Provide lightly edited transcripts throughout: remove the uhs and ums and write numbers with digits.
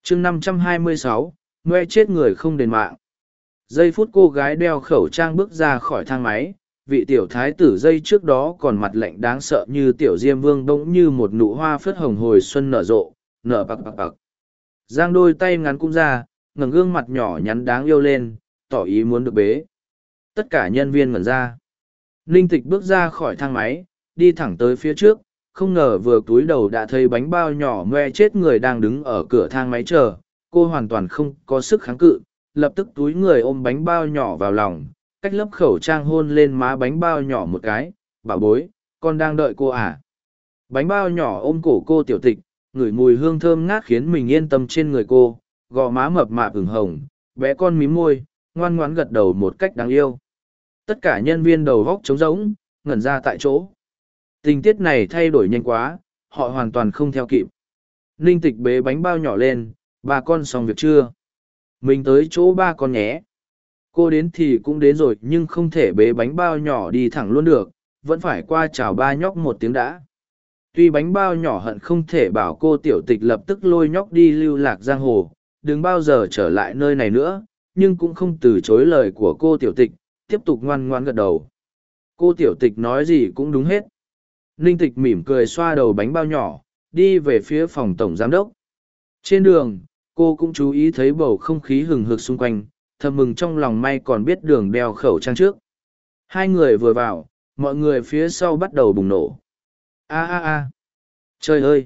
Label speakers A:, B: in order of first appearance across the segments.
A: chương 526, ngoe chết người không đền mạng. Giây phút cô gái đeo khẩu trang bước ra khỏi thang máy, vị tiểu thái tử giây trước đó còn mặt lạnh đáng sợ như tiểu diêm vương bỗng như một nụ hoa phớt hồng hồi xuân nở rộ, nở bạc bạc bạc. Giang đôi tay ngắn cung ra, ngẩng gương mặt nhỏ nhắn đáng yêu lên, tỏ ý muốn được bế. Tất cả nhân viên ngẩn ra. Ninh Tịch bước ra khỏi thang máy, đi thẳng tới phía trước, không ngờ vừa cúi đầu đã thấy bánh bao nhỏ ngoe chết người đang đứng ở cửa thang máy chờ. Cô hoàn toàn không có sức kháng cự, lập tức túi người ôm bánh bao nhỏ vào lòng, cách lớp khẩu trang hôn lên má bánh bao nhỏ một cái. Bảo bối, con đang đợi cô à? Bánh bao nhỏ ôm cổ cô Tiểu Tịch, ngửi mùi hương thơm ngát khiến mình yên tâm trên người cô, gò má mập mạp ửng hồng, bé con mím môi, ngoan ngoãn gật đầu một cách đáng yêu. Tất cả nhân viên đầu góc trống rỗng, ngẩn ra tại chỗ. Tình tiết này thay đổi nhanh quá, họ hoàn toàn không theo kịp. Ninh Tịch bế bánh bao nhỏ lên, ba con xong việc chưa? Mình tới chỗ ba con nhé. Cô đến thì cũng đến rồi nhưng không thể bế bánh bao nhỏ đi thẳng luôn được, vẫn phải qua chào ba nhóc một tiếng đã. Tuy bánh bao nhỏ hận không thể bảo cô Tiểu Tịch lập tức lôi nhóc đi lưu lạc giang hồ, đừng bao giờ trở lại nơi này nữa, nhưng cũng không từ chối lời của cô Tiểu Tịch, tiếp tục ngoan ngoan gật đầu. Cô Tiểu Tịch nói gì cũng đúng hết. Ninh Tịch mỉm cười xoa đầu bánh bao nhỏ, đi về phía phòng tổng giám đốc. Trên đường, cô cũng chú ý thấy bầu không khí hừng hực xung quanh, thầm mừng trong lòng may còn biết đường đeo khẩu trang trước. Hai người vừa vào, mọi người phía sau bắt đầu bùng nổ. A a a, trời ơi,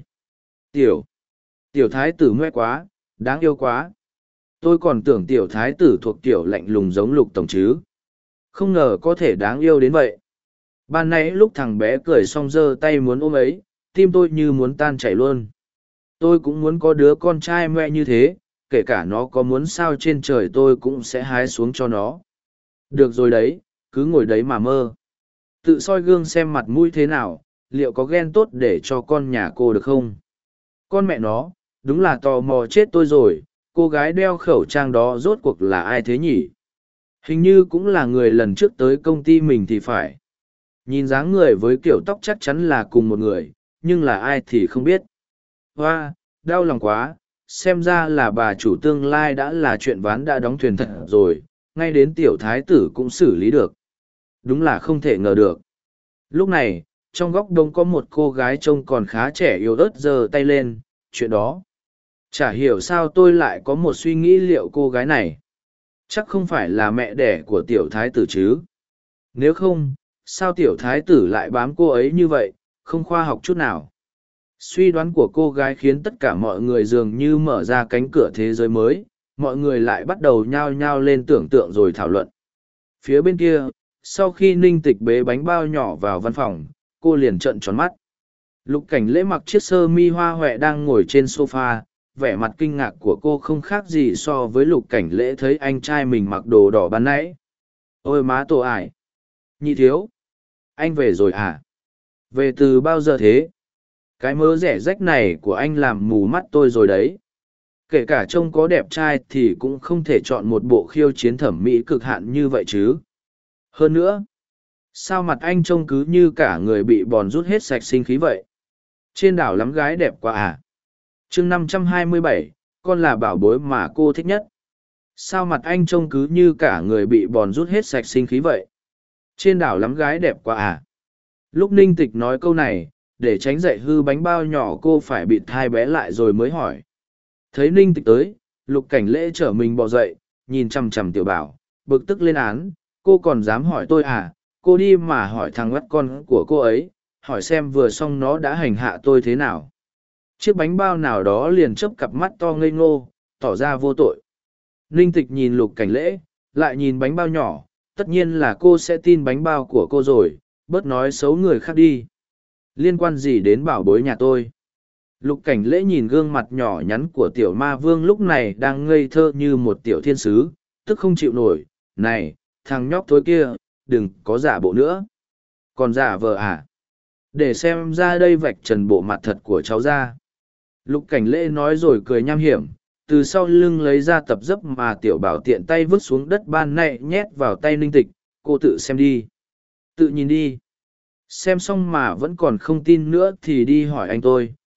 A: tiểu thái tử ngoe quá, đáng yêu quá. Tôi còn tưởng tiểu thái tử thuộc kiểu lạnh lùng giống Lục tổng chứ. Không ngờ có thể đáng yêu đến vậy. Ban nãy lúc thằng bé cười xong giơ tay muốn ôm ấy, tim tôi như muốn tan chảy luôn. Tôi cũng muốn có đứa con trai mẹ như thế, kể cả nó có muốn sao trên trời tôi cũng sẽ hái xuống cho nó. Được rồi đấy, cứ ngồi đấy mà mơ. Tự soi gương xem mặt mũi thế nào, liệu có ghen tốt để cho con nhà cô được không? Con mẹ nó, đúng là tò mò chết tôi rồi, cô gái đeo khẩu trang đó rốt cuộc là ai thế nhỉ? Hình như cũng là người lần trước tới công ty mình thì phải. Nhìn dáng người với kiểu tóc chắc chắn là cùng một người, nhưng là ai thì không biết. Hoa, đau lòng quá, xem ra là bà chủ tương lai đã là chuyện ván đã đóng thuyền thật rồi, ngay đến tiểu thái tử cũng xử lý được. Đúng là không thể ngờ được. Lúc này, trong góc đông có một cô gái trông còn khá trẻ yếu ớt giơ tay lên, chuyện đó. Chả hiểu sao tôi lại có một suy nghĩ liệu cô gái này chắc không phải là mẹ đẻ của tiểu thái tử chứ. Nếu không, sao tiểu thái tử lại bám cô ấy như vậy, không khoa học chút nào. Suy đoán của cô gái khiến tất cả mọi người dường như mở ra cánh cửa thế giới mới, mọi người lại bắt đầu nhao nhao lên tưởng tượng rồi thảo luận. Phía bên kia, sau khi Ninh Tịch bế bánh bao nhỏ vào văn phòng, cô liền trợn tròn mắt. Lục Cảnh Lễ mặc chiếc sơ mi hoa hoẹ đang ngồi trên sofa, vẻ mặt kinh ngạc của cô không khác gì so với Lục Cảnh Lễ thấy anh trai mình mặc đồ đỏ ban nãy. Ôi má tổ ải! Nhị thiếu! Anh về rồi à? Về từ bao giờ thế? Cái mớ rẻ rách này của anh làm mù mắt tôi rồi đấy. Kể cả trông có đẹp trai thì cũng không thể chọn một bộ khiêu chiến thẩm mỹ cực hạn như vậy chứ. Hơn nữa, sao mặt anh trông cứ như cả người bị bòn rút hết sạch sinh khí vậy? Trên đảo lắm gái đẹp quá à? chương 527, con là bảo bối mà cô thích nhất. Sao mặt anh trông cứ như cả người bị bòn rút hết sạch sinh khí vậy? Trên đảo lắm gái đẹp quá à? Lúc Ninh Tịch nói câu này, để tránh dậy hư bánh bao nhỏ cô phải bịt hai bé lại rồi mới hỏi. Thấy Ninh Tịch tới, Lục Cảnh Lễ trở mình bò dậy, nhìn chằm chằm Tiểu Bảo, bực tức lên án, cô còn dám hỏi tôi à? Cô đi mà hỏi thằng ngắt con của cô ấy, hỏi xem vừa xong nó đã hành hạ tôi thế nào. Chiếc bánh bao nào đó liền chớp cặp mắt to ngây ngô, tỏ ra vô tội. Ninh Tịch nhìn Lục Cảnh Lễ, lại nhìn bánh bao nhỏ, tất nhiên là cô sẽ tin bánh bao của cô rồi, bớt nói xấu người khác đi. Liên quan gì đến bảo bối nhà tôi? Lục Cảnh Lễ nhìn gương mặt nhỏ nhắn của tiểu ma vương lúc này đang ngây thơ như một tiểu thiên sứ, tức không chịu nổi. Này, thằng nhóc thối kia, đừng có giả bộ nữa. Còn giả vờ à? Để xem ra đây vạch trần bộ mặt thật của cháu ra. Lục Cảnh Lễ nói rồi cười nham hiểm, từ sau lưng lấy ra tập dấp mà tiểu bảo tiện tay vứt xuống đất ban nãy nhét vào tay Ninh Tịch, cô tự xem đi. Tự nhìn đi. Xem xong mà vẫn còn không tin nữa thì đi hỏi anh tôi,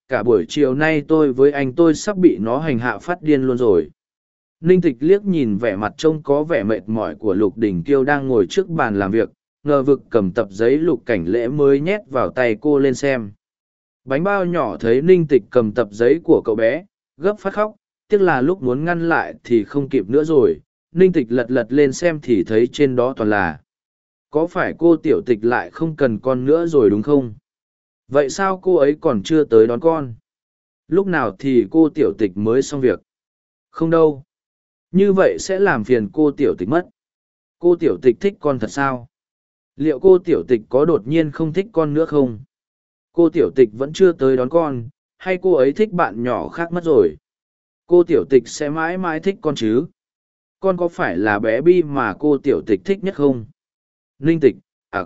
A: cả buổi chiều nay tôi với anh tôi sắp bị nó hành hạ phát điên luôn rồi. Ninh Tịch liếc nhìn vẻ mặt trông có vẻ mệt mỏi của Lục Đình Kiêu đang ngồi trước bàn làm việc, ngờ vực cầm tập giấy Lục Cảnh Lễ mới nhét vào tay cô lên xem. Bánh bao nhỏ thấy Ninh Tịch cầm tập giấy của cậu bé, gấp phát khóc, tiếc là lúc muốn ngăn lại thì không kịp nữa rồi. Ninh Tịch lật lật lên xem thì thấy trên đó toàn là: có phải cô Tiểu Tịch lại không cần con nữa rồi đúng không? Vậy sao cô ấy còn chưa tới đón con? Lúc nào thì cô Tiểu Tịch mới xong việc? Không đâu. Như vậy sẽ làm phiền cô Tiểu Tịch mất. Cô Tiểu Tịch thích con thật sao? Liệu cô Tiểu Tịch có đột nhiên không thích con nữa không? Cô Tiểu Tịch vẫn chưa tới đón con, hay cô ấy thích bạn nhỏ khác mất rồi? Cô Tiểu Tịch sẽ mãi mãi thích con chứ? Con có phải là bé Bi mà cô Tiểu Tịch thích nhất không? Ninh Tịch,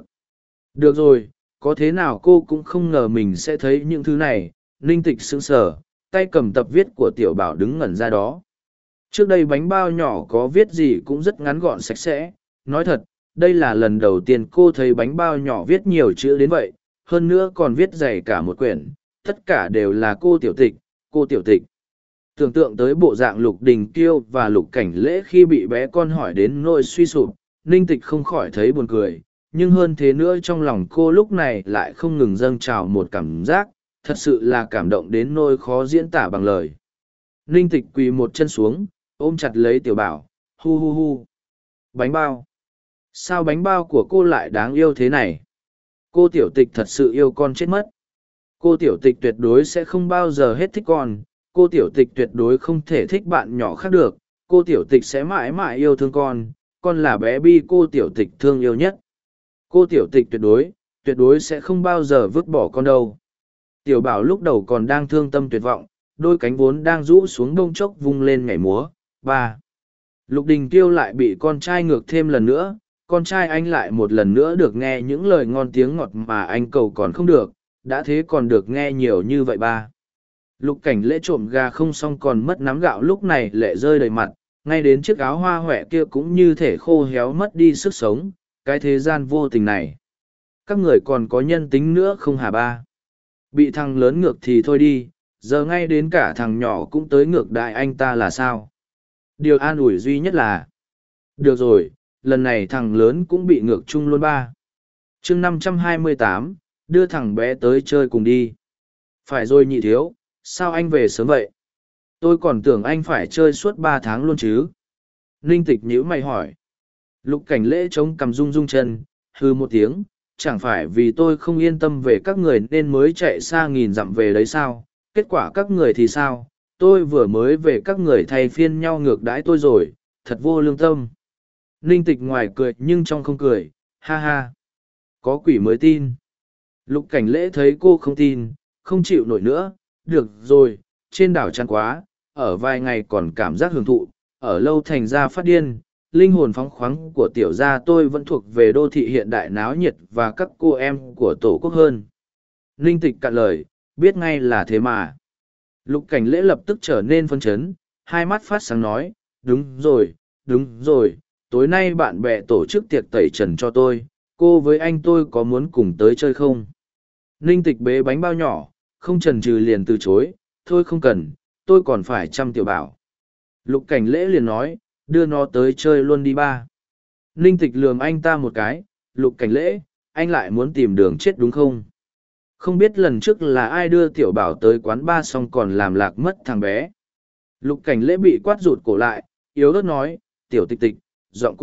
A: được rồi, có thế nào cô cũng không ngờ mình sẽ thấy những thứ này. Ninh Tịch sững sờ, tay cầm tập viết của Tiểu Bảo đứng ngẩn ra đó. Trước đây bánh bao nhỏ có viết gì cũng rất ngắn gọn sạch sẽ. Nói thật, đây là lần đầu tiên cô thấy bánh bao nhỏ viết nhiều chữ đến vậy, hơn nữa còn viết dày cả một quyển, tất cả đều là cô Tiểu Tịch, cô Tiểu Tịch. Tưởng tượng tới bộ dạng Lục Đình Kiêu và Lục Cảnh Lễ khi bị bé con hỏi đến nỗi suy sụp, Ninh Tịch không khỏi thấy buồn cười, nhưng hơn thế nữa trong lòng cô lúc này lại không ngừng dâng trào một cảm giác, thật sự là cảm động đến nỗi khó diễn tả bằng lời. Ninh Tịch quỳ một chân xuống, ôm chặt lấy Tiểu Bảo, hu hu hu. Bánh bao. Sao bánh bao của cô lại đáng yêu thế này? Cô Tiểu Tịch thật sự yêu con chết mất. Cô Tiểu Tịch tuyệt đối sẽ không bao giờ hết thích con. Cô Tiểu Tịch tuyệt đối không thể thích bạn nhỏ khác được. Cô Tiểu Tịch sẽ mãi mãi yêu thương con là bé Bi cô Tiểu Tịch thương yêu nhất. Cô Tiểu Tịch tuyệt đối sẽ không bao giờ vứt bỏ con đâu. Tiểu Bảo lúc đầu còn đang thương tâm tuyệt vọng, đôi cánh vốn đang rũ xuống đông chốc vung lên nhảy múa. Ba. Lục Đình Kiêu lại bị con trai ngược thêm lần nữa, con trai anh lại một lần nữa được nghe những lời ngon tiếng ngọt mà anh cầu còn không được, đã thế còn được nghe nhiều như vậy ba. Lục Cảnh Lễ trộm gà không xong còn mất nắm gạo, lúc này lệ rơi đầy mặt, ngay đến chiếc áo hoa hoẹ kia cũng như thể khô héo mất đi sức sống. Cái thế gian vô tình này, các người còn có nhân tính nữa không hả ba? Bị thằng lớn ngược thì thôi đi, giờ ngay đến cả thằng nhỏ cũng tới ngược đại anh ta là sao? Điều an ủi duy nhất là, được rồi, lần này thằng lớn cũng bị ngược chung luôn ba. chương 528, đưa thằng bé tới chơi cùng đi. Phải rồi nhị thiếu, sao anh về sớm vậy? Tôi còn tưởng anh phải chơi suốt 3 tháng luôn chứ. Ninh Tịch nhíu mày hỏi. Lục Cảnh Lễ chống cằm rung rung chân, hư một tiếng, chẳng phải vì tôi không yên tâm về các người nên mới chạy xa nghìn dặm về đấy sao? Kết quả các người thì sao? Tôi vừa mới về các người thay phiên nhau ngược đãi tôi rồi, thật vô lương tâm. Ninh Tịch ngoài cười nhưng trong không cười, ha ha. Có quỷ mới tin. Lục Cảnh Lễ thấy cô không tin, không chịu nổi nữa, được rồi, trên đảo chán quá, ở vài ngày còn cảm giác hưởng thụ, ở lâu thành ra phát điên. Linh hồn phóng khoáng của tiểu gia tôi vẫn thuộc về đô thị hiện đại náo nhiệt và các cô em của tổ quốc hơn. Ninh Tịch cạn lời, biết ngay là thế mà. Lục Cảnh Lễ lập tức trở nên phấn chấn, hai mắt phát sáng nói, đúng rồi, tối nay bạn bè tổ chức tiệc tẩy trần cho tôi, cô với anh tôi có muốn cùng tới chơi không? Ninh Tịch bế bánh bao nhỏ, không chần chừ liền từ chối, thôi không cần, tôi còn phải chăm Tiểu Bảo. Lục Cảnh Lễ liền nói, đưa nó tới chơi luôn đi ba. Ninh Tịch lườm anh ta một cái, Lục Cảnh Lễ, anh lại muốn tìm đường chết đúng không? Không biết lần trước là ai đưa Tiểu Bảo tới quán ba xong còn làm lạc mất thằng bé. Lục Cảnh Lễ bị quát rụt cổ lại, yếu ớt nói, Tiểu Tịch Tịch, giọng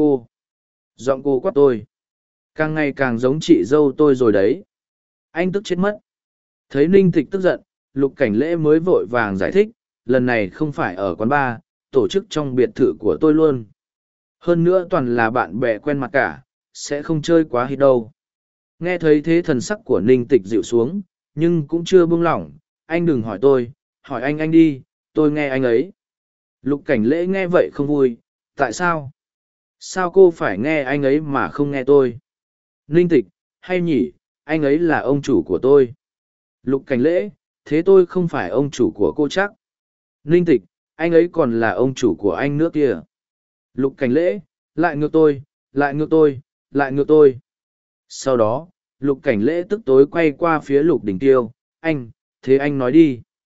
A: cô quát tôi. Càng ngày càng giống chị dâu tôi rồi đấy. Anh tức chết mất. Thấy Ninh Tịch tức giận, Lục Cảnh Lễ mới vội vàng giải thích, lần này không phải ở quán bar, tổ chức trong biệt thự của tôi luôn. Hơn nữa toàn là bạn bè quen mặt cả, sẽ không chơi quá hít đâu. Nghe thấy thế thần sắc của Ninh Tịch dịu xuống, nhưng cũng chưa buông lỏng, anh đừng hỏi tôi, hỏi anh đi, tôi nghe anh ấy. Lục Cảnh Lễ nghe vậy không vui, tại sao? Sao cô phải nghe anh ấy mà không nghe tôi? Ninh Tịch, hay nhỉ, anh ấy là ông chủ của tôi. Lục Cảnh Lễ, thế tôi không phải ông chủ của cô chắc. Ninh Tịch, anh ấy còn là ông chủ của anh nữa kìa. Lục Cảnh Lễ, lại ngược tôi, lại ngược tôi, lại ngược tôi. Sau đó, Lục Cảnh Lễ tức tối quay qua phía Lục Đình Tiêu, thế anh nói đi.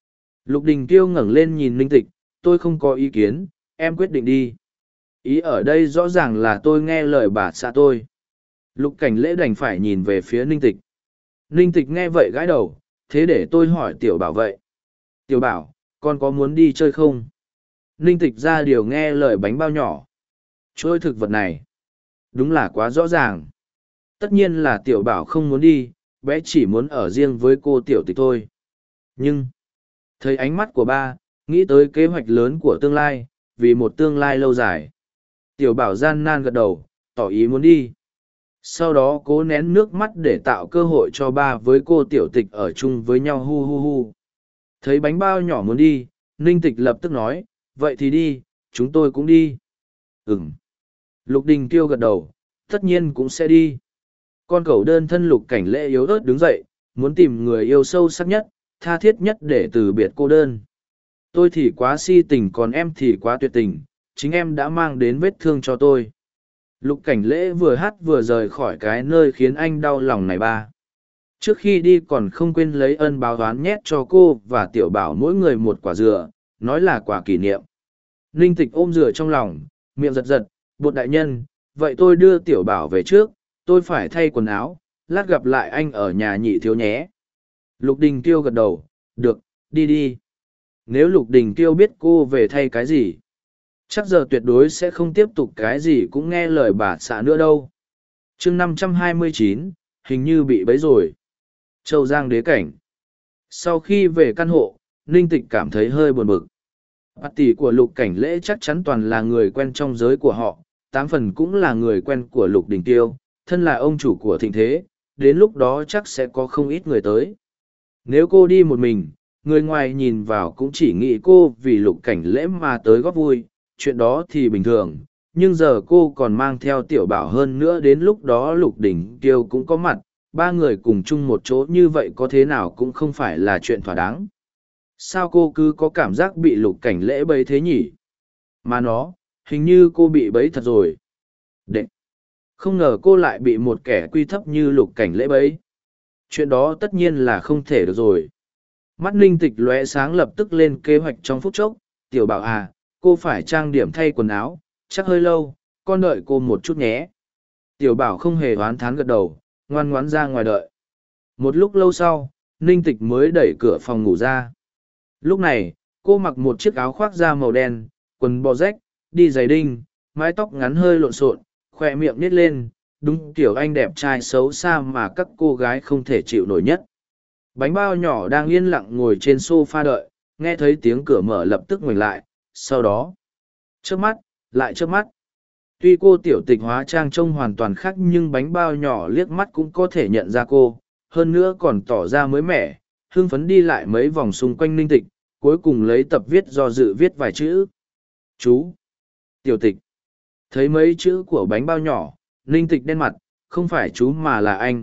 A: Lục Đình Kiêu ngẩng lên nhìn Ninh Tịch, tôi không có ý kiến, em quyết định đi. Ý ở đây rõ ràng là tôi nghe lời bà xã tôi. Lục Cảnh Lễ đành phải nhìn về phía Ninh Tịch. Ninh Tịch nghe vậy gãi đầu, thế để tôi hỏi Tiểu Bảo vậy. Tiểu Bảo, con có muốn đi chơi không? Ninh Tịch ra điều nghe lời bánh bao nhỏ. Trôi thực vật này. Đúng là quá rõ ràng. Tất nhiên là Tiểu Bảo không muốn đi, bé chỉ muốn ở riêng với cô Tiểu Tịch thôi. Nhưng, thấy ánh mắt của ba, nghĩ tới kế hoạch lớn của tương lai, vì một tương lai lâu dài. Tiểu Bảo gian nan gật đầu, tỏ ý muốn đi. Sau đó cố nén nước mắt để tạo cơ hội cho ba với cô Tiểu Tịch ở chung với nhau hu hu hu. Thấy bánh bao nhỏ muốn đi, Ninh Tịch lập tức nói, vậy thì đi, chúng tôi cũng đi. Ừm. Lục Đình Kiêu gật đầu, tất nhiên cũng sẽ đi. Con cẩu đơn thân Lục Cảnh Lễ yếu ớt đứng dậy, muốn tìm người yêu sâu sắc nhất, tha thiết nhất để từ biệt cô đơn. Tôi thì quá si tình còn em thì quá tuyệt tình, chính em đã mang đến vết thương cho tôi. Lục Cảnh Lễ vừa hát vừa rời khỏi cái nơi khiến anh đau lòng này ba. Trước khi đi còn không quên lấy ân báo oán nhét cho cô và Tiểu Bảo mỗi người một quả dừa, nói là quả kỷ niệm. Ninh Tịch ôm dừa trong lòng, miệng giật giật, bột đại nhân, vậy tôi đưa Tiểu Bảo về trước, tôi phải thay quần áo, lát gặp lại anh ở nhà Nhị thiếu nhé. Lục Đình Kiêu gật đầu, được, đi đi. Nếu Lục Đình Kiêu biết cô về thay cái gì, chắc giờ tuyệt đối sẽ không tiếp tục cái gì cũng nghe lời bà xã nữa đâu. chương 529, hình như bị bấy rồi. Châu Giang đế cảnh. Sau khi về căn hộ, Ninh Tịch cảm thấy hơi buồn bực. Bạt tỷ của Lục Cảnh Lễ chắc chắn toàn là người quen trong giới của họ, 8 phần cũng là người quen của Lục Đình Tiêu, thân là ông chủ của thịnh thế, đến lúc đó chắc sẽ có không ít người tới. Nếu cô đi một mình, người ngoài nhìn vào cũng chỉ nghĩ cô vì Lục Cảnh Lễ mà tới góp vui, chuyện đó thì bình thường, nhưng giờ cô còn mang theo Tiểu Bảo hơn nữa, đến lúc đó Lục Đình Tiêu cũng có mặt, ba người cùng chung một chỗ như vậy có thế nào cũng không phải là chuyện thỏa đáng. Sao cô cứ có cảm giác bị Lục Cảnh Lễ bấy thế nhỉ? Mà nó, hình như cô bị bấy thật rồi. Đệ! Không ngờ cô lại bị một kẻ quy thấp như Lục Cảnh Lễ bấy. Chuyện đó tất nhiên là không thể được rồi. Mắt Ninh Tịch lóe sáng lập tức lên kế hoạch trong phút chốc. Tiểu Bảo à, cô phải trang điểm thay quần áo, chắc hơi lâu, con đợi cô một chút nhé. Tiểu Bảo không hề oán thán gật đầu, ngoan ngoãn ra ngoài đợi. Một lúc lâu sau, Ninh Tịch mới đẩy cửa phòng ngủ ra. Lúc này, cô mặc một chiếc áo khoác da màu đen, quần bò rách, đi giày đinh, mái tóc ngắn hơi lộn xộn, khoe miệng nít lên, đúng kiểu anh đẹp trai xấu xa mà các cô gái không thể chịu nổi nhất. Bánh bao nhỏ đang yên lặng ngồi trên sofa đợi, nghe thấy tiếng cửa mở lập tức ngoảnh lại, sau đó chớp mắt, lại chớp mắt. Tuy cô Tiểu Tịch hóa trang trông hoàn toàn khác nhưng bánh bao nhỏ liếc mắt cũng có thể nhận ra cô, hơn nữa còn tỏ ra mới mẻ, hưng phấn đi lại mấy vòng xung quanh Ninh Tịch, cuối cùng lấy tập viết do dự viết vài chữ. Chú! Tiểu Tịch! Thấy mấy chữ của bánh bao nhỏ, Ninh Tịch đen mặt, không phải chú mà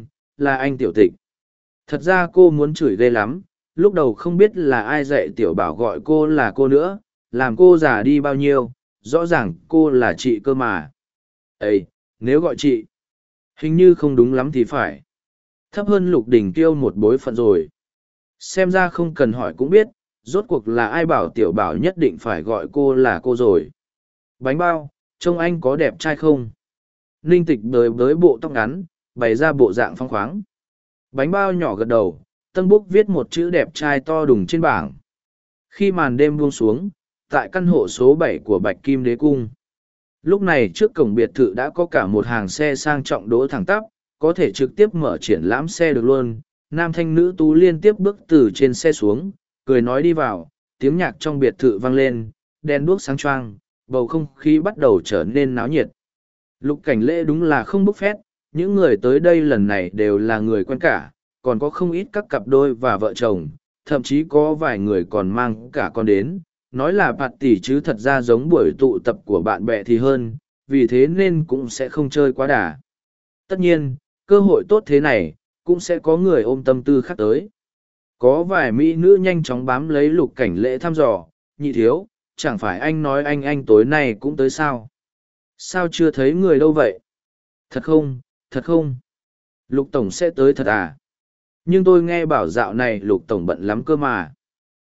A: là anh Tiểu Tịch. Thật ra cô muốn chửi ghê lắm, lúc đầu không biết là ai dạy Tiểu Bảo gọi cô là cô nữa, làm cô già đi bao nhiêu, rõ ràng cô là chị cơ mà. Ê, nếu gọi chị, hình như không đúng lắm thì phải. Thấp hơn Lục Đình Kiêu một bối phận rồi. Xem ra không cần hỏi cũng biết, rốt cuộc là ai bảo Tiểu Bảo nhất định phải gọi cô là cô rồi. Bánh bao, trông anh có đẹp trai không? Ninh Tịch bới bới bộ tóc ngắn, bày ra bộ dạng phong khoáng. Bánh bao nhỏ gật đầu, tân búc viết một chữ đẹp trai to đùng trên bảng. Khi màn đêm buông xuống, tại căn hộ số 7 của Bạch Kim Đế Cung. Lúc này trước cổng biệt thự đã có cả một hàng xe sang trọng đỗ thẳng tắp, có thể trực tiếp mở triển lãm xe được luôn. Nam thanh nữ tú liên tiếp bước từ trên xe xuống, cười nói đi vào, tiếng nhạc trong biệt thự vang lên, đèn đuốc sáng choang, bầu không khí bắt đầu trở nên náo nhiệt. Lục Cảnh Lễ đúng là không bốc phét, những người tới đây lần này đều là người quen cả, còn có không ít các cặp đôi và vợ chồng, thậm chí có vài người còn mang cả con đến, nói là party chứ thật ra giống buổi tụ tập của bạn bè thì hơn, vì thế nên cũng sẽ không chơi quá đà. Tất nhiên, cơ hội tốt thế này, cũng sẽ có người ôm tâm tư khác tới. Có vài mỹ nữ nhanh chóng bám lấy Lục Cảnh Lễ thăm dò, nhị thiếu, chẳng phải anh nói anh tối nay cũng tới sao? Sao chưa thấy người đâu vậy? Thật không, thật không? Lục Tổng sẽ tới thật à? Nhưng tôi nghe bảo dạo này Lục Tổng bận lắm cơ mà.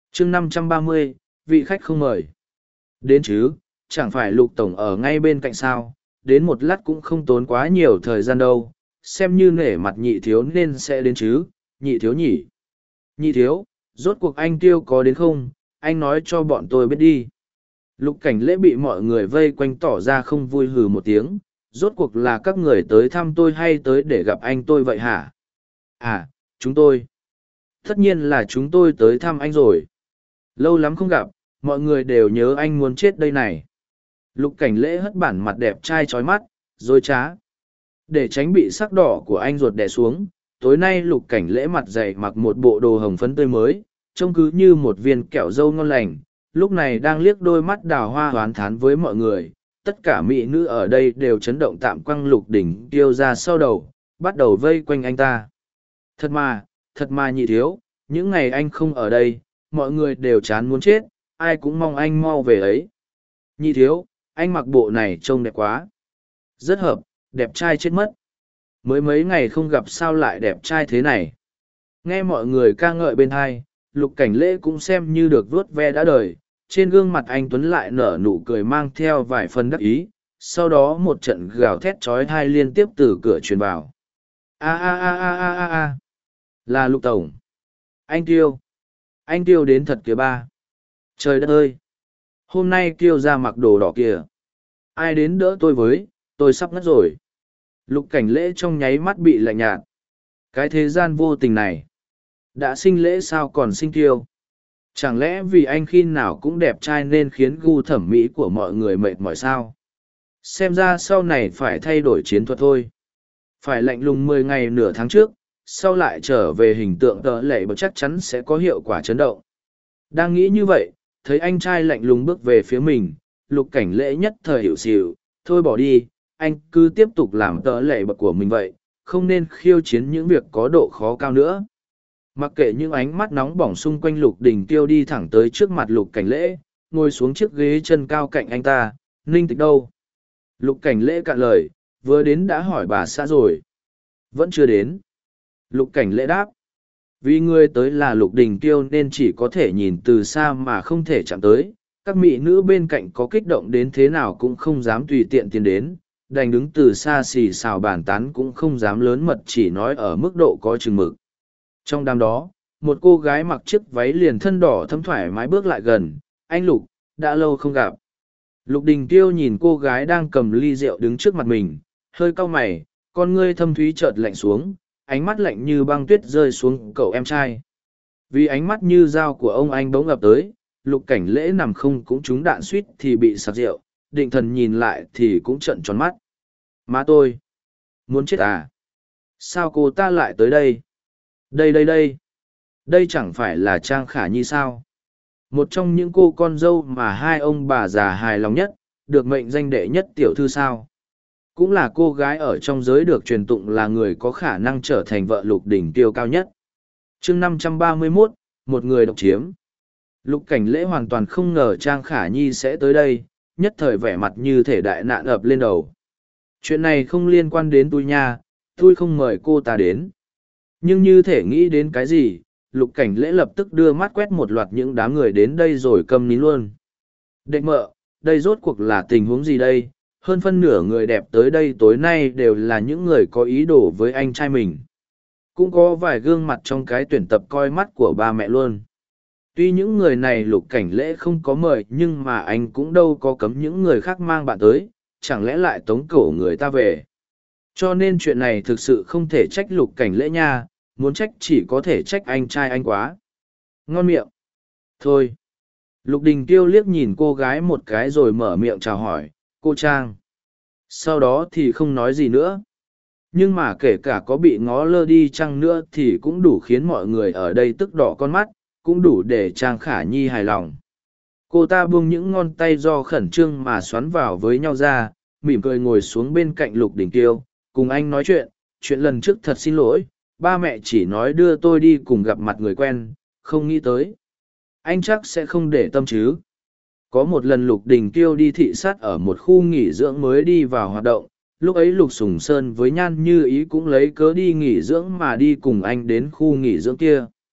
A: chương 530, vị khách không mời. Đến chứ, chẳng phải Lục Tổng ở ngay bên cạnh sao, đến một lát cũng không tốn quá nhiều thời gian đâu, xem như nể mặt nhị thiếu nên sẽ đến chứ, nhị thiếu nhỉ. Nhị thiếu, rốt cuộc anh Tiêu có đến không, anh nói cho bọn tôi biết đi. Lục Cảnh Lễ bị mọi người vây quanh tỏ ra không vui hừ một tiếng, rốt cuộc là các người tới thăm tôi hay tới để gặp anh tôi vậy hả? À, chúng tôi. Tất nhiên là chúng tôi tới thăm anh rồi. Lâu lắm không gặp, mọi người đều nhớ anh muốn chết đây này. Lục Cảnh Lễ hất bản mặt đẹp trai trói mắt, dối trá. Để tránh bị sắc đỏ của anh ruột đè xuống, tối nay Lục Cảnh Lễ mặt dày mặc một bộ đồ hồng phấn tươi mới, trông cứ như một viên kẹo dâu ngon lành, lúc này đang liếc đôi mắt đào hoa hoán thán với mọi người. Tất cả mỹ nữ ở đây đều chấn động tạm quăng Lục Đỉnh Tiêu ra sau đầu, bắt đầu vây quanh anh ta. Thật mà nhị thiếu, những ngày anh không ở đây, mọi người đều chán muốn chết, ai cũng mong anh mau về ấy. Nhị thiếu, anh mặc bộ này trông đẹp quá. Rất hợp, đẹp trai chết mất. Mới mấy ngày không gặp sao lại đẹp trai thế này. Nghe mọi người ca ngợi bên hai, Lục Cảnh Lễ cũng xem như được vuốt ve đã đời. Trên gương mặt anh Tuấn lại nở nụ cười mang theo vài phần đắc ý. Sau đó một trận gào thét trói thai liên tiếp từ cửa truyền vào. A a a a a a a. Là Lục Tổng. Anh Tiêu đến thật kìa ba. Trời đất ơi. Hôm nay Kiêu ra mặc đồ đỏ kìa. Ai đến đỡ tôi với, tôi sắp ngất rồi. Lục Cảnh Lễ trong nháy mắt bị lạnh nhạt. Cái thế gian vô tình này. Đã sinh lễ sao còn sinh Kiêu? Chẳng lẽ vì anh khi nào cũng đẹp trai nên khiến gu thẩm mỹ của mọi người mệt mỏi sao? Xem ra sau này phải thay đổi chiến thuật thôi. Phải lạnh lùng 10 ngày nửa tháng trước, sau lại trở về hình tượng tợ lệ bậc chắc chắn sẽ có hiệu quả chấn động. Đang nghĩ như vậy, thấy anh trai lạnh lùng bước về phía mình, Lục Cảnh Lễ nhất thời hiểu xỉu, thôi bỏ đi, anh cứ tiếp tục làm tợ lệ bậc của mình vậy, không nên khiêu chiến những việc có độ khó cao nữa. Mặc kệ những ánh mắt nóng bỏng xung quanh Lục Đình Tiêu đi thẳng tới trước mặt Lục Cảnh Lễ, ngồi xuống chiếc ghế chân cao cạnh anh ta, Ninh Tịch đâu? Lục Cảnh Lễ cạn lời, vừa đến đã hỏi bà xã rồi. Vẫn chưa đến. Lục Cảnh Lễ đáp. Vì người tới là Lục Đình Tiêu nên chỉ có thể nhìn từ xa mà không thể chạm tới. Các mỹ nữ bên cạnh có kích động đến thế nào cũng không dám tùy tiện tiến đến, đành đứng từ xa xì xào bàn tán cũng không dám lớn mật chỉ nói ở mức độ có chừng mực. Trong đám đó, một cô gái mặc chiếc váy liền thân đỏ thấm thoải mái bước lại gần. Anh Lục, đã lâu không gặp. Lục Đình Tiêu nhìn cô gái đang cầm ly rượu đứng trước mặt mình, hơi cau mày, con ngươi thâm thúy chợt lạnh xuống, ánh mắt lạnh như băng tuyết rơi xuống cậu em trai. Vì ánh mắt như dao của ông anh bỗng ập tới, Lục Cảnh Lễ nằm không cũng trúng đạn suýt thì bị sặc rượu, định thần nhìn lại thì cũng trợn tròn mắt. Má tôi! Muốn chết à? Sao cô ta lại tới đây? Đây chẳng phải là Trang Khả Nhi sao? Một trong những cô con dâu mà hai ông bà già hài lòng nhất, được mệnh danh đệ nhất tiểu thư sao? Cũng là cô gái ở trong giới được truyền tụng là người có khả năng trở thành vợ Lục Đỉnh Tiêu cao nhất. chương 531, một người độc chiếm. Lục Cảnh Lễ hoàn toàn không ngờ Trang Khả Nhi sẽ tới đây, nhất thời vẻ mặt như thể đại nạn ập lên đầu. Chuyện này không liên quan đến tôi nha, tôi không mời cô ta đến. Nhưng như thể nghĩ đến cái gì, Lục Cảnh Lễ lập tức đưa mắt quét một loạt những đám người đến đây rồi câm nín luôn. Đệ mợ, đây rốt cuộc là tình huống gì đây? Hơn phân nửa người đẹp tới đây tối nay đều là những người có ý đồ với anh trai mình. Cũng có vài gương mặt trong cái tuyển tập coi mắt của ba mẹ luôn. Tuy những người này Lục Cảnh Lễ không có mời nhưng mà anh cũng đâu có cấm những người khác mang bạn tới, chẳng lẽ lại tống cổ người ta về. Cho nên chuyện này thực sự không thể trách Lục Cảnh Lễ nha, muốn trách chỉ có thể trách anh trai anh quá. Ngon miệng. Thôi. Lục Đình Tiêu liếc nhìn cô gái một cái rồi mở miệng chào hỏi, cô Trang. Sau đó thì không nói gì nữa. Nhưng mà kể cả có bị ngó lơ đi chăng nữa thì cũng đủ khiến mọi người ở đây tức đỏ con mắt, cũng đủ để Trang Khả Nhi hài lòng. Cô ta buông những ngón tay do khẩn trương mà xoắn vào với nhau ra, mỉm cười ngồi xuống bên cạnh Lục Đình Tiêu, cùng anh nói chuyện lần trước thật xin lỗi, ba mẹ chỉ nói đưa tôi đi cùng gặp mặt người quen, không nghĩ tới. Anh chắc sẽ không để tâm chứ. Có một lần Lục Đình Tiêu đi thị sát ở một khu nghỉ dưỡng mới đi vào hoạt động, lúc ấy Lục Sùng Sơn với Nhan Như Ý cũng lấy cớ đi nghỉ dưỡng mà đi cùng anh đến khu nghỉ dưỡng kia.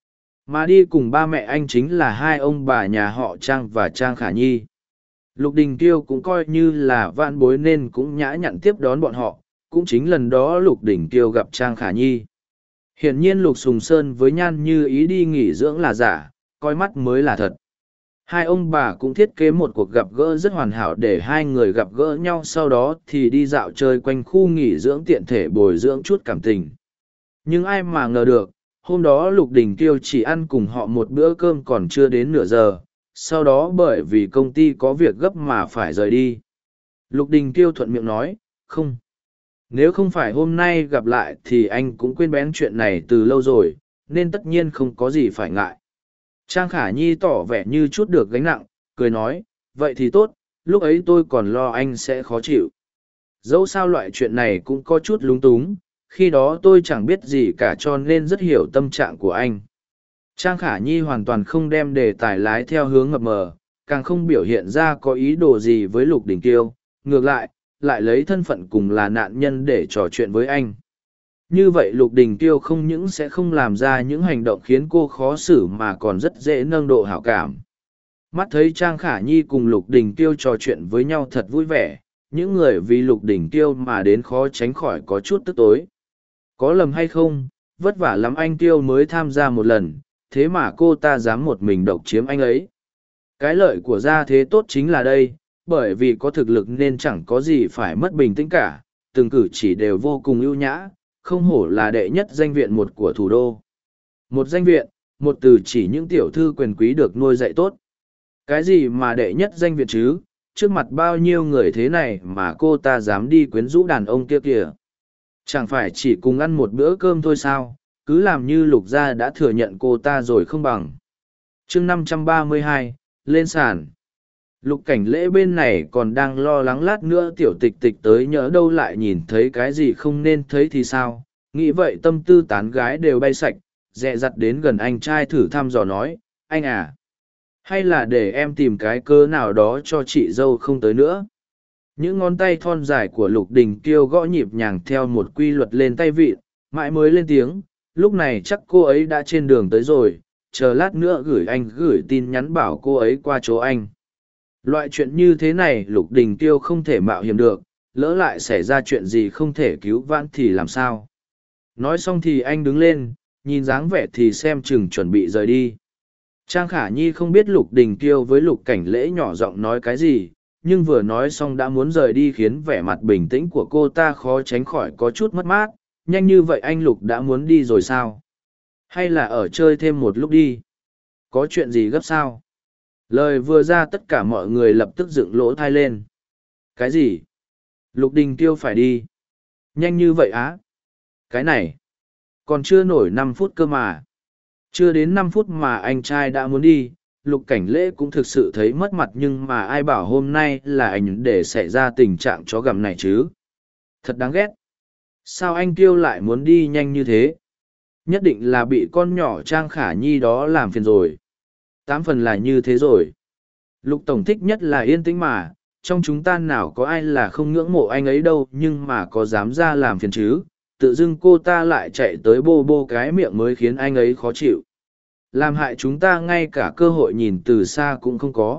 A: Mà đi cùng ba mẹ anh chính là hai ông bà nhà họ Trang và Trang Khả Nhi. Lục Đình Kiêu cũng coi như là vạn bối nên cũng nhã nhặn tiếp đón bọn họ, cũng chính lần đó Lục Đình Kiêu gặp Trang Khả Nhi. Hiển nhiên Lục Sùng Sơn với Nhan Như Ý đi nghỉ dưỡng là giả, coi mắt mới là thật. Hai ông bà cũng thiết kế một cuộc gặp gỡ rất hoàn hảo để hai người gặp gỡ nhau, sau đó thì đi dạo chơi quanh khu nghỉ dưỡng tiện thể bồi dưỡng chút cảm tình. Nhưng ai mà ngờ được, hôm đó Lục Đình Kiêu chỉ ăn cùng họ một bữa cơm còn chưa đến nửa giờ, sau đó bởi vì công ty có việc gấp mà phải rời đi. Lục Đình Kiêu thuận miệng nói, không. Nếu không phải hôm nay gặp lại thì anh cũng quên bén chuyện này từ lâu rồi, nên tất nhiên không có gì phải ngại. Trang Khả Nhi tỏ vẻ như chút được gánh nặng, cười nói, vậy thì tốt, lúc ấy tôi còn lo anh sẽ khó chịu. Dẫu sao loại chuyện này cũng có chút lúng túng, khi đó tôi chẳng biết gì cả cho nên rất hiểu tâm trạng của anh. Trang Khả Nhi hoàn toàn không đem đề tài lái theo hướng ngập mờ, càng không biểu hiện ra có ý đồ gì với Lục Đình Kiêu, ngược lại lấy thân phận cùng là nạn nhân để trò chuyện với anh. Như vậy Lục Đình Kiêu không những sẽ không làm ra những hành động khiến cô khó xử mà còn rất dễ nâng độ hảo cảm. Mắt thấy Trang Khả Nhi cùng Lục Đình Kiêu trò chuyện với nhau thật vui vẻ, những người vì Lục Đình Kiêu mà đến khó tránh khỏi có chút tức tối. Có lầm hay không, vất vả lắm anh Kiêu mới tham gia một lần, thế mà cô ta dám một mình độc chiếm anh ấy. Cái lợi của gia thế tốt chính là đây, bởi vì có thực lực nên chẳng có gì phải mất bình tĩnh cả, từng cử chỉ đều vô cùng ưu nhã, không hổ là đệ nhất danh viện một của thủ đô. Một danh viện, một từ chỉ những tiểu thư quyền quý được nuôi dạy tốt. Cái gì mà đệ nhất danh viện chứ, trước mặt bao nhiêu người thế này mà cô ta dám đi quyến rũ đàn ông kia kìa. Chẳng phải chỉ cùng ăn một bữa cơm thôi sao, cứ làm như Lục gia đã thừa nhận cô ta rồi không bằng. chương 532, lên sàn. Lục Cảnh Lễ bên này còn đang lo lắng lát nữa tiểu tịch tịch tới nhỡ đâu lại nhìn thấy cái gì không nên thấy thì sao, nghĩ vậy tâm tư tán gái đều bay sạch, dè dặt đến gần anh trai thử thăm dò nói, anh à, hay là để em tìm cái cơ nào đó cho chị dâu không tới nữa. Những ngón tay thon dài của Lục Đình Kiêu gõ nhịp nhàng theo một quy luật lên tay vịn, mãi mới lên tiếng, lúc này chắc cô ấy đã trên đường tới rồi, chờ lát nữa gửi tin nhắn bảo cô ấy qua chỗ anh. Loại chuyện như thế này Lục Đình Kiêu không thể mạo hiểm được, lỡ lại xảy ra chuyện gì không thể cứu vãn thì làm sao. Nói xong thì anh đứng lên, nhìn dáng vẻ thì xem chừng chuẩn bị rời đi. Trang Khả Nhi không biết Lục Đình Kiêu với Lục Cảnh Lễ nhỏ giọng nói cái gì, nhưng vừa nói xong đã muốn rời đi khiến vẻ mặt bình tĩnh của cô ta khó tránh khỏi có chút mất mát. Nhanh như vậy anh Lục đã muốn đi rồi sao? Hay là ở chơi thêm một lúc đi? Có chuyện gì gấp sao? Lời vừa ra tất cả mọi người lập tức dựng lỗ thai lên. Cái gì? Lục Đình Kiêu phải đi. Nhanh như vậy á? Cái này, còn chưa nổi 5 phút cơ mà. Chưa đến 5 phút mà anh trai đã muốn đi. Lục Cảnh Lễ cũng thực sự thấy mất mặt, nhưng mà ai bảo hôm nay là anh để xảy ra tình trạng chó gặm này chứ. Thật đáng ghét. Sao anh Kiêu lại muốn đi nhanh như thế? Nhất định là bị con nhỏ Trang Khả Nhi đó làm phiền rồi. 8 phần là như thế rồi. Lục Tổng thích nhất là yên tĩnh mà, trong chúng ta nào có ai là không ngưỡng mộ anh ấy đâu, nhưng mà có dám ra làm phiền chứ, tự dưng cô ta lại chạy tới bô bô cái miệng mới khiến anh ấy khó chịu. Làm hại chúng ta ngay cả cơ hội nhìn từ xa cũng không có.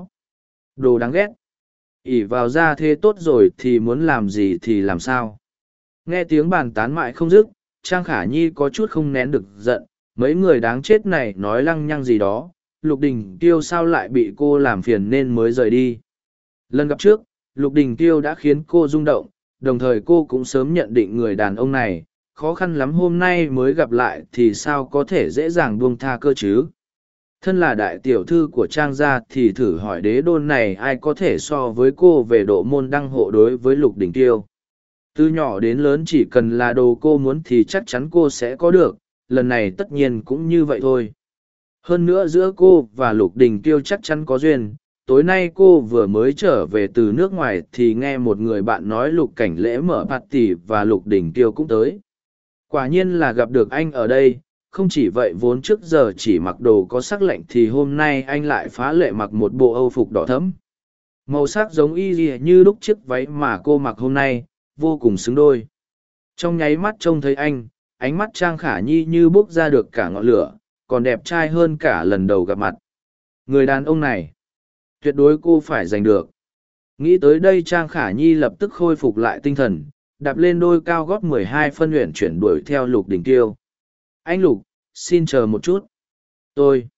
A: Đồ đáng ghét. ỷ vào ra thế tốt rồi thì muốn làm gì thì làm sao. Nghe tiếng bàn tán mãi không dứt, Trang Khả Nhi có chút không nén được giận, mấy người đáng chết này nói lăng nhăng gì đó, Lục Đình Kiêu sao lại bị cô làm phiền nên mới rời đi. Lần gặp trước, Lục Đình Kiêu đã khiến cô rung động, đồng thời cô cũng sớm nhận định người đàn ông này, khó khăn lắm hôm nay mới gặp lại thì sao có thể dễ dàng buông tha cơ chứ. Thân là đại tiểu thư của Trang gia thì thử hỏi đế đô này ai có thể so với cô về độ môn đăng hộ đối với Lục Đình Kiêu. Từ nhỏ đến lớn chỉ cần là đồ cô muốn thì chắc chắn cô sẽ có được, lần này tất nhiên cũng như vậy thôi. Hơn nữa giữa cô và Lục Đình Kiêu chắc chắn có duyên. Tối nay cô vừa mới trở về từ nước ngoài thì nghe một người bạn nói Lục Cảnh Lễ mở party và Lục Đình Kiêu cũng tới. Quả nhiên là gặp được anh ở đây, không chỉ vậy vốn trước giờ chỉ mặc đồ có sắc lạnh thì hôm nay anh lại phá lệ mặc một bộ âu phục đỏ thẫm. Màu sắc giống y như lúc chiếc váy mà cô mặc hôm nay, vô cùng xứng đôi. Trong nháy mắt trông thấy anh, ánh mắt Trang Khả Nhi như bốc ra được cả ngọn lửa, còn đẹp trai hơn cả lần đầu gặp mặt. Người đàn ông này, tuyệt đối cô phải giành được. Nghĩ tới đây Trang Khả Nhi lập tức khôi phục lại tinh thần, đạp lên đôi cao gót 12 phân luyện chuyển đuổi theo Lục Đình Tiêu. Anh Lục, xin chờ một chút. Tôi.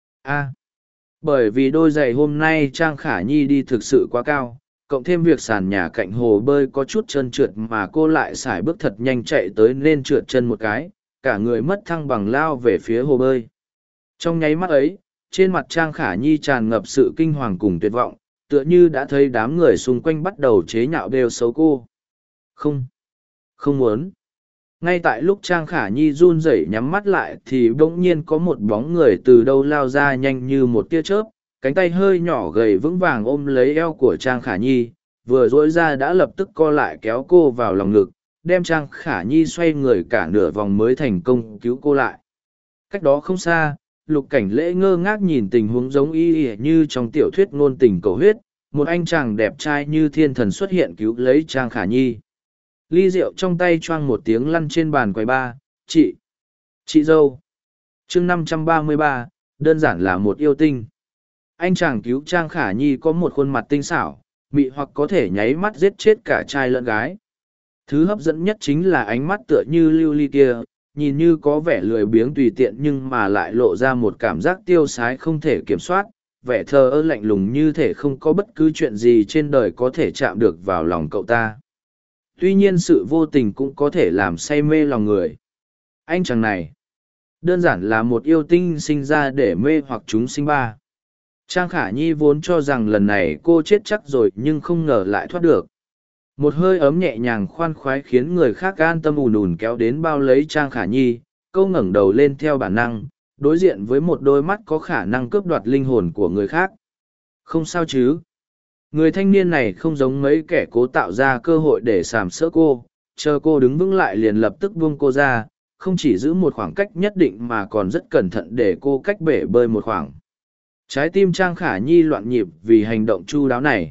A: Bởi vì đôi giày hôm nay Trang Khả Nhi đi thực sự quá cao, cộng thêm việc sàn nhà cạnh hồ bơi có chút trơn trượt mà cô lại sải bước thật nhanh chạy tới nên trượt chân một cái, cả người mất thăng bằng lao về phía hồ bơi. Trong nháy mắt ấy, trên mặt Trang Khả Nhi tràn ngập sự kinh hoàng cùng tuyệt vọng, tựa như đã thấy đám người xung quanh bắt đầu chế nhạo bêu xấu cô. Không muốn. Ngay tại lúc Trang Khả Nhi run rẩy nhắm mắt lại thì bỗng nhiên có một bóng người từ đâu lao ra nhanh như một tia chớp, cánh tay hơi nhỏ gầy vững vàng ôm lấy eo của Trang Khả Nhi, vừa duỗi ra đã lập tức co lại kéo cô vào lòng ngực, đem Trang Khả Nhi xoay người cả nửa vòng mới thành công cứu cô lại. Cách đó không xa, Lục Cảnh Lễ ngơ ngác nhìn tình huống giống y như trong tiểu thuyết ngôn tình cầu huyết, một anh chàng đẹp trai như thiên thần xuất hiện cứu lấy Trang Khả Nhi. Ly rượu trong tay choang một tiếng lăn trên bàn quầy ba. Chị dâu. chương 533, đơn giản là một yêu tinh. Anh chàng cứu Trang Khả Nhi có một khuôn mặt tinh xảo, mị hoặc có thể nháy mắt giết chết cả trai lẫn gái. Thứ hấp dẫn nhất chính là ánh mắt tựa như lưu ly kia, nhìn như có vẻ lười biếng tùy tiện nhưng mà lại lộ ra một cảm giác tiêu sái không thể kiểm soát, vẻ thờ ơ lạnh lùng như thể không có bất cứ chuyện gì trên đời có thể chạm được vào lòng cậu ta. Tuy nhiên sự vô tình cũng có thể làm say mê lòng người. Anh chàng này, đơn giản là một yêu tinh sinh ra để mê hoặc chúng sinh ba. Trang Khả Nhi vốn cho rằng lần này cô chết chắc rồi nhưng không ngờ lại thoát được. Một hơi ấm nhẹ nhàng khoan khoái khiến người khác an tâm ùn ùn kéo đến bao lấy Trang Khả Nhi, câu ngẩng đầu lên theo bản năng, đối diện với một đôi mắt có khả năng cướp đoạt linh hồn của người khác. Không sao chứ. Người thanh niên này không giống mấy kẻ cố tạo ra cơ hội để sàm sỡ cô, chờ cô đứng vững lại liền lập tức buông cô ra, không chỉ giữ một khoảng cách nhất định mà còn rất cẩn thận để cô cách bể bơi một khoảng. Trái tim Trang Khả Nhi loạn nhịp vì hành động chu đáo này.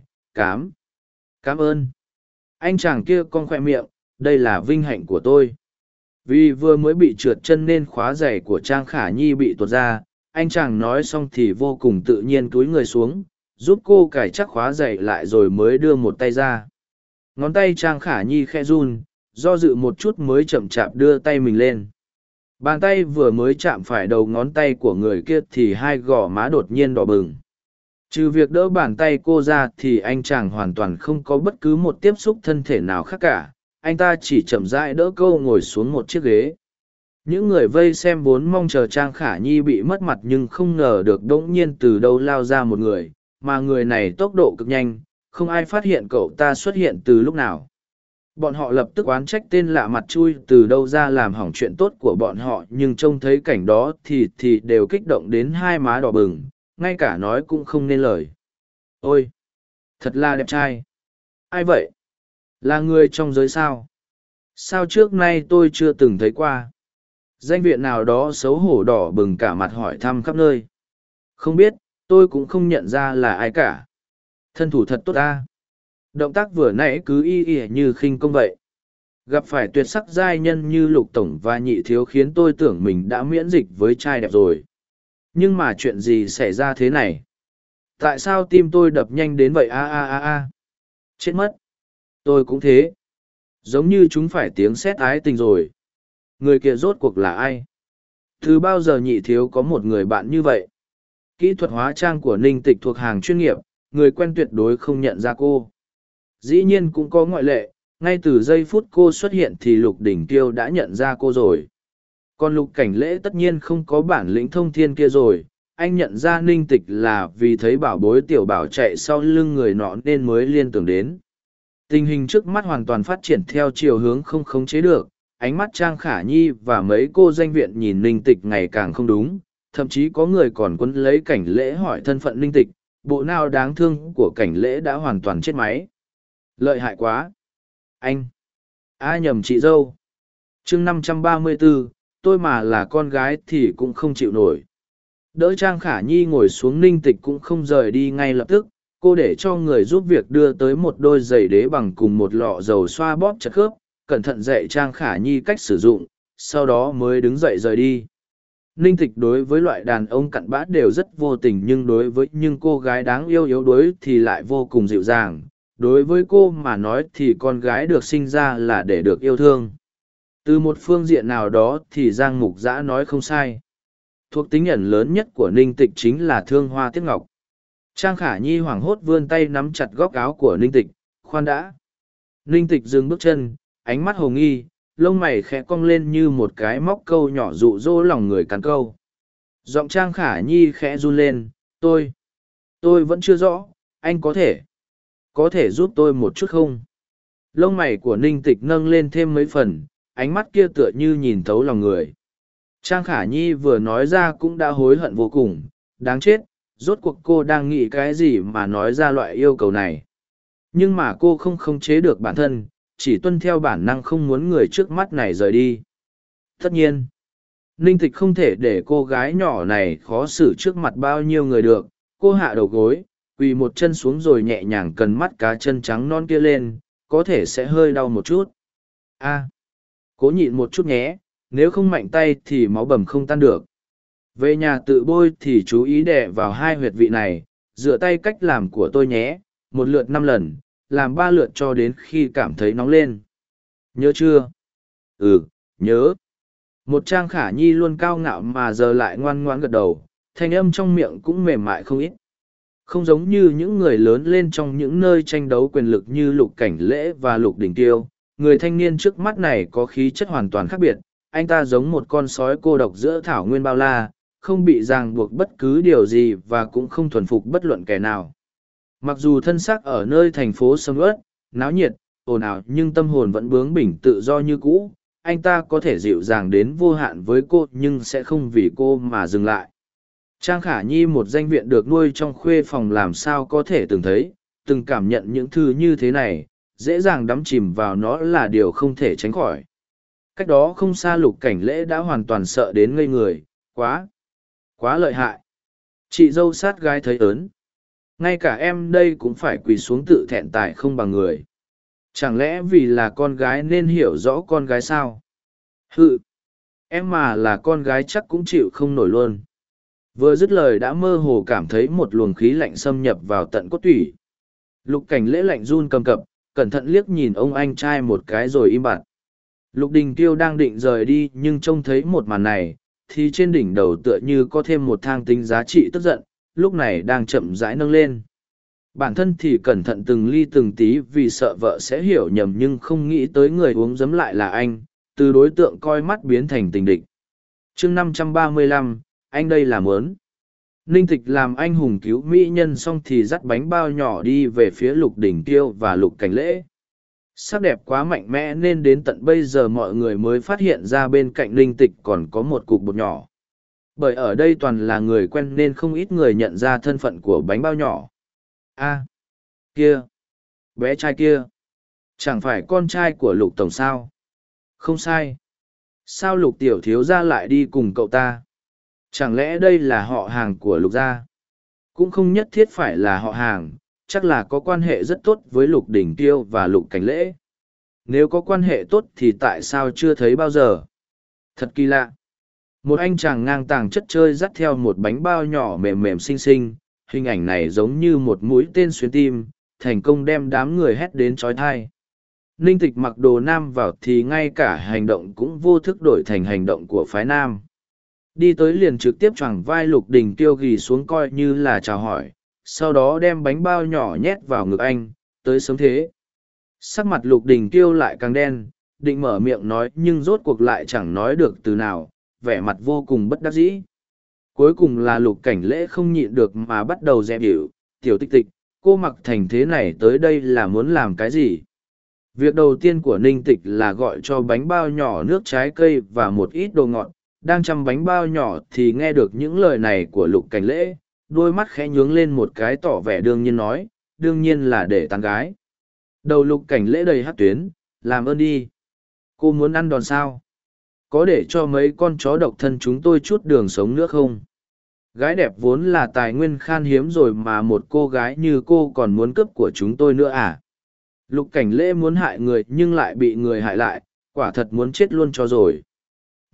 A: Cảm ơn. Anh chàng kia cong khoe miệng, đây là vinh hạnh của tôi. Vì vừa mới bị trượt chân nên khóa giày của Trang Khả Nhi bị tuột ra, anh chàng nói xong thì vô cùng tự nhiên cúi người xuống, giúp cô cài chắc khóa giày lại rồi mới đưa một tay ra. Ngón tay Trang Khả Nhi khẽ run, do dự một chút mới chậm chạp đưa tay mình lên. Bàn tay vừa mới chạm phải đầu ngón tay của người kia thì hai gò má đột nhiên đỏ bừng. Trừ việc đỡ bàn tay cô ra thì anh chàng hoàn toàn không có bất cứ một tiếp xúc thân thể nào khác cả, anh ta chỉ chậm rãi đỡ cô ngồi xuống một chiếc ghế. Những người vây xem vốn mong chờ Trang Khả Nhi bị mất mặt nhưng không ngờ được đống nhiên từ đâu lao ra một người, mà người này tốc độ cực nhanh, không ai phát hiện cậu ta xuất hiện từ lúc nào. Bọn họ lập tức oán trách tên lạ mặt chui từ đâu ra làm hỏng chuyện tốt của bọn họ nhưng trông thấy cảnh đó thì đều kích động đến hai má đỏ bừng, ngay cả nói cũng không nên lời. Ôi! Thật là đẹp trai! Ai vậy? Là người trong giới sao? Sao trước nay tôi chưa từng thấy qua? Danh viện nào đó xấu hổ đỏ bừng cả mặt hỏi thăm khắp nơi. Không biết, tôi cũng không nhận ra là ai cả. Thân thủ thật tốt ta. Động tác vừa nãy cứ y y như khinh công vậy. Gặp phải tuyệt sắc giai nhân như Lục Tổng và Nhị Thiếu khiến tôi tưởng mình đã miễn dịch với trai đẹp rồi. Nhưng mà chuyện gì xảy ra thế này? Tại sao tim tôi đập nhanh đến vậy Chết mất. Tôi cũng thế. Giống như chúng phải tiếng sét ái tình rồi. Người kia rốt cuộc là ai? Từ bao giờ Nhị Thiếu có một người bạn như vậy? Kỹ thuật hóa trang của Ninh Tịch thuộc hàng chuyên nghiệp, người quen tuyệt đối không nhận ra cô. Dĩ nhiên cũng có ngoại lệ, ngay từ giây phút cô xuất hiện thì Lục Đỉnh Tiêu đã nhận ra cô rồi. Còn Lục Cảnh Lễ tất nhiên không có bản lĩnh thông thiên kia rồi, anh nhận ra Ninh Tịch là vì thấy bảo bối tiểu bảo chạy sau lưng người nọ nên mới liên tưởng đến. Tình hình trước mắt hoàn toàn phát triển theo chiều hướng không khống chế được, ánh mắt Trang Khả Nhi và mấy cô danh viện nhìn Ninh Tịch ngày càng không đúng, thậm chí có người còn quấn lấy Cảnh Lễ hỏi thân phận Ninh Tịch, bộ nào đáng thương của Cảnh Lễ đã hoàn toàn chết máy. Lợi hại quá! Anh! Nhầm chị dâu! chương 534, tôi mà là con gái thì cũng không chịu nổi. Đỡ Trang Khả Nhi ngồi xuống Ninh Tịch cũng không rời đi ngay lập tức, cô để cho người giúp việc đưa tới một đôi giày đế bằng cùng một lọ dầu xoa bóp chặt khớp, cẩn thận dạy Trang Khả Nhi cách sử dụng, sau đó mới đứng dậy rời đi. Ninh Tịch đối với loại đàn ông cặn bã đều rất vô tình, nhưng đối với những cô gái đáng yêu yếu đuối thì lại vô cùng dịu dàng. Đối với cô mà nói thì con gái được sinh ra là để được yêu thương. Từ một phương diện nào đó thì Giang Mục Giã nói không sai. Thuộc tính ẩn lớn nhất của Ninh Tịch chính là thương hoa tiếc ngọc. Trang Khả Nhi hoảng hốt vươn tay nắm chặt góc áo của Ninh Tịch. Khoan đã. Ninh Tịch dừng bước chân, ánh mắt hồ nghi, lông mày khẽ cong lên như một cái móc câu nhỏ dụ dỗ lòng người cắn câu. Giọng Trang Khả Nhi khẽ run lên, tôi vẫn chưa rõ, anh có thể giúp tôi một chút không? Lông mày của Ninh Tịch nâng lên thêm mấy phần, ánh mắt kia tựa như nhìn thấu lòng người. Trang Khả Nhi vừa nói ra cũng đã hối hận vô cùng, đáng chết, rốt cuộc cô đang nghĩ cái gì mà nói ra loại yêu cầu này. Nhưng mà cô không khống chế được bản thân, chỉ tuân theo bản năng không muốn người trước mắt này rời đi. Tất nhiên, Ninh Tịch không thể để cô gái nhỏ này khó xử trước mặt bao nhiêu người được. Cô hạ đầu gối, quỳ một chân xuống rồi nhẹ nhàng cần mắt cá chân trắng non kia lên, có thể sẽ hơi đau một chút. Cố nhịn một chút nhé, nếu không mạnh tay thì máu bầm không tan được. Về nhà tự bôi thì chú ý đè vào hai huyệt vị này, dựa tay cách làm của tôi nhé, một lượt 5 lần, làm 3 lượt cho đến khi cảm thấy nóng lên. Nhớ chưa? Nhớ. Một Trang Khả Nhi luôn cao ngạo mà giờ lại ngoan ngoãn gật đầu, thanh âm trong miệng cũng mềm mại không ít. Không giống như những người lớn lên trong những nơi tranh đấu quyền lực như Lục Cảnh Lễ và Lục Đình Tiêu, người thanh niên trước mắt này có khí chất hoàn toàn khác biệt. Anh ta giống một con sói cô độc giữa thảo nguyên bao la, không bị ràng buộc bất cứ điều gì và cũng không thuần phục bất luận kẻ nào. Mặc dù thân xác ở nơi thành phố sầm uất, náo nhiệt, ồn ào, nhưng tâm hồn vẫn bướng bỉnh tự do như cũ. Anh ta có thể dịu dàng đến vô hạn với cô nhưng sẽ không vì cô mà dừng lại. Trang Khả Nhi một danh viện được nuôi trong khuê phòng làm sao có thể từng thấy, từng cảm nhận những thứ như thế này, dễ dàng đắm chìm vào nó là điều không thể tránh khỏi. Cách đó không xa Lục Cảnh Lễ đã hoàn toàn sợ đến ngây người, quá lợi hại. Chị dâu sát gái thấy ớn. Ngay cả em đây cũng phải quỳ xuống tự thẹn tại không bằng người. Chẳng lẽ vì là con gái nên hiểu rõ con gái sao? Em mà là con gái chắc cũng chịu không nổi luôn. Vừa dứt lời đã mơ hồ cảm thấy một luồng khí lạnh xâm nhập vào tận cốt tủy. Lục Cảnh Lễ lạnh run cầm cập, cẩn thận liếc nhìn ông anh trai một cái rồi im bặt. Lục Đình Kiêu đang định rời đi nhưng trông thấy một màn này, thì trên đỉnh đầu tựa như có thêm một thang tính giá trị tức giận, lúc này đang chậm rãi nâng lên. Bản thân thì cẩn thận từng ly từng tí vì sợ vợ sẽ hiểu nhầm nhưng không nghĩ tới người uống giấm lại là anh, từ đối tượng coi mắt biến thành tình địch. chương 535, anh đây là mớn. Ninh Tịch làm anh hùng cứu mỹ nhân xong thì dắt bánh bao nhỏ đi về phía Lục Đình Kiêu và Lục Cảnh Lễ. Sắc đẹp quá mạnh mẽ nên đến tận bây giờ mọi người mới phát hiện ra bên cạnh Ninh Tịch còn có một cục bột nhỏ. Bởi ở đây toàn là người quen nên không ít người nhận ra thân phận của bánh bao nhỏ. Kia! Bé trai kia! Chẳng phải con trai của Lục Tổng sao? Không sai. Sao Lục Tiểu Thiếu gia lại đi cùng cậu ta? Chẳng lẽ đây là họ hàng của Lục gia? Cũng không nhất thiết phải là họ hàng, chắc là có quan hệ rất tốt với Lục Đình Tiêu và Lục Cảnh Lễ. Nếu có quan hệ tốt thì tại sao chưa thấy bao giờ? Thật kỳ lạ. Một anh chàng ngang tàng chất chơi dắt theo một bánh bao nhỏ mềm mềm xinh xinh, hình ảnh này giống như một mũi tên xuyên tim, thành công đem đám người hét đến trói thai. Ninh Tịch mặc đồ nam vào thì ngay cả hành động cũng vô thức đổi thành hành động của phái nam. Đi tới liền trực tiếp choàng vai Lục Đình Tiêu ghì xuống coi như là chào hỏi, sau đó đem bánh bao nhỏ nhét vào ngực anh, tới sớm thế. Sắc mặt Lục Đình Tiêu lại càng đen, định mở miệng nói nhưng rốt cuộc lại chẳng nói được từ nào, vẻ mặt vô cùng bất đắc dĩ. Cuối cùng là Lục Cảnh Lễ không nhịn được mà bắt đầu dè bỉu, Tiểu Tịch Tịch, cô mặc thành thế này tới đây là muốn làm cái gì? Việc đầu tiên của Ninh Tịch là gọi cho bánh bao nhỏ nước trái cây và một ít đồ ngọt, đang chăm bánh bao nhỏ thì nghe được những lời này của Lục Cảnh Lễ, đôi mắt khẽ nhướng lên một cái tỏ vẻ đương nhiên nói, đương nhiên là để tán gái. Đầu Lục Cảnh Lễ đầy hát tuyến, làm ơn đi. Cô muốn ăn đòn sao? Có để cho mấy con chó độc thân chúng tôi chút đường sống nữa không? Gái đẹp vốn là tài nguyên khan hiếm rồi mà một cô gái như cô còn muốn cướp của chúng tôi nữa à? Lục Cảnh Lễ muốn hại người nhưng lại bị người hại lại, quả thật muốn chết luôn cho rồi.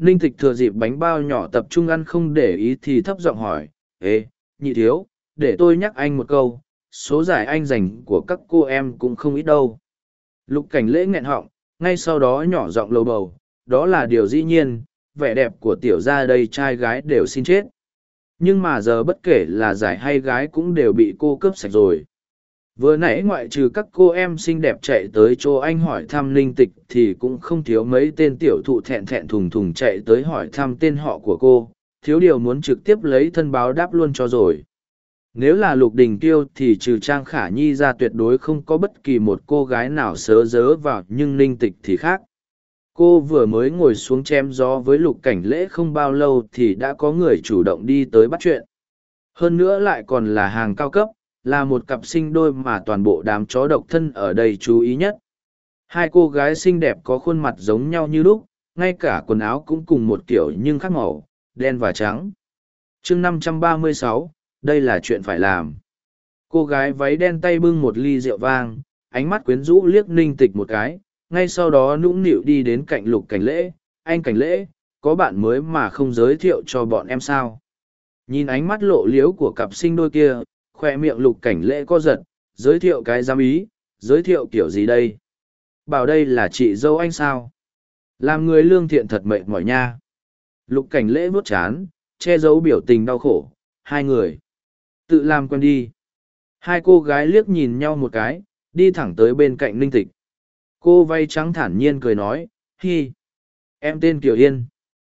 A: Ninh Tịch thừa dịp bánh bao nhỏ tập trung ăn không để ý thì thấp giọng hỏi, ê, nhị thiếu, để tôi nhắc anh một câu, số giải anh dành của các cô em cũng không ít đâu. Lục Cảnh Lễ nghẹn họng, ngay sau đó nhỏ giọng lầu bầu, đó là điều dĩ nhiên, vẻ đẹp của tiểu gia đây trai gái đều xin chết. Nhưng mà giờ bất kể là giải hay gái cũng đều bị cô cướp sạch rồi. Vừa nãy ngoại trừ các cô em xinh đẹp chạy tới chỗ anh hỏi thăm Ninh Tịch thì cũng không thiếu mấy tên tiểu thụ thẹn thẹn thùng thùng chạy tới hỏi thăm tên họ của cô, thiếu điều muốn trực tiếp lấy thân báo đáp luôn cho rồi. Nếu là Lục Đình Kiêu thì trừ Trang Khả Nhi ra tuyệt đối không có bất kỳ một cô gái nào sớ dớ vào, nhưng Ninh Tịch thì khác. Cô vừa mới ngồi xuống chém gió với Lục Cảnh Lễ không bao lâu thì đã có người chủ động đi tới bắt chuyện. Hơn nữa lại còn là hàng cao cấp, là một cặp sinh đôi mà toàn bộ đám chó độc thân ở đây chú ý nhất. Hai cô gái xinh đẹp có khuôn mặt giống nhau như lúc, ngay cả quần áo cũng cùng một kiểu nhưng khác màu, đen và trắng. chương 536, đây là chuyện phải làm. Cô gái váy đen tay bưng một ly rượu vang, ánh mắt quyến rũ liếc Ninh Tịch một cái, ngay sau đó nũng nịu đi đến cạnh Lục Cảnh Lễ. Anh Cảnh Lễ, có bạn mới mà không giới thiệu cho bọn em sao? Nhìn ánh mắt lộ liếu của cặp sinh đôi kia, khoe miệng Lục Cảnh Lễ co giật, giới thiệu cái giám ý, giới thiệu kiểu gì đây? Bảo đây là chị dâu anh sao? Làm người lương thiện thật mệt mỏi nha. Lục Cảnh Lễ vuốt chán, che giấu biểu tình đau khổ, hai người. Tự làm quen đi. Hai cô gái liếc nhìn nhau một cái, đi thẳng tới bên cạnh Ninh Tịch. Cô váy trắng thản nhiên cười nói, hi, em tên Kiều Yên.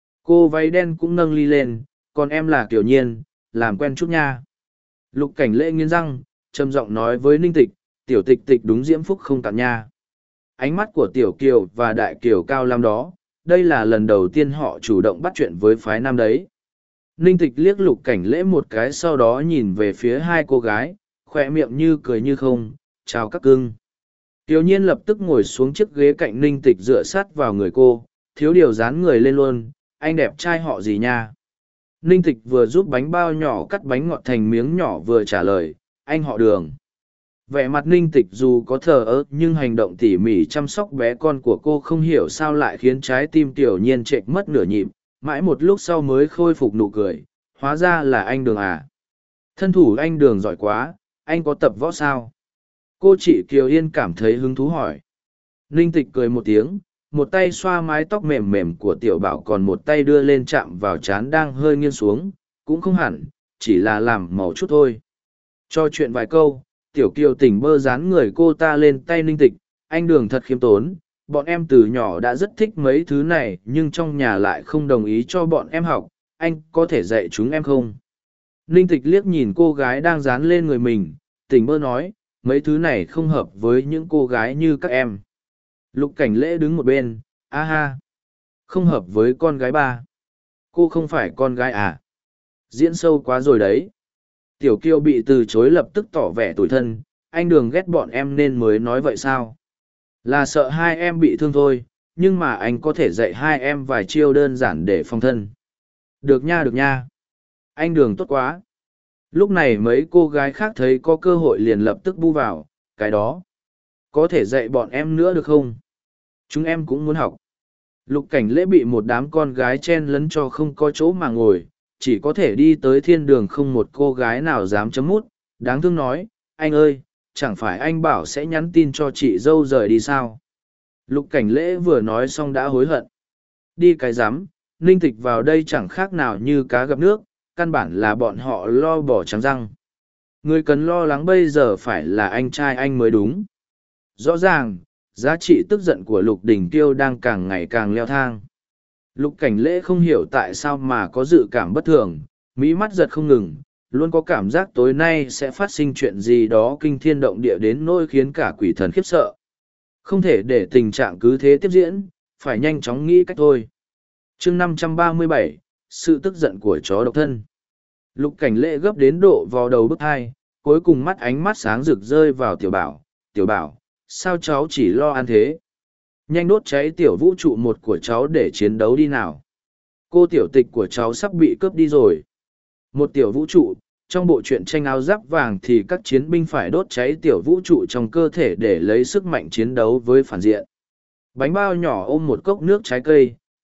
A: Cô váy đen cũng nâng ly lên, còn em là Kiều Nhiên, làm quen chút nha. Lục Cảnh Lễ nghiến răng, trầm giọng nói với Ninh Tịch, tiểu tịch tịch đúng diễm phúc không tặng nha. Ánh mắt của tiểu Kiều và đại Kiều cao lam đó, đây là lần đầu tiên họ chủ động bắt chuyện với phái nam đấy. Ninh Tịch liếc Lục Cảnh Lễ một cái, sau đó nhìn về phía hai cô gái, khoe miệng như cười như không, chào các cưng. Kiều Nhiên lập tức ngồi xuống chiếc ghế cạnh Ninh Tịch dựa sát vào người cô, thiếu điều dán người lên luôn, anh đẹp trai họ gì nha. Ninh Tịch vừa giúp bánh bao nhỏ cắt bánh ngọt thành miếng nhỏ vừa trả lời, anh họ Đường. Vẻ mặt Ninh Tịch dù có thờ ơ nhưng hành động tỉ mỉ chăm sóc bé con của cô không hiểu sao lại khiến trái tim Tiểu Nhiên trệch mất nửa nhịp, mãi một lúc sau mới khôi phục nụ cười, hóa ra là anh Đường à. Thân thủ anh Đường giỏi quá, anh có tập võ sao? Cô chị Kiều Yên cảm thấy hứng thú hỏi. Ninh Tịch cười một tiếng, một tay xoa mái tóc mềm mềm của tiểu bảo, còn một tay đưa lên chạm vào trán đang hơi nghiêng xuống, cũng không hẳn, chỉ là làm màu chút thôi. Cho chuyện vài câu, tiểu Kiều tỉnh bơ dán người cô ta lên tay Ninh Tịch, anh Đường thật khiêm tốn, bọn em từ nhỏ đã rất thích mấy thứ này nhưng trong nhà lại không đồng ý cho bọn em học, anh có thể dạy chúng em không? Ninh Tịch liếc nhìn cô gái đang dán lên người mình, tỉnh bơ nói, mấy thứ này không hợp với những cô gái như các em. Lục Cảnh Lễ đứng một bên, a ha, không hợp với con gái ba. Cô không phải con gái à? Diễn sâu quá rồi đấy. Tiểu Kiều bị từ chối lập tức tỏ vẻ tủi thân, anh Đường ghét bọn em nên mới nói vậy sao? Là sợ hai em bị thương thôi, nhưng mà anh có thể dạy hai em vài chiêu đơn giản để phòng thân. Được nha, được nha. Anh Đường tốt quá. Lúc này mấy cô gái khác thấy có cơ hội liền lập tức bu vào, cái đó. Có thể dạy bọn em nữa được không? Chúng em cũng muốn học. Lục Cảnh Lễ bị một đám con gái chen lấn cho không có chỗ mà ngồi, chỉ có thể đi tới thiên đường, không một cô gái nào dám chấm mút, đáng thương nói, anh ơi, chẳng phải anh bảo sẽ nhắn tin cho chị dâu rời đi sao? Lục Cảnh Lễ vừa nói xong đã hối hận. Đi cái rắm, Ninh Tịch vào đây chẳng khác nào như cá gặp nước, căn bản là bọn họ lo bỏ trắng răng. Người cần lo lắng bây giờ phải là anh trai anh mới đúng. Rõ ràng, giá trị tức giận của Lục Đình Kiêu đang càng ngày càng leo thang. Lục Cảnh Lễ không hiểu tại sao mà có dự cảm bất thường, mí mắt giật không ngừng, luôn có cảm giác tối nay sẽ phát sinh chuyện gì đó kinh thiên động địa đến nỗi khiến cả quỷ thần khiếp sợ. Không thể để tình trạng cứ thế tiếp diễn, phải nhanh chóng nghĩ cách thôi. chương 537, sự tức giận của chó độc thân. Lục Cảnh Lễ gấp đến độ vào đầu bức hai, cuối cùng mắt ánh mắt sáng rực rơi vào Tiểu Bảo. Tiểu Bảo, sao cháu chỉ lo ăn thế? Nhanh đốt cháy tiểu vũ trụ một của cháu để chiến đấu đi nào. Cô tiểu tịch của cháu sắp bị cướp đi rồi. Một tiểu vũ trụ, trong bộ truyện tranh áo giáp vàng thì các chiến binh phải đốt cháy tiểu vũ trụ trong cơ thể để lấy sức mạnh chiến đấu với phản diện. Bánh bao nhỏ ôm một cốc nước trái cây,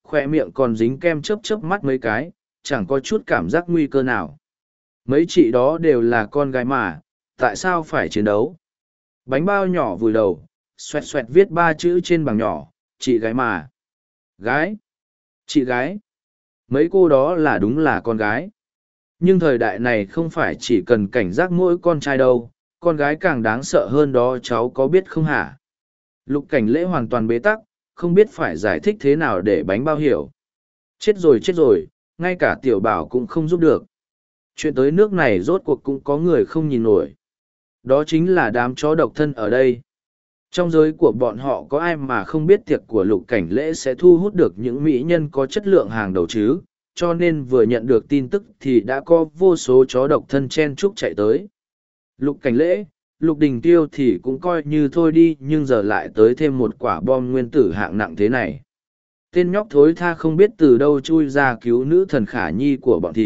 A: khoe miệng còn dính kem chớp chớp mắt mấy cái, chẳng có chút cảm giác nguy cơ nào. Mấy chị đó đều là con gái mà, tại sao phải chiến đấu? Bánh bao nhỏ vùi đầu, xoẹt xoẹt viết 3 chữ trên bảng nhỏ, chị gái mà. Gái? Chị gái? Mấy cô đó là đúng là con gái. Nhưng thời đại này không phải chỉ cần cảnh giác mỗi con trai đâu, con gái càng đáng sợ hơn đó, cháu có biết không hả? Lục Cảnh Lễ hoàn toàn bế tắc, không biết phải giải thích thế nào để bánh bao hiểu. Chết rồi, ngay cả tiểu bảo cũng không giúp được. Chuyện tới nước này rốt cuộc cũng có người không nhìn nổi. Đó chính là đám chó độc thân ở đây. Trong giới của bọn họ có ai mà không biết tiệc của Lục Cảnh Lễ sẽ thu hút được những mỹ nhân có chất lượng hàng đầu chứ, cho nên vừa nhận được tin tức thì đã có vô số chó độc thân chen chúc chạy tới. Lục Cảnh Lễ, Lục Đình Tiêu thì cũng coi như thôi đi, nhưng giờ lại tới thêm một quả bom nguyên tử hạng nặng thế này. Tên nhóc thối tha không biết từ đâu chui ra cứu nữ thần Khả Nhi của bọn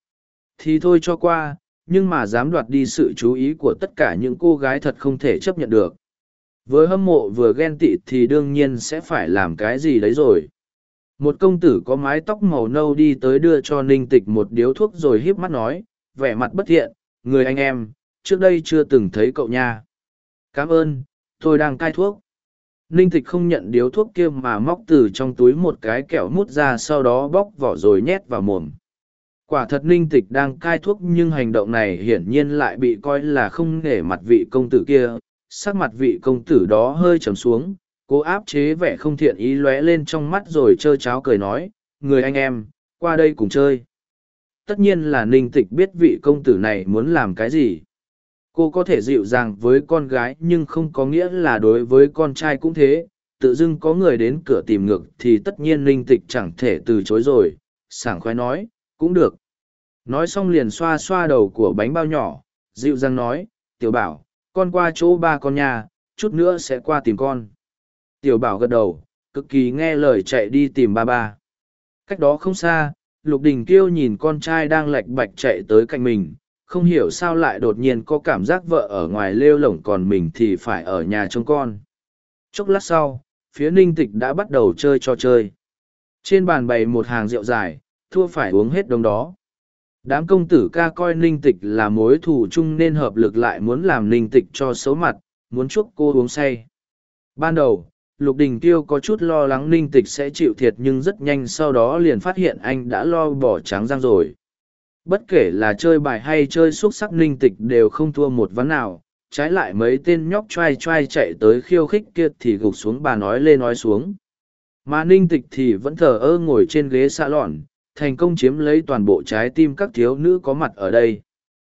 A: thì thôi cho qua, nhưng mà dám đoạt đi sự chú ý của tất cả những cô gái thật không thể chấp nhận được. Vừa hâm mộ vừa ghen tị thì đương nhiên sẽ phải làm cái gì đấy rồi. Một công tử có mái tóc màu nâu đi tới đưa cho Ninh Tịch một điếu thuốc rồi híp mắt nói, vẻ mặt bất thiện, người anh em, trước đây chưa từng thấy cậu nha. Cảm ơn, tôi đang cai thuốc. Ninh Tịch không nhận điếu thuốc kia mà móc từ trong túi một cái kẹo mút ra, sau đó bóc vỏ rồi nhét vào mồm. Quả thật Ninh Tịch đang cai thuốc, nhưng hành động này hiển nhiên lại bị coi là không nể mặt vị công tử kia. Sắc mặt vị công tử đó hơi trầm xuống, cố áp chế vẻ không thiện ý lóe lên trong mắt rồi trơ cháo cười nói, người anh em, qua đây cùng chơi. Tất nhiên là Ninh Tịch biết vị công tử này muốn làm cái gì. Cô có thể dịu dàng với con gái nhưng không có nghĩa là đối với con trai cũng thế. Tự dưng có người đến cửa tìm ngược thì tất nhiên Ninh Tịch chẳng thể từ chối rồi, sảng khoái nói, cũng được. Nói xong liền xoa xoa đầu của bánh bao nhỏ, dịu dàng nói, tiểu bảo, con qua chỗ ba con nhà, chút nữa sẽ qua tìm con. Tiểu bảo gật đầu, cực kỳ nghe lời chạy đi tìm ba ba. Cách đó không xa, Lục Đình Kiêu nhìn con trai đang lạch bạch chạy tới cạnh mình, không hiểu sao lại đột nhiên có cảm giác vợ ở ngoài lêu lổng còn mình thì phải ở nhà trông con. Chốc lát sau, phía Ninh Tịch đã bắt đầu chơi trò chơi. Trên bàn bày một hàng rượu dài, thua phải uống hết đống đó. Đám công tử ca coi Ninh Tịch là mối thù chung nên hợp lực lại muốn làm Ninh Tịch cho xấu mặt, muốn chuốc cô uống say. Ban đầu, Lục Đình Kiêu có chút lo lắng Ninh Tịch sẽ chịu thiệt, nhưng rất nhanh sau đó liền phát hiện anh đã lo bỏ trắng răng rồi. Bất kể là chơi bài hay chơi xúc sắc, Ninh Tịch đều không thua một ván nào, trái lại mấy tên nhóc trai trai chạy tới khiêu khích kia thì gục xuống bà nói lên nói xuống. Mà Ninh Tịch thì vẫn thờ ơ ngồi trên ghế xạ lọn, thành công chiếm lấy toàn bộ trái tim các thiếu nữ có mặt ở đây.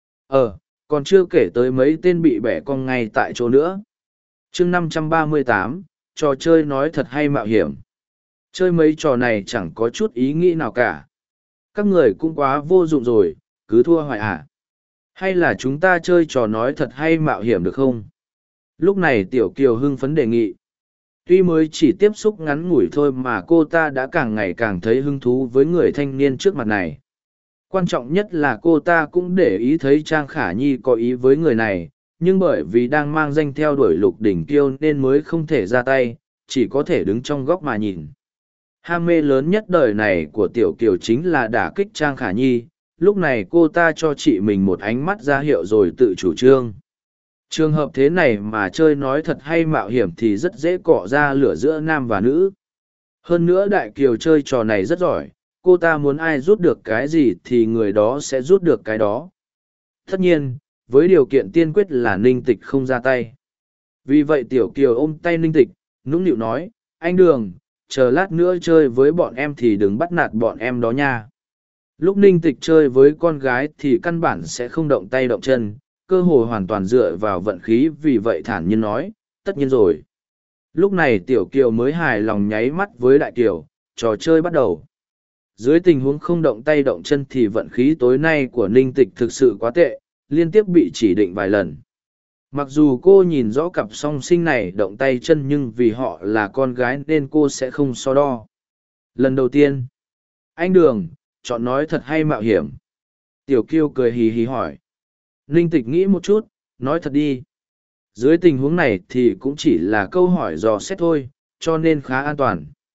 A: Còn chưa kể tới mấy tên bị bẻ cong ngay tại chỗ nữa. chương 538, trò chơi nói thật hay mạo hiểm. Chơi mấy trò này chẳng có chút ý nghĩ nào cả. Các người cũng quá vô dụng rồi, cứ thua hoài à. Hay là chúng ta chơi trò nói thật hay mạo hiểm được không? Lúc này Tiểu Kiều hưng phấn đề nghị. Tuy mới chỉ tiếp xúc ngắn ngủi thôi mà cô ta đã càng ngày càng thấy hứng thú với người thanh niên trước mặt này. Quan trọng nhất là cô ta cũng để ý thấy Trang Khả Nhi có ý với người này, nhưng bởi vì đang mang danh theo đuổi Lục Đỉnh Kiêu nên mới không thể ra tay, chỉ có thể đứng trong góc mà nhìn. Ham mê lớn nhất đời này của Tiểu Kiều chính là đả kích Trang Khả Nhi, lúc này cô ta cho chị mình một ánh mắt ra hiệu rồi tự chủ trương. Trường hợp thế này mà chơi nói thật hay mạo hiểm thì rất dễ cọ ra lửa giữa nam và nữ. Hơn nữa Đại Kiều chơi trò này rất giỏi, cô ta muốn ai rút được cái gì thì người đó sẽ rút được cái đó. Tất nhiên, với điều kiện tiên quyết là Ninh Tịch không ra tay. Vì vậy Tiểu Kiều ôm tay Ninh Tịch, nũng nịu nói, anh Đường, chờ lát nữa chơi với bọn em thì đừng bắt nạt bọn em đó nha. Lúc Ninh Tịch chơi với con gái thì căn bản sẽ không động tay động chân, cơ hội hoàn toàn dựa vào vận khí, vì vậy thản nhiên nói, tất nhiên rồi. Lúc này Tiểu Kiều mới hài lòng nháy mắt với Đại Kiều, trò chơi bắt đầu. Dưới tình huống không động tay động chân thì vận khí tối nay của Ninh Tịch thực sự quá tệ, liên tiếp bị chỉ định vài lần. Mặc dù cô nhìn rõ cặp song sinh này động tay chân nhưng vì họ là con gái nên cô sẽ không so đo. Lần đầu tiên, anh Đường, chọn nói thật hay mạo hiểm? Tiểu Kiêu cười hì hì hỏi. Ninh Tịch nghĩ một chút, nói thật đi. Dưới tình huống này thì cũng chỉ là câu hỏi dò xét thôi, cho nên khá an toàn.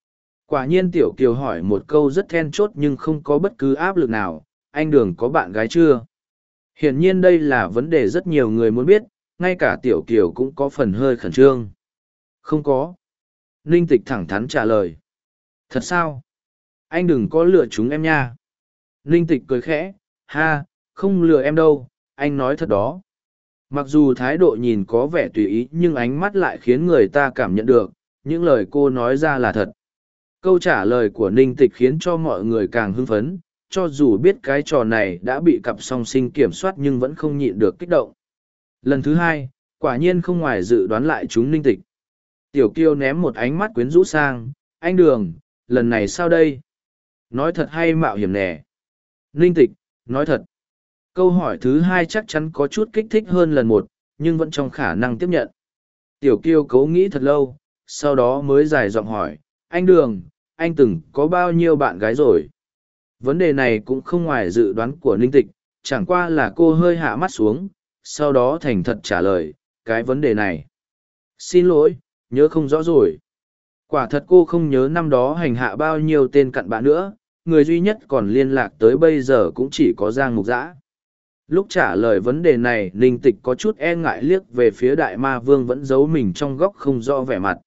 A: Quả nhiên Tiểu Kiều hỏi một câu rất then chốt nhưng không có bất cứ áp lực nào, anh Đường có bạn gái chưa? Hiển nhiên đây là vấn đề rất nhiều người muốn biết, ngay cả Tiểu Kiều cũng có phần hơi khẩn trương. Không có. Ninh Tịch thẳng thắn trả lời. Thật sao? Anh đừng có lừa chúng em nha. Ninh Tịch cười khẽ, ha, không lừa em đâu, anh nói thật đó. Mặc dù thái độ nhìn có vẻ tùy ý nhưng ánh mắt lại khiến người ta cảm nhận được, những lời cô nói ra là thật. Câu trả lời của Ninh Tịch khiến cho mọi người càng hưng phấn, cho dù biết cái trò này đã bị cặp song sinh kiểm soát nhưng vẫn không nhịn được kích động. Lần thứ hai, quả nhiên không ngoài dự đoán lại chúng Ninh Tịch. Tiểu Kiều ném một ánh mắt quyến rũ sang, anh Đường, lần này sao đây? Nói thật hay mạo hiểm nè? Ninh Tịch, nói thật. Câu hỏi thứ hai chắc chắn có chút kích thích hơn lần một, nhưng vẫn trong khả năng tiếp nhận. Tiểu Kiều cố nghĩ thật lâu, sau đó mới dài giọng hỏi, anh Đường, anh từng có bao nhiêu bạn gái rồi? Vấn đề này cũng không ngoài dự đoán của Ninh Tịch, chẳng qua là cô hơi hạ mắt xuống, sau đó thành thật trả lời, cái vấn đề này. Xin lỗi, nhớ không rõ rồi. Quả thật cô không nhớ năm đó hành hạ bao nhiêu tên cặn bã nữa, người duy nhất còn liên lạc tới bây giờ cũng chỉ có Giang Mục Giã. Lúc trả lời vấn đề này, Ninh Tịch có chút e ngại liếc về phía Đại Ma Vương vẫn giấu mình trong góc không rõ vẻ mặt.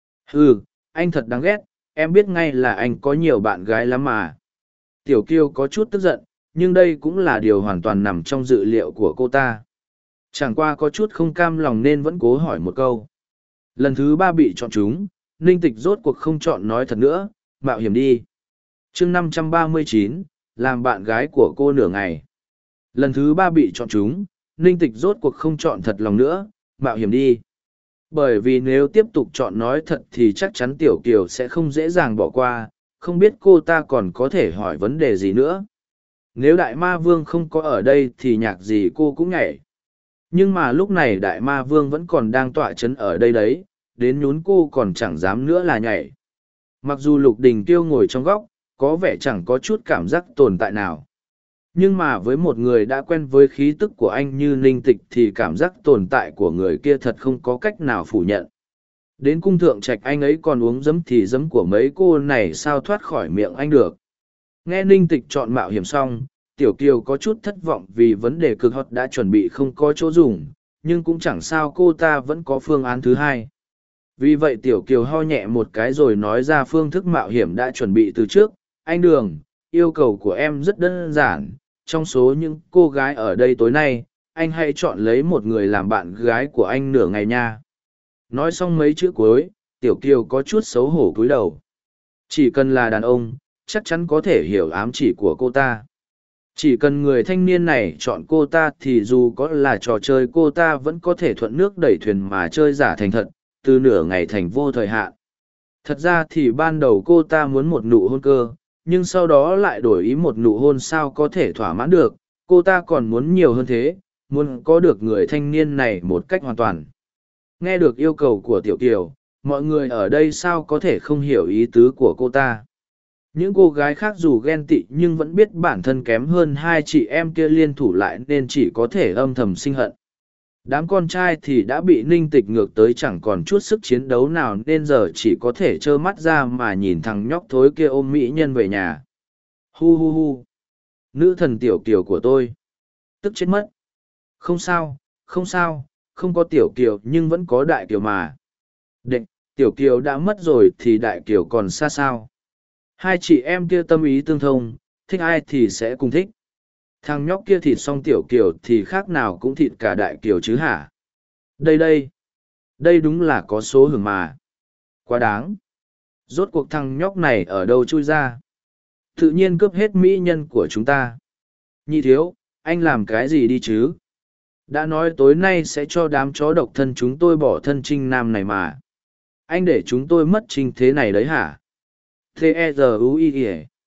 A: Anh thật đáng ghét, em biết ngay là anh có nhiều bạn gái lắm mà. Tiểu Kiều có chút tức giận, nhưng đây cũng là điều hoàn toàn nằm trong dự liệu của cô ta. Chẳng qua có chút không cam lòng nên vẫn cố hỏi một câu. Lần thứ ba bị chọn chúng, Ninh Tịch rốt cuộc không chọn nói thật nữa, mạo hiểm đi. chương 539, làm bạn gái của cô nửa ngày. Lần thứ ba bị chọn chúng, Ninh Tịch rốt cuộc không chọn thật lòng nữa, mạo hiểm đi. Bởi vì nếu tiếp tục chọn nói thật thì chắc chắn Tiểu Kiều sẽ không dễ dàng bỏ qua, không biết cô ta còn có thể hỏi vấn đề gì nữa. Nếu Đại Ma Vương không có ở đây thì nhạc gì cô cũng nhảy. Nhưng mà lúc này Đại Ma Vương vẫn còn đang tọa chấn ở đây đấy, đến nhún cô còn chẳng dám nữa là nhảy. Mặc dù Lục Đình Tiêu ngồi trong góc, có vẻ chẳng có chút cảm giác tồn tại nào. Nhưng mà với một người đã quen với khí tức của anh như Ninh Tịch thì cảm giác tồn tại của người kia thật không có cách nào phủ nhận. Đến cung thượng trạch anh ấy còn uống giấm thì giấm của mấy cô này sao thoát khỏi miệng anh được. Nghe Ninh Tịch chọn mạo hiểm xong, Tiểu Kiều có chút thất vọng vì vấn đề cực hot đã chuẩn bị không có chỗ dùng, nhưng cũng chẳng sao cô ta vẫn có phương án thứ hai. Vì vậy Tiểu Kiều ho nhẹ một cái rồi nói ra phương thức mạo hiểm đã chuẩn bị từ trước. Anh Đường, yêu cầu của em rất đơn giản, trong số những cô gái ở đây tối nay, anh hãy chọn lấy một người làm bạn gái của anh nửa ngày nha. Nói xong mấy chữ cuối, Tiểu Kiều có chút xấu hổ cúi đầu. Chỉ cần là đàn ông, chắc chắn có thể hiểu ám chỉ của cô ta. Chỉ cần người thanh niên này chọn cô ta thì dù có là trò chơi cô ta vẫn có thể thuận nước đẩy thuyền mà chơi giả thành thật, từ nửa ngày thành vô thời hạn. Thật ra thì ban đầu cô ta muốn một nụ hôn cơ, nhưng sau đó lại đổi ý một nụ hôn sao có thể thỏa mãn được, cô ta còn muốn nhiều hơn thế, muốn có được người thanh niên này một cách hoàn toàn. Nghe được yêu cầu của Tiểu Kiều, mọi người ở đây sao có thể không hiểu ý tứ của cô ta. Những cô gái khác dù ghen tị nhưng vẫn biết bản thân kém hơn hai chị em kia liên thủ lại nên chỉ có thể âm thầm sinh hận. Đám con trai thì đã bị Ninh Tịch ngược tới chẳng còn chút sức chiến đấu nào nên giờ chỉ có thể trơ mắt ra mà nhìn thằng nhóc thối kia ôm mỹ nhân về nhà. Hu hu hu. Nữ thần Tiểu Kiều của tôi. Tức chết mất. Không sao, không sao, không có Tiểu Kiều nhưng vẫn có Đại Kiều mà. Đệ, Tiểu Kiều đã mất rồi thì Đại Kiều còn xa sao. Hai chị em kia tâm ý tương thông, thích ai thì sẽ cùng thích. Thằng nhóc kia thịt xong Tiểu Kiều thì khác nào cũng thịt cả Đại Kiều chứ hả? Đây đúng là có số hưởng mà. Quá đáng. Rốt cuộc thằng nhóc này ở đâu chui ra? Tự nhiên cướp hết mỹ nhân của chúng ta. Nhị thiếu, anh làm cái gì đi chứ? Đã nói tối nay sẽ cho đám chó độc thân chúng tôi bỏ thân Trinh Nam này mà. Anh để chúng tôi mất Trinh thế này đấy hả? T-E-Z-U-I-E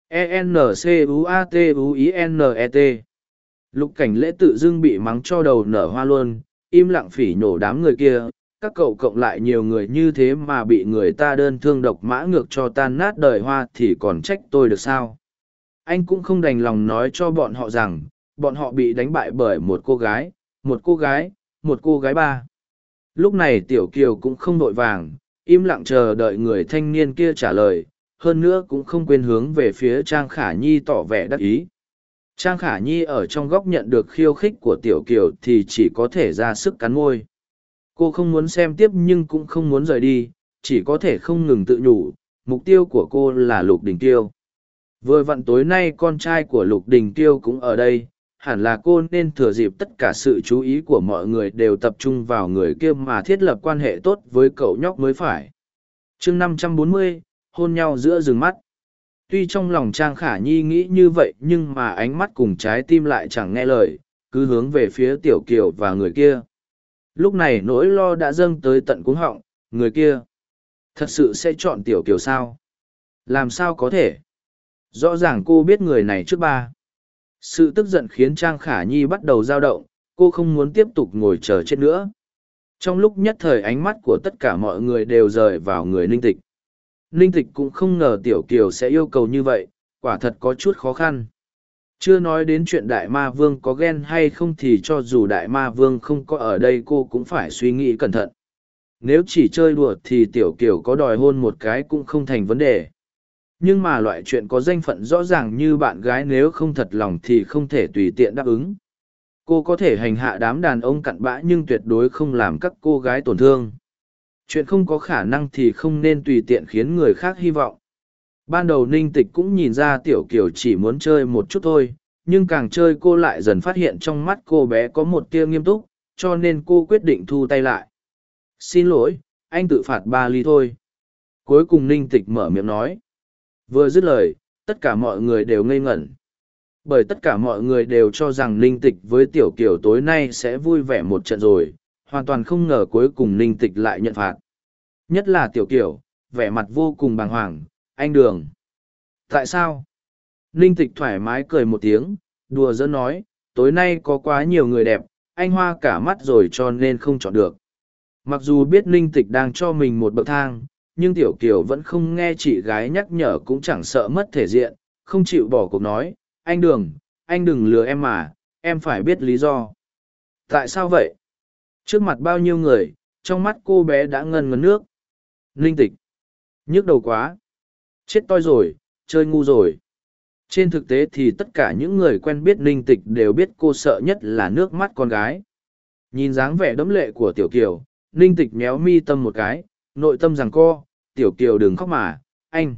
A: E-N-C-U-A-T-U-I-N-E-T. Lục Cảnh Lễ tự dưng bị mắng cho đầu nở hoa luôn, im lặng phỉ nhổ đám người kia. Các cậu cộng lại nhiều người như thế mà bị người ta đơn thương độc mã ngược cho tan nát đời hoa thì còn trách tôi được sao? Anh cũng không đành lòng nói cho bọn họ rằng, bọn họ bị đánh bại bởi một cô gái, một cô gái ba. Lúc này Tiểu Kiều cũng không vội vàng, im lặng chờ đợi người thanh niên kia trả lời. hơn nữa cũng không quên hướng về phía Trang Khả Nhi tỏ vẻ đắc ý. Trang Khả Nhi ở trong góc nhận được khiêu khích của Tiểu Kiều thì chỉ có thể ra sức cắn môi. Cô không muốn xem tiếp nhưng cũng không muốn rời đi, chỉ có thể không ngừng tự nhủ, mục tiêu của cô là Lục Đình Tiêu. Vừa vặn tối nay con trai của Lục Đình Tiêu cũng ở đây, hẳn là cô nên thừa dịp tất cả sự chú ý của mọi người đều tập trung vào người kia mà thiết lập quan hệ tốt với cậu nhóc mới phải. chương 540, hôn nhau giữa rừng mắt. Tuy trong lòng Trang Khả Nhi nghĩ như vậy nhưng mà ánh mắt cùng trái tim lại chẳng nghe lời, cứ hướng về phía Tiểu Kiều và người kia. Lúc này nỗi lo đã dâng tới tận cuống họng, người kia thật sự sẽ chọn Tiểu Kiều sao? Làm sao có thể? Rõ ràng cô biết người này trước ba. Sự tức giận khiến Trang Khả Nhi bắt đầu dao động, cô không muốn tiếp tục ngồi chờ chết nữa. Trong lúc nhất thời ánh mắt của tất cả mọi người đều rời vào người Ninh Tịch. Ninh Tịch cũng không ngờ Tiểu Kiều sẽ yêu cầu như vậy, quả thật có chút khó khăn. Chưa nói đến chuyện Đại Ma Vương có ghen hay không thì cho dù Đại Ma Vương không có ở đây cô cũng phải suy nghĩ cẩn thận. Nếu chỉ chơi đùa thì Tiểu Kiều có đòi hôn một cái cũng không thành vấn đề. Nhưng mà loại chuyện có danh phận rõ ràng như bạn gái nếu không thật lòng thì không thể tùy tiện đáp ứng. Cô có thể hành hạ đám đàn ông cặn bã nhưng tuyệt đối không làm các cô gái tổn thương. Chuyện không có khả năng thì không nên tùy tiện khiến người khác hy vọng. Ban đầu Ninh Tịch cũng nhìn ra Tiểu Kiều chỉ muốn chơi một chút thôi, nhưng càng chơi cô lại dần phát hiện trong mắt cô bé có một tia nghiêm túc, cho nên cô quyết định thu tay lại. Xin lỗi, anh tự phạt 3 ly thôi. Cuối cùng Ninh Tịch mở miệng nói. Vừa dứt lời, tất cả mọi người đều ngây ngẩn. Bởi tất cả mọi người đều cho rằng Ninh Tịch với Tiểu Kiều tối nay sẽ vui vẻ một trận rồi, hoàn toàn không ngờ cuối cùng Ninh Tịch lại nhận phạt. Nhất là Tiểu Kiều, vẻ mặt vô cùng bàng hoàng, anh Đường. Tại sao? Ninh Tịch thoải mái cười một tiếng, đùa giỡn nói, tối nay có quá nhiều người đẹp, anh hoa cả mắt rồi cho nên không chọn được. Mặc dù biết Ninh Tịch đang cho mình một bậc thang, nhưng Tiểu Kiều vẫn không nghe chị gái nhắc nhở cũng chẳng sợ mất thể diện, không chịu bỏ cuộc nói, anh Đường, anh đừng lừa em mà, em phải biết lý do. Tại sao vậy? Trước mặt bao nhiêu người, trong mắt cô bé đã ngân ngấn nước. Ninh Tịch. Nhức đầu quá. Chết toi rồi, chơi ngu rồi. Trên thực tế thì tất cả những người quen biết Ninh Tịch đều biết cô sợ nhất là nước mắt con gái. Nhìn dáng vẻ đẫm lệ của Tiểu Kiều, Ninh Tịch méo mi tâm một cái, nội tâm rằng cô, Tiểu Kiều đừng khóc mà, anh.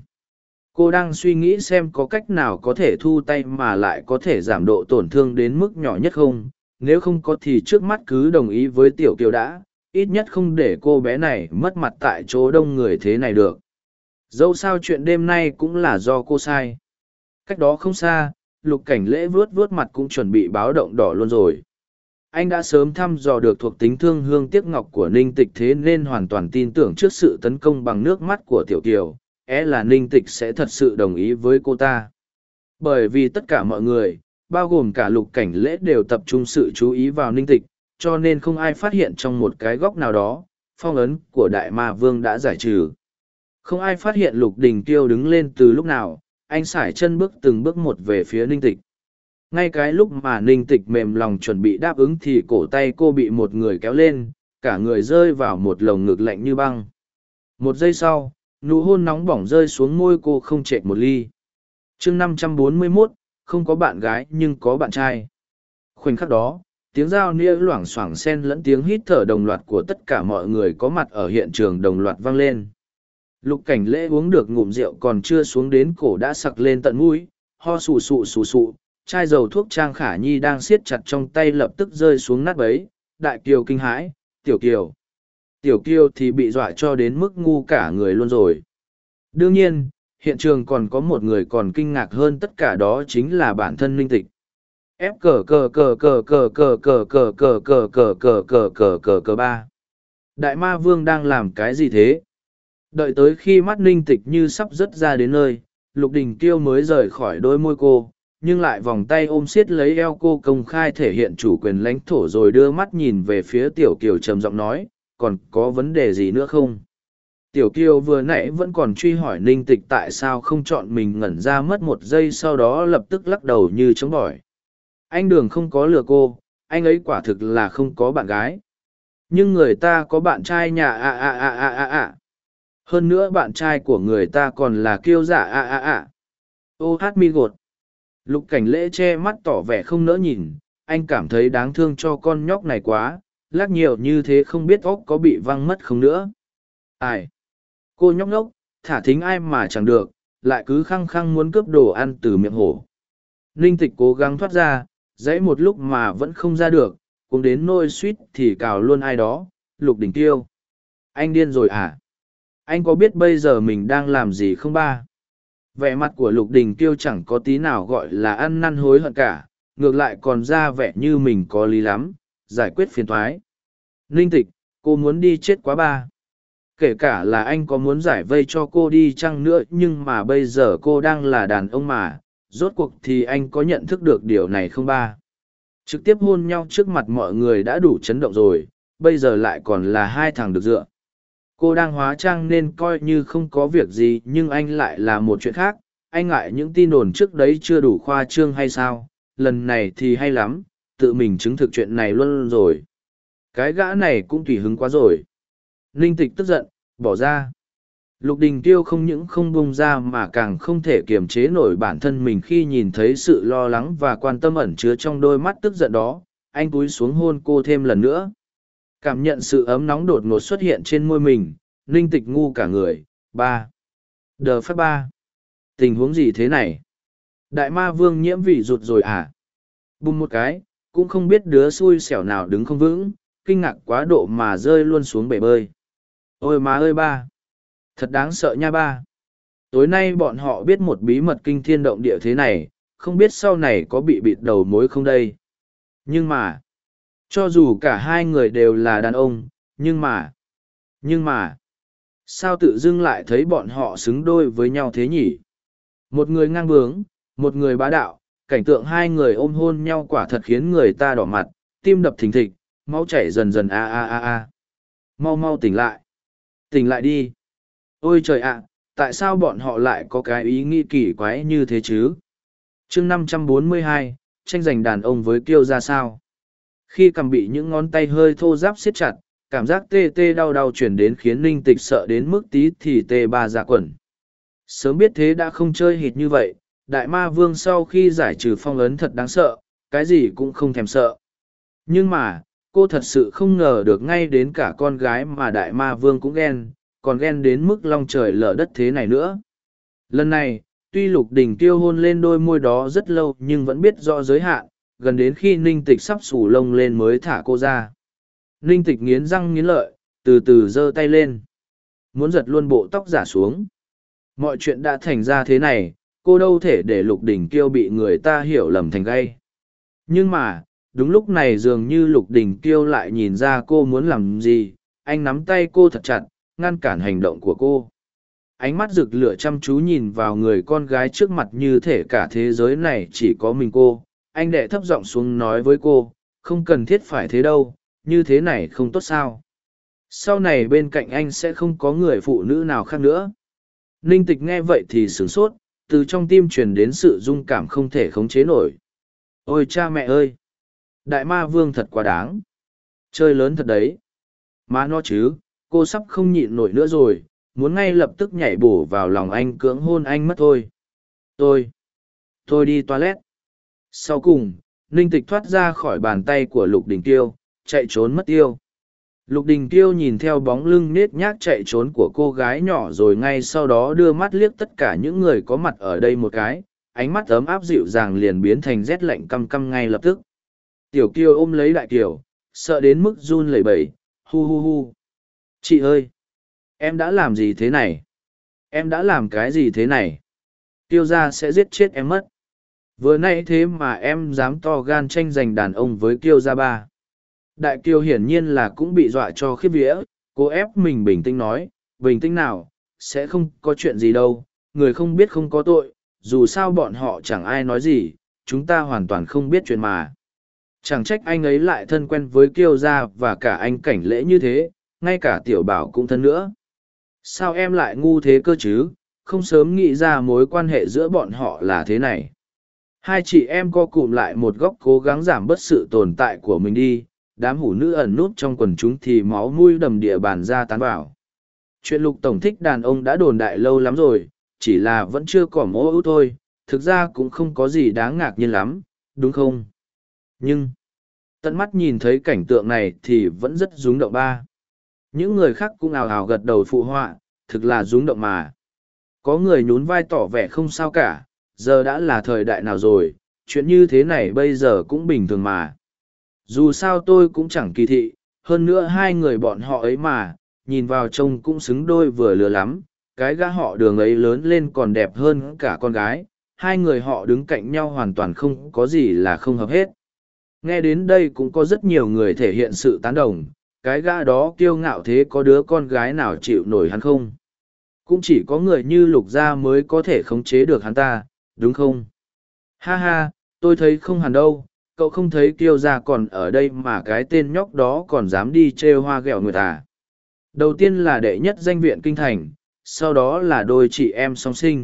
A: Cô đang suy nghĩ xem có cách nào có thể thu tay mà lại có thể giảm độ tổn thương đến mức nhỏ nhất không, nếu không có thì trước mắt cứ đồng ý với Tiểu Kiều đã, ít nhất không để cô bé này mất mặt tại chỗ đông người thế này được. Dẫu sao chuyện đêm nay cũng là do cô sai. Cách đó không xa, Lục Cảnh Lễ vuốt vuốt mặt cũng chuẩn bị báo động đỏ luôn rồi. Anh đã sớm thăm dò được thuộc tính thương hương tiếc ngọc của Ninh Tịch thế nên hoàn toàn tin tưởng trước sự tấn công bằng nước mắt của Tiểu Kiều, là Ninh Tịch sẽ thật sự đồng ý với cô ta. Bởi vì tất cả mọi người, bao gồm cả Lục Cảnh Lễ đều tập trung sự chú ý vào Ninh Tịch, cho nên không ai phát hiện trong một cái góc nào đó, phong ấn của Đại Ma Vương đã giải trừ. Không ai phát hiện Lục Đình Kiêu đứng lên từ lúc nào, anh sải chân bước từng bước một về phía Ninh Tịch. Ngay cái lúc mà Ninh Tịch mềm lòng chuẩn bị đáp ứng thì cổ tay cô bị một người kéo lên, cả người rơi vào một lồng ngực lạnh như băng. Một giây sau, nụ hôn nóng bỏng rơi xuống môi cô không chệch một ly. chương 541, không có bạn gái nhưng có bạn trai. Khoảnh khắc đó, tiếng dao nĩa loảng xoảng xen lẫn tiếng hít thở đồng loạt của tất cả mọi người có mặt ở hiện trường đồng loạt vang lên. Lục Cảnh Lễ uống được ngụm rượu còn chưa xuống đến cổ đã sặc lên tận mũi, ho sù sụ sù sụ, chai dầu thuốc Trang Khả Nhi đang siết chặt trong tay lập tức rơi xuống nát bấy. Đại Kiều kinh hãi, Tiểu Kiều. Tiểu Kiều thì bị dọa cho đến mức ngu cả người luôn rồi. Đương nhiên, hiện trường còn có một người còn kinh ngạc hơn tất cả đó chính là bản thân Ninh Tịch. Ép cờ cờ cờ cờ cờ cờ cờ cờ cờ cờ cờ cờ cờ cờ cờ cờ ba. Đại Ma Vương đang làm cái gì thế? Đợi tới khi mắt Ninh Tịch như sắp rớt ra đến nơi, Lục Đình Kiêu mới rời khỏi đôi môi cô, nhưng lại vòng tay ôm siết lấy eo cô công khai thể hiện chủ quyền lãnh thổ rồi đưa mắt nhìn về phía Tiểu Kiều trầm giọng nói, còn có vấn đề gì nữa không? Tiểu Kiều vừa nãy vẫn còn truy hỏi Ninh Tịch tại sao không chọn mình ngẩn ra mất một giây sau đó lập tức lắc đầu như chống bỏi. Anh Đường không có lừa cô, anh ấy quả thực là không có bạn gái. Nhưng người ta có bạn trai nhà Hơn nữa bạn trai của người ta còn là kiêu giả ô hát mi gột. Lục Cảnh Lễ che mắt tỏ vẻ không nỡ nhìn, anh cảm thấy đáng thương cho con nhóc này quá, lắc nhiều như thế không biết óc có bị văng mất không nữa. Ai? Cô nhóc nhóc, thả thính ai mà chẳng được, lại cứ khăng khăng muốn cướp đồ ăn từ miệng hổ. Ninh Tịch cố gắng thoát ra, dãy một lúc mà vẫn không ra được, cũng đến nôi suýt thì cào luôn ai đó. Lục Đình Tiêu. Anh điên rồi à? Anh có biết bây giờ mình đang làm gì không ba? Vẻ mặt của Lục Đình Tiêu chẳng có tí nào gọi là ăn năn hối hận cả, ngược lại còn ra vẻ như mình có lý lắm, giải quyết phiền toái. Ninh Tịch, cô muốn đi chết quá ba. Kể cả là anh có muốn giải vây cho cô đi chăng nữa, nhưng mà bây giờ cô đang là đàn ông mà, rốt cuộc thì anh có nhận thức được điều này không ba? Trực tiếp hôn nhau trước mặt mọi người đã đủ chấn động rồi, bây giờ lại còn là hai thằng được dựa. Cô đang hóa trang nên coi như không có việc gì, nhưng anh lại là một chuyện khác. Anh ngại những tin đồn trước đấy chưa đủ khoa trương hay sao? Lần này thì hay lắm, tự mình chứng thực chuyện này luôn rồi. Cái gã này cũng tùy hứng quá rồi. Ninh Tịch tức giận, bỏ ra. Lục Đình Tiêu không những không buông ra mà càng không thể kiềm chế nổi bản thân mình khi nhìn thấy sự lo lắng và quan tâm ẩn chứa trong đôi mắt tức giận đó. Anh cúi xuống hôn cô thêm lần nữa. Cảm nhận sự ấm nóng đột ngột xuất hiện trên môi mình, Ninh Tịch ngu cả người. Ba. Đờ phát ba. Tình huống gì thế này? Đại ma vương nhiễm vị rụt rồi à? Bùng một cái, cũng không biết đứa xui xẻo nào đứng không vững, kinh ngạc quá độ mà rơi luôn xuống bể bơi. Ôi má ơi ba! Thật đáng sợ nha ba! Tối nay bọn họ biết một bí mật kinh thiên động địa thế này, không biết sau này có bị bịt đầu mối không đây. Nhưng mà, cho dù cả hai người đều là đàn ông, nhưng mà, sao tự dưng lại thấy bọn họ xứng đôi với nhau thế nhỉ? Một người ngang bướng, một người bá đạo, cảnh tượng hai người ôm hôn nhau quả thật khiến người ta đỏ mặt, tim đập thình thịch, máu chảy dần dần a. Mau mau tỉnh lại. Tỉnh lại đi. Ôi trời ạ, tại sao bọn họ lại có cái ý nghĩ kỳ quái như thế chứ? Chương 542, tranh giành đàn ông với kiêu ra sao? Khi cầm bị những ngón tay hơi thô ráp siết chặt, cảm giác tê tê đau đau chuyển đến khiến Ninh Tịch sợ đến mức tí thì tê ba dạ quẩn. Sớm biết thế đã không chơi hệt như vậy, đại ma vương sau khi giải trừ phong ấn thật đáng sợ, cái gì cũng không thèm sợ. Nhưng mà, cô thật sự không ngờ được ngay đến cả con gái mà đại ma vương cũng ghen, còn ghen đến mức long trời lở đất thế này nữa. Lần này, tuy Lục Đình Tiêu hôn lên đôi môi đó rất lâu nhưng vẫn biết rõ giới hạn, gần đến khi Ninh Tịch sắp xù lông lên mới thả cô ra. Ninh Tịch nghiến răng nghiến lợi, từ từ giơ tay lên. Muốn giật luôn bộ tóc giả xuống. Mọi chuyện đã thành ra thế này, cô đâu thể để Lục Đình Kiêu bị người ta hiểu lầm thành gay. Nhưng mà, đúng lúc này dường như Lục Đình Kiêu lại nhìn ra cô muốn làm gì, anh nắm tay cô thật chặt, ngăn cản hành động của cô. Ánh mắt rực lửa chăm chú nhìn vào người con gái trước mặt như thể cả thế giới này chỉ có mình cô. Anh đệ thấp giọng xuống nói với cô, không cần thiết phải thế đâu, như thế này không tốt sao. Sau này bên cạnh anh sẽ không có người phụ nữ nào khác nữa. Ninh Tịch nghe vậy thì sửng sốt, từ trong tim truyền đến sự rung cảm không thể khống chế nổi. Ôi cha mẹ ơi! Đại ma vương thật quá đáng. Chơi lớn thật đấy. Má nó chứ, cô sắp không nhịn nổi nữa rồi, muốn ngay lập tức nhảy bổ vào lòng anh cưỡng hôn anh mất thôi. Tôi đi toilet. Sau cùng, Ninh Tịch thoát ra khỏi bàn tay của Lục Đình Tiêu, chạy trốn mất tiêu. Lục Đình Tiêu nhìn theo bóng lưng nết nhác chạy trốn của cô gái nhỏ rồi ngay sau đó đưa mắt liếc tất cả những người có mặt ở đây một cái, ánh mắt ấm áp dịu dàng liền biến thành rét lạnh căm căm ngay lập tức. Tiểu Kiều ôm lấy Đại Kiều, sợ đến mức run lẩy bẩy, hu hu hu. Chị ơi! Em đã làm gì thế này? Em đã làm cái gì thế này? Tiêu gia sẽ giết chết em mất. Vừa nãy thế mà em dám to gan tranh giành đàn ông với Kiêu gia ba. Đại Kiều hiển nhiên là cũng bị dọa cho khiếp vía, cô ép mình bình tĩnh nói, bình tĩnh nào, sẽ không có chuyện gì đâu, người không biết không có tội, dù sao bọn họ chẳng ai nói gì, chúng ta hoàn toàn không biết chuyện mà. Chẳng trách anh ấy lại thân quen với Kiêu gia và cả anh Cảnh Lễ như thế, ngay cả Tiểu Bảo cũng thân nữa. Sao em lại ngu thế cơ chứ, không sớm nghĩ ra mối quan hệ giữa bọn họ là thế này. Hai chị em co cụm lại một góc cố gắng giảm bớt sự tồn tại của mình đi, đám hủ nữ ẩn nút trong quần chúng thì máu mũi đầm địa bàn ra tán vào. Chuyện Lục Tổng thích đàn ông đã đồn đại lâu lắm rồi, chỉ là vẫn chưa có mô ưu thôi, thực ra cũng không có gì đáng ngạc nhiên lắm, đúng không? Nhưng, tận mắt nhìn thấy cảnh tượng này thì vẫn rất rúng động ba. Những người khác cũng ào ào gật đầu phụ họa, thực là rúng động mà. Có người nhún vai tỏ vẻ không sao cả, giờ đã là thời đại nào rồi, chuyện như thế này bây giờ cũng bình thường mà. Dù sao tôi cũng chẳng kỳ thị, hơn nữa hai người bọn họ ấy mà, nhìn vào trông cũng xứng đôi vừa lứa lắm, cái gã họ Đường ấy lớn lên còn đẹp hơn cả con gái, hai người họ đứng cạnh nhau hoàn toàn không có gì là không hợp hết. Nghe đến đây cũng có rất nhiều người thể hiện sự tán đồng, cái gã đó kiêu ngạo thế có đứa con gái nào chịu nổi hắn không? Cũng chỉ có người như Lục Gia mới có thể khống chế được hắn ta, đúng không? Ha ha, tôi thấy không hẳn đâu, cậu không thấy Kiêu Gia còn ở đây mà cái tên nhóc đó còn dám đi trêu hoa ghẹo người ta. Đầu tiên là đệ nhất danh viện kinh thành, sau đó là đôi chị em song sinh.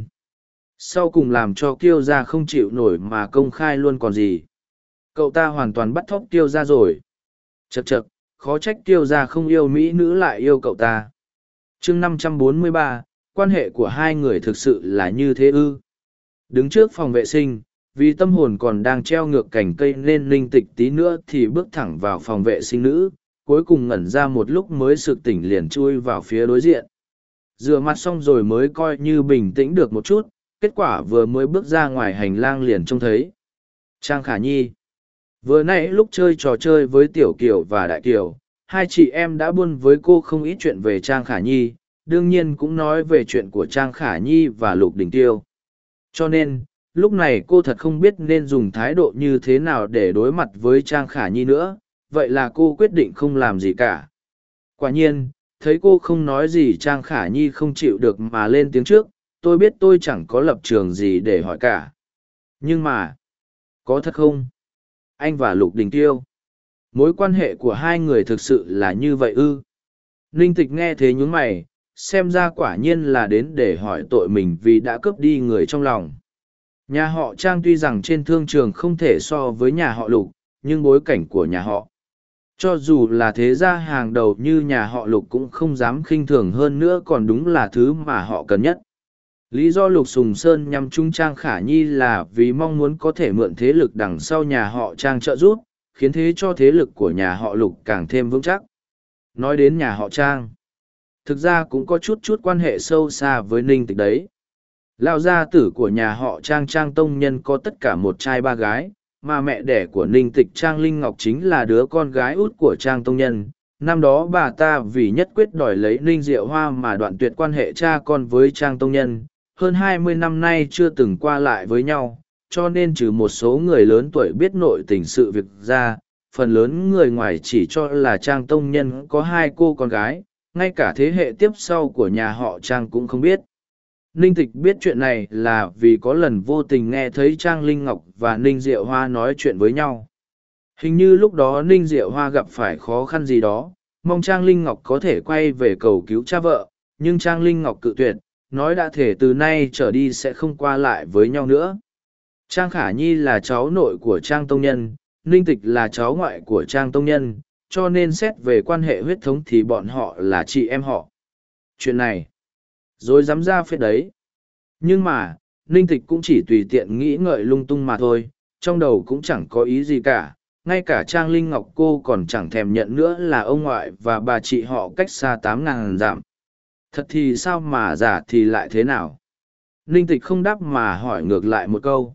A: Sau cùng làm cho Kiêu Gia không chịu nổi mà công khai luôn còn gì. Cậu ta hoàn toàn bắt thóc Kiêu Gia rồi. Chậc chậc, khó trách Kiêu Gia không yêu mỹ nữ lại yêu cậu ta. Chương 543, quan hệ của hai người thực sự là như thế ư? Đứng trước phòng vệ sinh, vì tâm hồn còn đang treo ngược cành cây nên linh tịch tí nữa thì bước thẳng vào phòng vệ sinh nữ, cuối cùng ngẩn ra một lúc mới sực tỉnh liền chui vào phía đối diện. Rửa mặt xong rồi mới coi như bình tĩnh được một chút, kết quả vừa mới bước ra ngoài hành lang liền trông thấy Trang Khả Nhi. Vừa nãy lúc chơi trò chơi với Tiểu Kiều và Đại Kiều, hai chị em đã buôn với cô không ít chuyện về Trang Khả Nhi, đương nhiên cũng nói về chuyện của Trang Khả Nhi và Lục Đình Tiêu. Cho nên, lúc này cô thật không biết nên dùng thái độ như thế nào để đối mặt với Trang Khả Nhi nữa, vậy là cô quyết định không làm gì cả. Quả nhiên, thấy cô không nói gì Trang Khả Nhi không chịu được mà lên tiếng trước, tôi biết tôi chẳng có lập trường gì để hỏi cả. Nhưng mà, có thật không? Anh và Lục Đình Tiêu, mối quan hệ của hai người thực sự là như vậy ư? Ninh Tịch nghe thế nhún mày, xem ra quả nhiên là đến để hỏi tội mình vì đã cướp đi người trong lòng. Nhà họ Trang tuy rằng trên thương trường không thể so với nhà họ Lục, nhưng bối cảnh của nhà họ, cho dù là thế gia hàng đầu như nhà họ Lục cũng không dám khinh thường, hơn nữa còn đúng là thứ mà họ cần nhất. Lý do Lục Sùng Sơn nhằm chung Trang Khả Nhi là vì mong muốn có thể mượn thế lực đằng sau nhà họ Trang trợ giúp, khiến thế cho thế lực của nhà họ Lục càng thêm vững chắc. Nói đến nhà họ Trang, thực ra cũng có chút quan hệ sâu xa với Ninh Tịch đấy. Lão gia tử của nhà họ Trang Trang Tông Nhân có tất cả một trai ba gái, mà mẹ đẻ của Ninh Tịch Trang Linh Ngọc chính là đứa con gái út của Trang Tông Nhân. Năm đó bà ta vì nhất quyết đòi lấy Ninh Diệu Hoa mà đoạn tuyệt quan hệ cha con với Trang Tông Nhân, hơn 20 năm nay chưa từng qua lại với nhau, cho nên trừ một số người lớn tuổi biết nội tình sự việc ra, phần lớn người ngoài chỉ cho là Trang Tông Nhân có hai cô con gái, ngay cả thế hệ tiếp sau của nhà họ Trang cũng không biết. Ninh Tịch biết chuyện này là vì có lần vô tình nghe thấy Trang Linh Ngọc và Ninh Diệu Hoa nói chuyện với nhau. Hình như lúc đó Ninh Diệu Hoa gặp phải khó khăn gì đó, mong Trang Linh Ngọc có thể quay về cầu cứu cha vợ, nhưng Trang Linh Ngọc cự tuyệt, nói đã thể từ nay trở đi sẽ không qua lại với nhau nữa. Trang Khả Nhi là cháu nội của Trang Tông Nhân, Ninh Tịch là cháu ngoại của Trang Tông Nhân, cho nên xét về quan hệ huyết thống thì bọn họ là chị em họ. Chuyện này, rồi dám ra phết đấy. Nhưng mà, Ninh Tịch cũng chỉ tùy tiện nghĩ ngợi lung tung mà thôi, trong đầu cũng chẳng có ý gì cả, ngay cả Trang Linh Ngọc cô còn chẳng thèm nhận nữa là ông ngoại và bà chị họ cách xa 8.000 dặm. Thật thì sao mà giả thì lại thế nào? Ninh Tịch không đáp mà hỏi ngược lại một câu.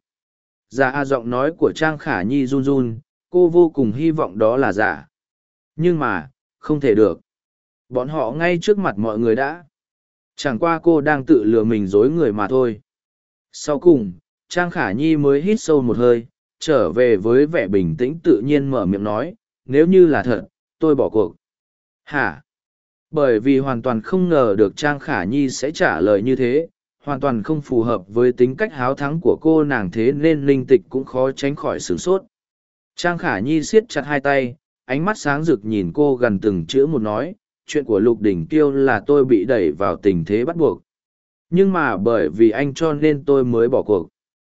A: Giả giọng nói của Trang Khả Nhi run run, cô vô cùng hy vọng đó là giả. Nhưng mà, không thể được. Bọn họ ngay trước mặt mọi người đã. Chẳng qua cô đang tự lừa mình dối người mà thôi. Sau cùng, Trang Khả Nhi mới hít sâu một hơi, trở về với vẻ bình tĩnh tự nhiên mở miệng nói, nếu như là thật, tôi bỏ cuộc. Hả? Bởi vì hoàn toàn không ngờ được Trang Khả Nhi sẽ trả lời như thế, hoàn toàn không phù hợp với tính cách háo thắng của cô nàng, thế nên Linh Tịch cũng khó tránh khỏi sửng sốt. Trang Khả Nhi siết chặt hai tay, ánh mắt sáng rực nhìn cô gần từng chữ một nói, chuyện của Lục Đỉnh Kiêu là tôi bị đẩy vào tình thế bắt buộc. Nhưng mà bởi vì anh cho nên tôi mới bỏ cuộc.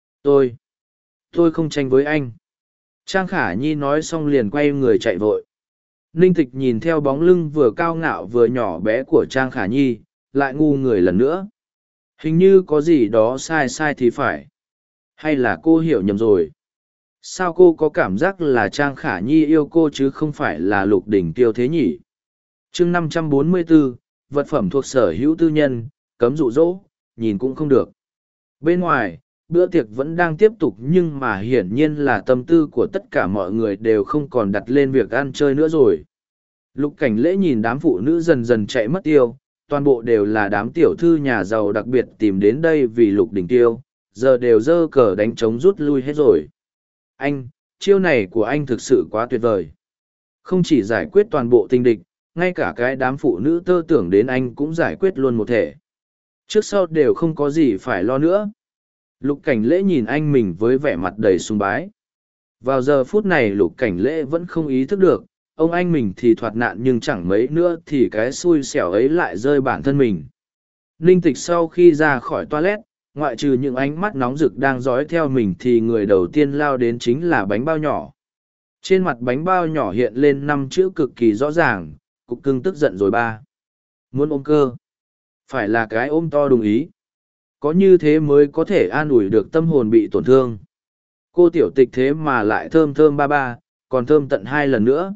A: Tôi không tranh với anh. Trang Khả Nhi nói xong liền quay người chạy vội. Ninh Tịch nhìn theo bóng lưng vừa cao ngạo vừa nhỏ bé của Trang Khả Nhi, lại ngu người lần nữa. Hình như có gì đó sai sai thì phải. Hay là cô hiểu nhầm rồi? Sao cô có cảm giác là Trang Khả Nhi yêu cô chứ không phải là Lục Đỉnh Tiêu thế nhỉ? chương 544, vật phẩm thuộc sở hữu tư nhân, cấm dụ dỗ, nhìn cũng không được. Bên ngoài, bữa tiệc vẫn đang tiếp tục nhưng mà hiển nhiên là tâm tư của tất cả mọi người đều không còn đặt lên việc ăn chơi nữa rồi. Lục Cảnh Lễ nhìn đám phụ nữ dần dần chạy mất tiêu, toàn bộ đều là đám tiểu thư nhà giàu đặc biệt tìm đến đây vì Lục Đình Tiêu, giờ đều dơ cờ đánh trống rút lui hết rồi. Anh, chiêu này của anh thực sự quá tuyệt vời. Không chỉ giải quyết toàn bộ tình địch, ngay cả cái đám phụ nữ tơ tưởng đến anh cũng giải quyết luôn một thể. Trước sau đều không có gì phải lo nữa. Lục Cảnh Lễ nhìn anh mình với vẻ mặt đầy sùng bái. Vào giờ phút này Lục Cảnh Lễ vẫn không ý thức được, ông anh mình thì thoát nạn nhưng chẳng mấy nữa thì cái xui xẻo ấy lại rơi bản thân mình. Ninh Tịch sau khi ra khỏi toilet, ngoại trừ những ánh mắt nóng rực đang dõi theo mình thì người đầu tiên lao đến chính là bánh bao nhỏ. Trên mặt bánh bao nhỏ hiện lên 5 chữ cực kỳ rõ ràng, cục cưng tức giận rồi ba. Muốn ôm cơ. Phải là cái ôm to đúng ý. Có như thế mới có thể an ủi được tâm hồn bị tổn thương. Cô tiểu tịch thế mà lại thơm thơm ba ba, còn thơm tận 2 lần nữa.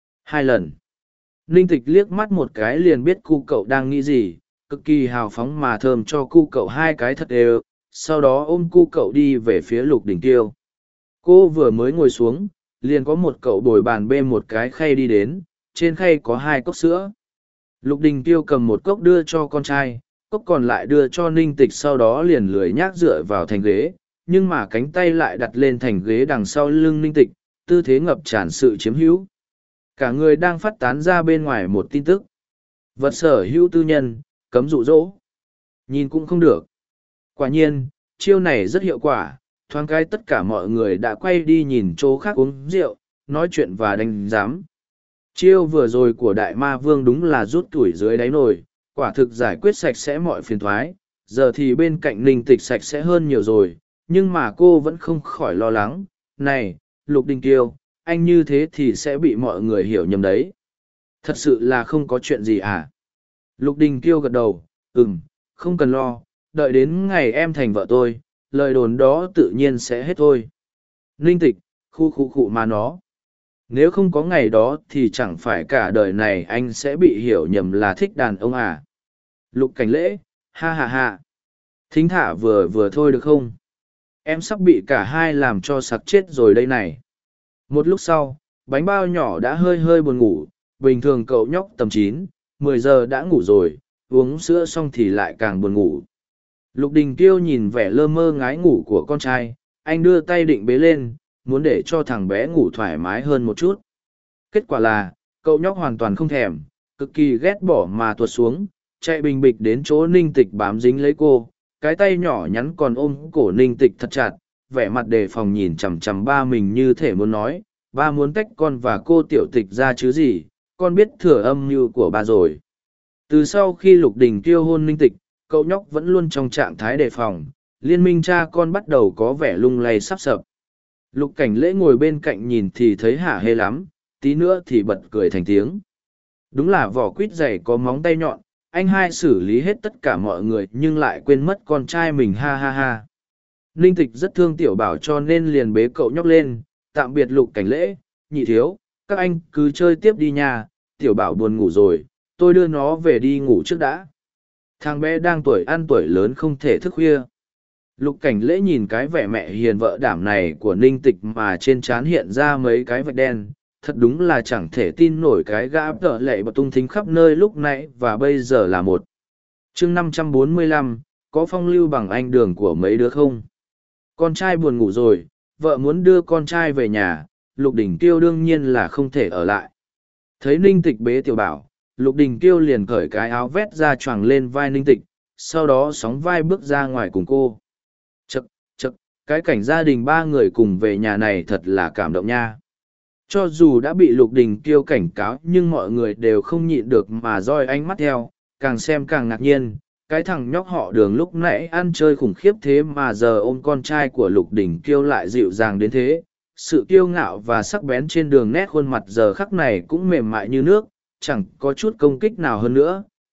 A: 2 lần. Ninh Tịch liếc mắt một cái liền biết cu cậu đang nghĩ gì, cực kỳ hào phóng mà thơm cho cu cậu 2 cái thật đều, sau đó ôm cu cậu đi về phía Lục Đình Tiêu. Cô vừa mới ngồi xuống, liền có một cậu bồi bàn bê một cái khay đi đến, trên khay có 2 cốc sữa. Lục Đình Tiêu cầm một cốc đưa cho con trai, cốc còn lại đưa cho Ninh Tịch, sau đó liền lười nhác dựa vào thành ghế, nhưng mà cánh tay lại đặt lên thành ghế đằng sau lưng Ninh Tịch, tư thế ngập tràn sự chiếm hữu. Cả người đang phát tán ra bên ngoài một tin tức. Vật sở hữu tư nhân, cấm dụ dỗ. Nhìn cũng không được. Quả nhiên, chiêu này rất hiệu quả, thoáng cái tất cả mọi người đã quay đi nhìn chỗ khác uống rượu, nói chuyện và đánh giám. Chiêu vừa rồi của Đại Ma Vương đúng là rút tuổi dưới đáy nồi, quả thực giải quyết sạch sẽ mọi phiền thoái, giờ thì bên cạnh Ninh Tịch sạch sẽ hơn nhiều rồi, nhưng mà cô vẫn không khỏi lo lắng. Này, Lục Đình Tiêu, anh như thế thì sẽ bị mọi người hiểu nhầm đấy. Thật sự là không có chuyện gì à? Lục Đình Tiêu gật đầu, không cần lo, đợi đến ngày em thành vợ tôi, lời đồn đó tự nhiên sẽ hết thôi. Ninh Tịch, khu mà nó. Nếu không có ngày đó thì chẳng phải cả đời này anh sẽ bị hiểu nhầm là thích đàn ông à? Lục Cảnh Lễ, ha ha ha. Thính thả vừa vừa thôi được không? Em sắp bị cả hai làm cho sặc chết rồi đây này. Một lúc sau, bánh bao nhỏ đã hơi hơi buồn ngủ, bình thường cậu nhóc tầm 9, 10 giờ đã ngủ rồi, uống sữa xong thì lại càng buồn ngủ. Lục Đình Kiêu nhìn vẻ lơ mơ ngái ngủ của con trai, anh đưa tay định bế lên, muốn để cho thằng bé ngủ thoải mái hơn một chút. Kết quả là, cậu nhóc hoàn toàn không thèm, cực kỳ ghét bỏ mà tuột xuống, chạy bình bịch đến chỗ Ninh Tịch bám dính lấy cô, cái tay nhỏ nhắn còn ôm cổ Ninh Tịch thật chặt, vẻ mặt đề phòng nhìn chằm chằm ba mình như thể muốn nói, ba muốn tách con và cô tiểu tịch ra chứ gì, con biết thừa âm mưu của ba rồi. Từ sau khi Lục Đình Kiêu hôn Ninh Tịch, cậu nhóc vẫn luôn trong trạng thái đề phòng, liên minh cha con bắt đầu có vẻ lung lay sắp sập. Lục Cảnh Lễ ngồi bên cạnh nhìn thì thấy hả hê lắm, tí nữa thì bật cười thành tiếng. Đúng là vỏ quýt dày có móng tay nhọn, anh hai xử lý hết tất cả mọi người nhưng lại quên mất con trai mình, ha ha ha. Ninh Tịch rất thương Tiểu Bảo cho nên liền bế cậu nhóc lên, tạm biệt Lục Cảnh Lễ, nhị thiếu, các anh cứ chơi tiếp đi nha, Tiểu Bảo buồn ngủ rồi, tôi đưa nó về đi ngủ trước đã. Thằng bé đang tuổi ăn tuổi lớn không thể thức khuya. Lục Cảnh Lễ nhìn cái vẻ mẹ hiền vợ đảm này của Ninh Tịch mà trên trán hiện ra mấy cái vạch đen, thật đúng là chẳng thể tin nổi cái gã tợ lệ và tung thính khắp nơi lúc nãy và bây giờ là một. chương 545, có phong lưu bằng anh đường của mấy đứa không? Con trai buồn ngủ rồi, vợ muốn đưa con trai về nhà, Lục Đình Kiêu đương nhiên là không thể ở lại. Thấy Ninh Tịch bế Tiểu Bảo, Lục Đình Kiêu liền cởi cái áo vét ra choàng lên vai Ninh Tịch, sau đó sóng vai bước ra ngoài cùng cô. Chậc, cái cảnh gia đình ba người cùng về nhà này thật là cảm động nha. Cho dù đã bị Lục Đình Kiêu cảnh cáo nhưng mọi người đều không nhịn được mà roi ánh mắt theo, càng xem càng ngạc nhiên. Cái thằng nhóc họ Đường lúc nãy ăn chơi khủng khiếp thế mà giờ ôm con trai của Lục Đình Kiêu lại dịu dàng đến thế. Sự kiêu ngạo và sắc bén trên đường nét khuôn mặt giờ khắc này cũng mềm mại như nước, chẳng có chút công kích nào hơn nữa.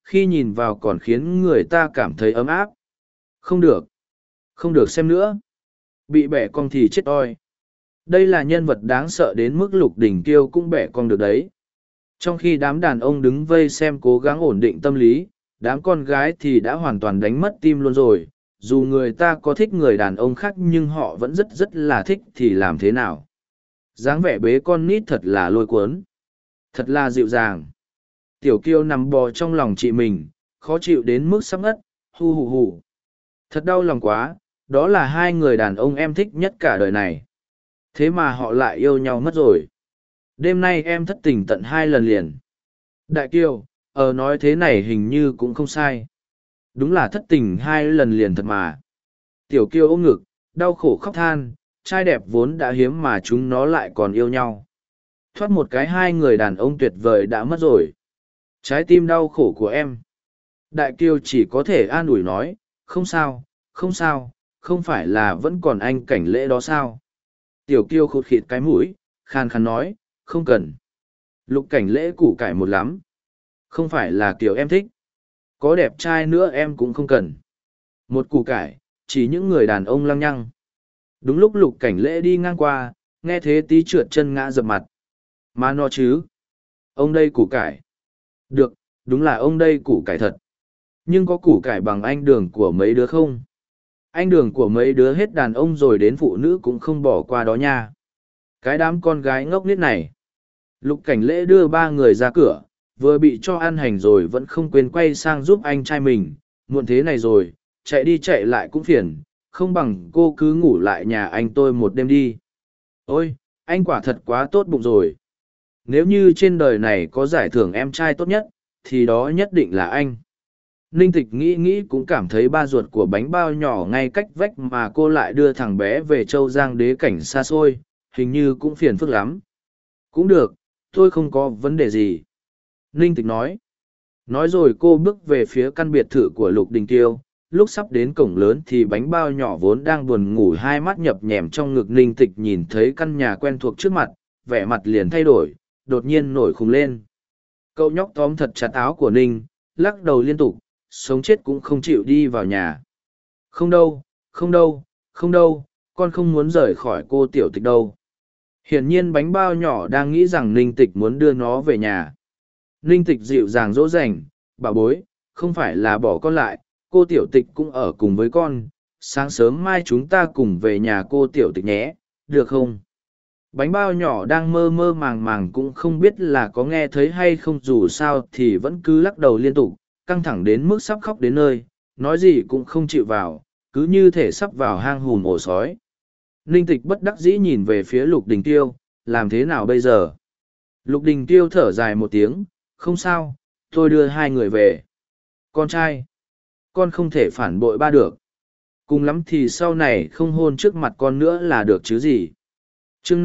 A: khi nhìn vào còn khiến người ta cảm thấy ấm áp. Không được. Không được xem nữa. Bị bẻ cong thì chết oi. Đây là nhân vật đáng sợ đến mức Lục Đình Kiêu cũng bẻ cong được đấy. Trong khi đám đàn ông đứng vây xem cố gắng ổn định tâm lý, đám con gái thì đã hoàn toàn đánh mất tim luôn rồi. Dù người ta có thích người đàn ông khác nhưng họ vẫn rất rất là thích thì làm thế nào. Dáng vẻ bế con nít thật là lôi cuốn. Thật là dịu dàng. Tiểu Kiêu nằm bò trong lòng chị mình, khó chịu đến mức sắp ngất, hu hù hù. Thật đau lòng quá, đó là hai người đàn ông em thích nhất cả đời này. Thế mà họ lại yêu nhau mất rồi. Đêm nay em thất tình tận 2 lần liền. Đại Kiều, nói thế này hình như cũng không sai. Đúng là thất tình 2 lần liền thật mà. Tiểu Kiều ôm ngực, đau khổ khóc than, trai đẹp vốn đã hiếm mà chúng nó lại còn yêu nhau. Thoát một cái hai người đàn ông tuyệt vời đã mất rồi. Trái tim đau khổ của em. Đại Kiều chỉ có thể an ủi nói, không sao, không sao, không phải là vẫn còn anh Cảnh Lễ đó sao. Tiểu Kiều khụt khịt cái mũi, khan khan nói, không cần. Lục Cảnh Lễ củ cải một lắm. Không phải là kiểu em thích. Có đẹp trai nữa em cũng không cần. Một củ cải, chỉ những người đàn ông lăng nhăng. Đúng lúc Lục Cảnh Lễ đi ngang qua, nghe thế tí trượt chân ngã dập mặt. Mà nó chứ. Ông đây củ cải. Được, đúng là ông đây củ cải thật. Nhưng có củ cải bằng anh Đường của mấy đứa không? Anh Đường của mấy đứa hết đàn ông rồi đến phụ nữ cũng không bỏ qua đó nha. Cái đám con gái ngốc nghếch này. Lục Cảnh Lễ đưa 3 người ra cửa, vừa bị cho ăn hành rồi vẫn không quên quay sang giúp anh trai mình. Muộn thế này rồi, chạy đi chạy lại cũng phiền, không bằng cô cứ ngủ lại nhà anh tôi một đêm đi. Ôi, anh quả thật quá tốt bụng rồi. Nếu như trên đời này có giải thưởng em trai tốt nhất, thì đó nhất định là anh. Ninh Tịch nghĩ nghĩ cũng cảm thấy ba ruột của bánh bao nhỏ ngay cách vách mà cô lại đưa thằng bé về Châu Giang đế cảnh xa xôi, hình như cũng phiền phức lắm. Cũng được, tôi không có vấn đề gì. Ninh Tịch nói. Nói rồi cô bước về phía căn biệt thự của Lục Đình Tiêu. Lúc sắp đến cổng lớn thì bánh bao nhỏ vốn đang buồn ngủ hai mắt nhập nhèm trong ngực Ninh Tịch nhìn thấy căn nhà quen thuộc trước mặt, vẻ mặt liền thay đổi, đột nhiên nổi khùng lên. Cậu nhóc tóm thật chặt áo của Ninh, lắc đầu liên tục, sống chết cũng không chịu đi vào nhà. Không đâu, không đâu, không đâu, con không muốn rời khỏi cô Tiểu Tịch đâu. Hiển nhiên bánh bao nhỏ đang nghĩ rằng Ninh Tịch muốn đưa nó về nhà. Ninh Tịch dịu dàng dỗ dành, bảo bối, không phải là bỏ con lại, cô Tiểu Tịch cũng ở cùng với con, sáng sớm mai chúng ta cùng về nhà cô Tiểu Tịch nhé, được không? Bánh bao nhỏ đang mơ mơ màng màng cũng không biết là có nghe thấy hay không, dù sao thì vẫn cứ lắc đầu liên tục, căng thẳng đến mức sắp khóc đến nơi, nói gì cũng không chịu vào, cứ như thể sắp vào hang hùm ổ sói. Ninh Tịch bất đắc dĩ nhìn về phía Lục Đình Tiêu, làm thế nào bây giờ? Lục Đình Tiêu thở dài một tiếng, không sao, tôi đưa 2 người về. Con trai, con không thể phản bội ba được. Cùng lắm thì sau này không hôn trước mặt con nữa là được chứ gì. chương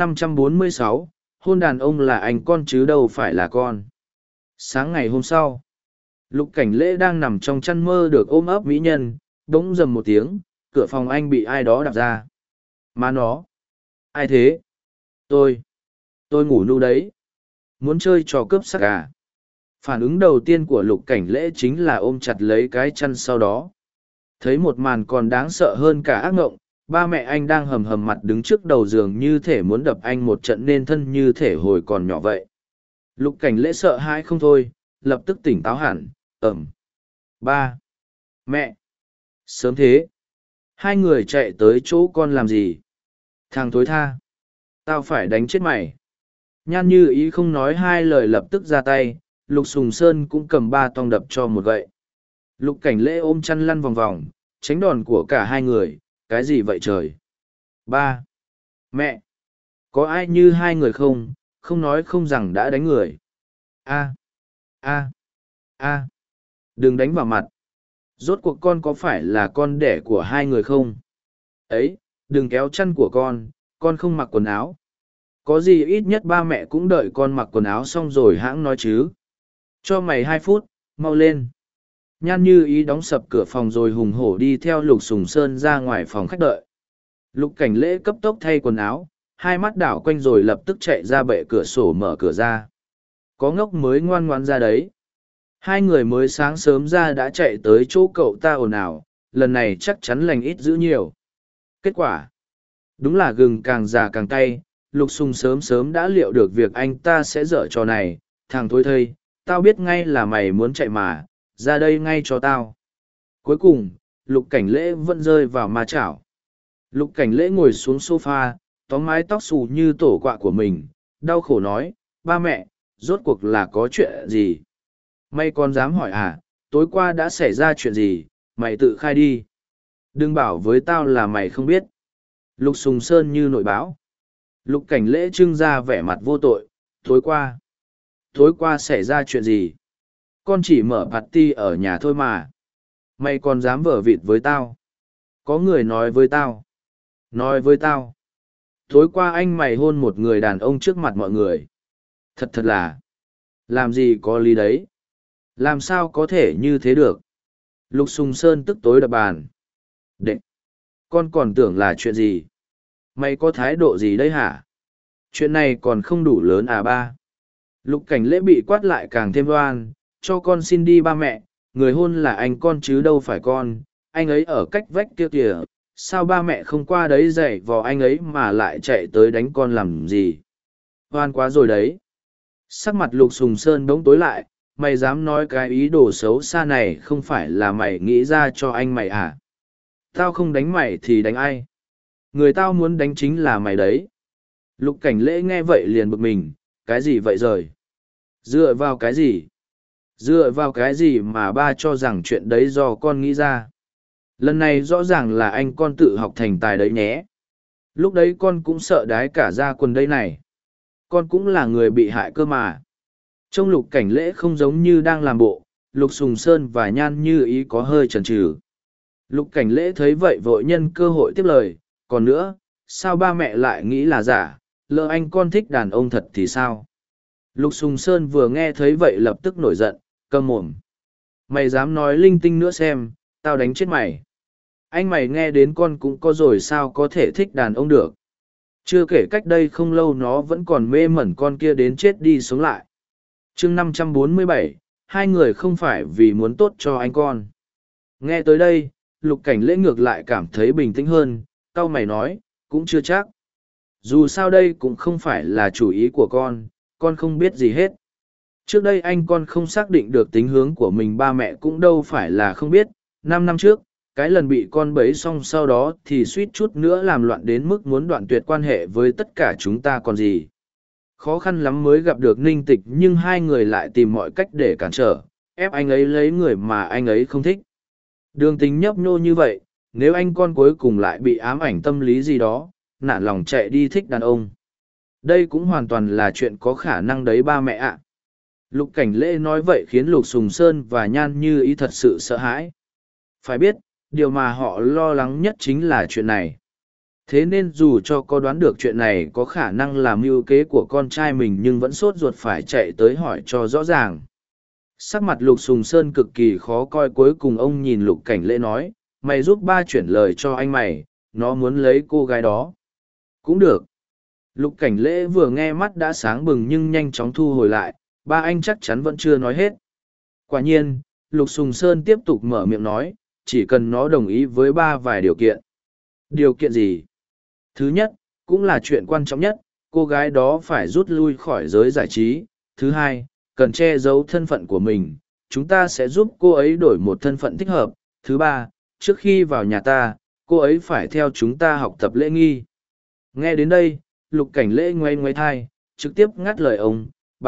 A: 546, hôn đàn ông là anh con chứ đâu phải là con. Sáng ngày hôm sau, Lục Cảnh Lễ đang nằm trong chăn mơ được ôm ấp mỹ nhân, bỗng rầm một tiếng, cửa phòng anh bị ai đó đạp ra. Mà nó, ai thế? Tôi ngủ nu đấy. Muốn chơi trò cướp sắc à? Phản ứng đầu tiên của Lục Cảnh Lễ chính là ôm chặt lấy cái chăn sau đó. Thấy một màn còn đáng sợ hơn cả ác ngộng, ba mẹ anh đang hầm hầm mặt đứng trước đầu giường như thể muốn đập anh một trận nên thân như thể hồi còn nhỏ vậy. Lục Cảnh Lễ sợ hãi không thôi, lập tức tỉnh táo hẳn, Ba! Mẹ! Sớm thế! 2 người chạy tới chỗ con làm gì? Thằng thối tha! Tao phải đánh chết mày! Nhan Như Ý không nói 2 lời lập tức ra tay, Lục Sùng Sơn cũng cầm 3 tong đập cho một gậy. Lục Cảnh Lễ ôm chăn lăn vòng vòng, tránh đòn của cả 2 người, cái gì vậy trời? Ba! Mẹ! Có ai như 2 người không, không nói không rằng đã đánh người. A! A! Đừng đánh vào mặt. Rốt cuộc con có phải là con đẻ của 2 người không? Ấy, đừng kéo chăn của con không mặc quần áo. Có gì ít nhất ba mẹ cũng đợi con mặc quần áo xong rồi hãng nói chứ. Cho mày 2 phút, mau lên. Nhan Như Ý đóng sập cửa phòng rồi hùng hổ đi theo Lục Sùng Sơn ra ngoài phòng khách đợi. Lục Cảnh Lễ cấp tốc thay quần áo, 2 mắt đảo quanh rồi lập tức chạy ra bệ cửa sổ mở cửa ra. Có ngốc mới ngoan ngoan ra đấy. Hai người mới sáng sớm ra đã chạy tới chỗ cậu ta ồn ào, lần này chắc chắn lành ít dữ nhiều. Kết quả đúng là gừng càng già càng cay. Lục Sùng sớm sớm đã liệu được việc anh ta sẽ dở trò này. Thằng thối thây, tao biết ngay là mày muốn chạy mà, ra đây ngay cho tao. Cuối cùng, Lục Cảnh Lễ vẫn rơi vào ma chảo. Lục Cảnh Lễ ngồi xuống sofa, tóm mái tóc xù như tổ quạ của mình, đau khổ nói, ba mẹ, rốt cuộc là có chuyện gì? Mày còn dám hỏi à, tối qua đã xảy ra chuyện gì, mày tự khai đi. Đừng bảo với tao là mày không biết. Lục Sùng Sơn như nội báo. Lục Cảnh Lễ trưng ra vẻ mặt vô tội, tối qua xảy ra chuyện gì? Con chỉ mở party ở nhà thôi mà. Mày còn dám vở vịt với tao? Có người nói với tao. Nói với tao. Tối qua anh mày hôn một người đàn ông trước mặt mọi người. Thật là. Làm gì có lý đấy? Làm sao có thể như thế được? Lục Sùng Sơn tức tối đập bàn. Đệ! Con còn tưởng là chuyện gì? Mày có thái độ gì đây hả? Chuyện này còn không đủ lớn à ba? Lục Cảnh Lễ bị quát lại càng thêm oan, cho con xin đi ba mẹ, người hôn là anh con chứ đâu phải con, anh ấy ở cách vách kia kìa, sao ba mẹ không qua đấy dạy vò anh ấy mà lại chạy tới đánh con làm gì? Oan quá rồi đấy. Sắc mặt Lục Sùng Sơn bỗng tối lại, mày dám nói cái ý đồ xấu xa này không phải là mày nghĩ ra cho anh mày à? Tao không đánh mày thì đánh ai? Người tao muốn đánh chính là mày đấy. Lục Cảnh Lễ nghe vậy liền bực mình, cái gì vậy rồi? Dựa vào cái gì? Dựa vào cái gì mà ba cho rằng chuyện đấy do con nghĩ ra? Lần này rõ ràng là anh con tự học thành tài đấy nhé. Lúc đấy con cũng sợ đái cả ra quần đây này. Con cũng là người bị hại cơ mà. Trông Lục Cảnh Lễ không giống như đang làm bộ, Lục Sùng Sơn và Nhan Như Ý có hơi chần chừ. Lục Cảnh Lễ thấy vậy vội nhân cơ hội tiếp lời, còn nữa, sao ba mẹ lại nghĩ là giả, lỡ anh con thích đàn ông thật thì sao? Lục Sùng Sơn vừa nghe thấy vậy lập tức nổi giận, câm mồm. Mày dám nói linh tinh nữa xem, tao đánh chết mày. Anh mày nghe đến con cũng có rồi sao có thể thích đàn ông được. Chưa kể cách đây không lâu nó vẫn còn mê mẩn con kia đến chết đi sống lại. chương 547, hai người không phải vì muốn tốt cho anh con. Nghe tới đây, Lục Cảnh Lễ ngược lại cảm thấy bình tĩnh hơn, cau mày nói, cũng chưa chắc. Dù sao đây cũng không phải là chủ ý của con không biết gì hết. Trước đây anh con không xác định được tính hướng của mình ba mẹ cũng đâu phải là không biết. 5 năm trước, cái lần bị con bấy xong sau đó thì suýt chút nữa làm loạn đến mức muốn đoạn tuyệt quan hệ với tất cả chúng ta còn gì. Khó khăn lắm mới gặp được Ninh Tịch nhưng hai người lại tìm mọi cách để cản trở, ép anh ấy lấy người mà anh ấy không thích. Đường tính nhấp nhô như vậy, nếu anh con cuối cùng lại bị ám ảnh tâm lý gì đó, nản lòng chạy đi thích đàn ông. Đây cũng hoàn toàn là chuyện có khả năng đấy ba mẹ ạ. Lục Cảnh Lễ nói vậy khiến Lục Sùng Sơn và Nhan Như Ý thật sự sợ hãi. Phải biết, điều mà họ lo lắng nhất chính là chuyện này. Thế nên dù cho có đoán được chuyện này có khả năng làm mưu kế của con trai mình nhưng vẫn sốt ruột phải chạy tới hỏi cho rõ ràng. Sắc mặt Lục Sùng Sơn cực kỳ khó coi, cuối cùng ông nhìn Lục Cảnh Lễ nói, mày giúp ba chuyển lời cho anh mày, nó muốn lấy cô gái đó. Cũng được. Lục Cảnh Lễ vừa nghe mắt đã sáng bừng nhưng nhanh chóng thu hồi lại, ba anh chắc chắn vẫn chưa nói hết. Quả nhiên, Lục Sùng Sơn tiếp tục mở miệng nói, chỉ cần nó đồng ý với ba vài điều kiện. Điều kiện gì? Thứ nhất, cũng là chuyện quan trọng nhất, cô gái đó phải rút lui khỏi giới giải trí. Thứ hai, cần che giấu thân phận của mình, chúng ta sẽ giúp cô ấy đổi một thân phận thích hợp. Thứ ba, trước khi vào nhà ta, cô ấy phải theo chúng ta học tập lễ nghi. Nghe đến đây, Lục Cảnh Lễ ngoay ngoay thai, trực tiếp ngắt lời ông,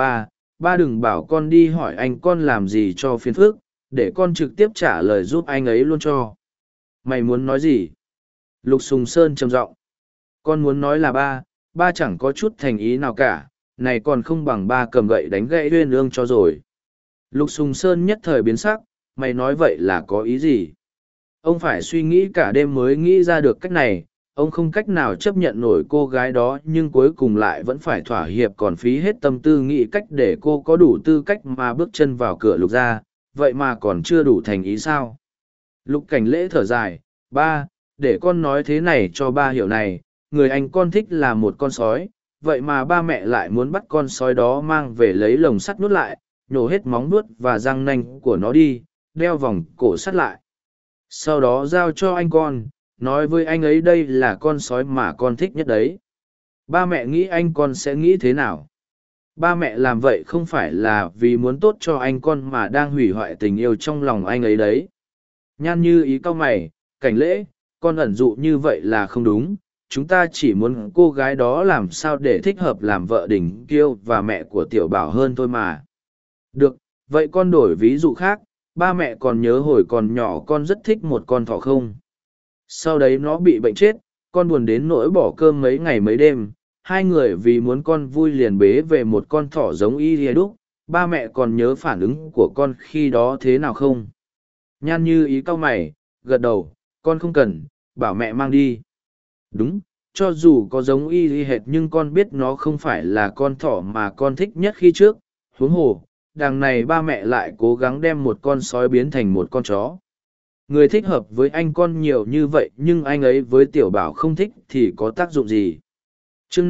A: ba đừng bảo con đi hỏi anh con làm gì cho phiền phức, để con trực tiếp trả lời giúp anh ấy luôn cho. Mày muốn nói gì? Lục Sùng Sơn trầm giọng. Con muốn nói là ba chẳng có chút thành ý nào cả, này còn không bằng ba cầm gậy đánh gãy Uyên Ương cho rồi. Lục Sùng Sơn nhất thời biến sắc, mày nói vậy là có ý gì? Ông phải suy nghĩ cả đêm mới nghĩ ra được cách này, ông không cách nào chấp nhận nổi cô gái đó nhưng cuối cùng lại vẫn phải thỏa hiệp còn phí hết tâm tư nghĩ cách để cô có đủ tư cách mà bước chân vào cửa Lục gia, vậy mà còn chưa đủ thành ý sao? Lục Cảnh Lễ thở dài, để con nói thế này cho ba hiểu này, người anh con thích là một con sói, vậy mà ba mẹ lại muốn bắt con sói đó mang về lấy lồng sắt nuốt lại, nhổ hết móng vuốt và răng nanh của nó đi, đeo vòng cổ sắt lại. Sau đó giao cho anh con, nói với anh ấy đây là con sói mà con thích nhất đấy. Ba mẹ nghĩ anh con sẽ nghĩ thế nào? Ba mẹ làm vậy không phải là vì muốn tốt cho anh con mà đang hủy hoại tình yêu trong lòng anh ấy đấy. Nhan Như Ý cau mày, Cảnh Lễ, con ẩn dụ như vậy là không đúng. Chúng ta chỉ muốn cô gái đó làm sao để thích hợp làm vợ Đình Kiêu và mẹ của Tiểu Bảo hơn thôi mà. Được, vậy con đổi ví dụ khác. Ba mẹ còn nhớ hồi còn nhỏ con rất thích một con thỏ không? Sau đấy nó bị bệnh chết, con buồn đến nỗi bỏ cơm mấy ngày mấy đêm. Hai người vì muốn con vui liền bế về một con thỏ giống y đúc. Ba mẹ còn nhớ phản ứng của con khi đó thế nào không? Nhan Như Ý cau mày, gật đầu, con không cần, bảo mẹ mang đi. Đúng, cho dù có giống y hệt nhưng con biết nó không phải là con thỏ mà con thích nhất khi trước. Huống hồ, đằng này ba mẹ lại cố gắng đem một con sói biến thành một con chó. Người thích hợp với anh con nhiều như vậy nhưng anh ấy với Tiểu Bảo không thích thì có tác dụng gì? Chương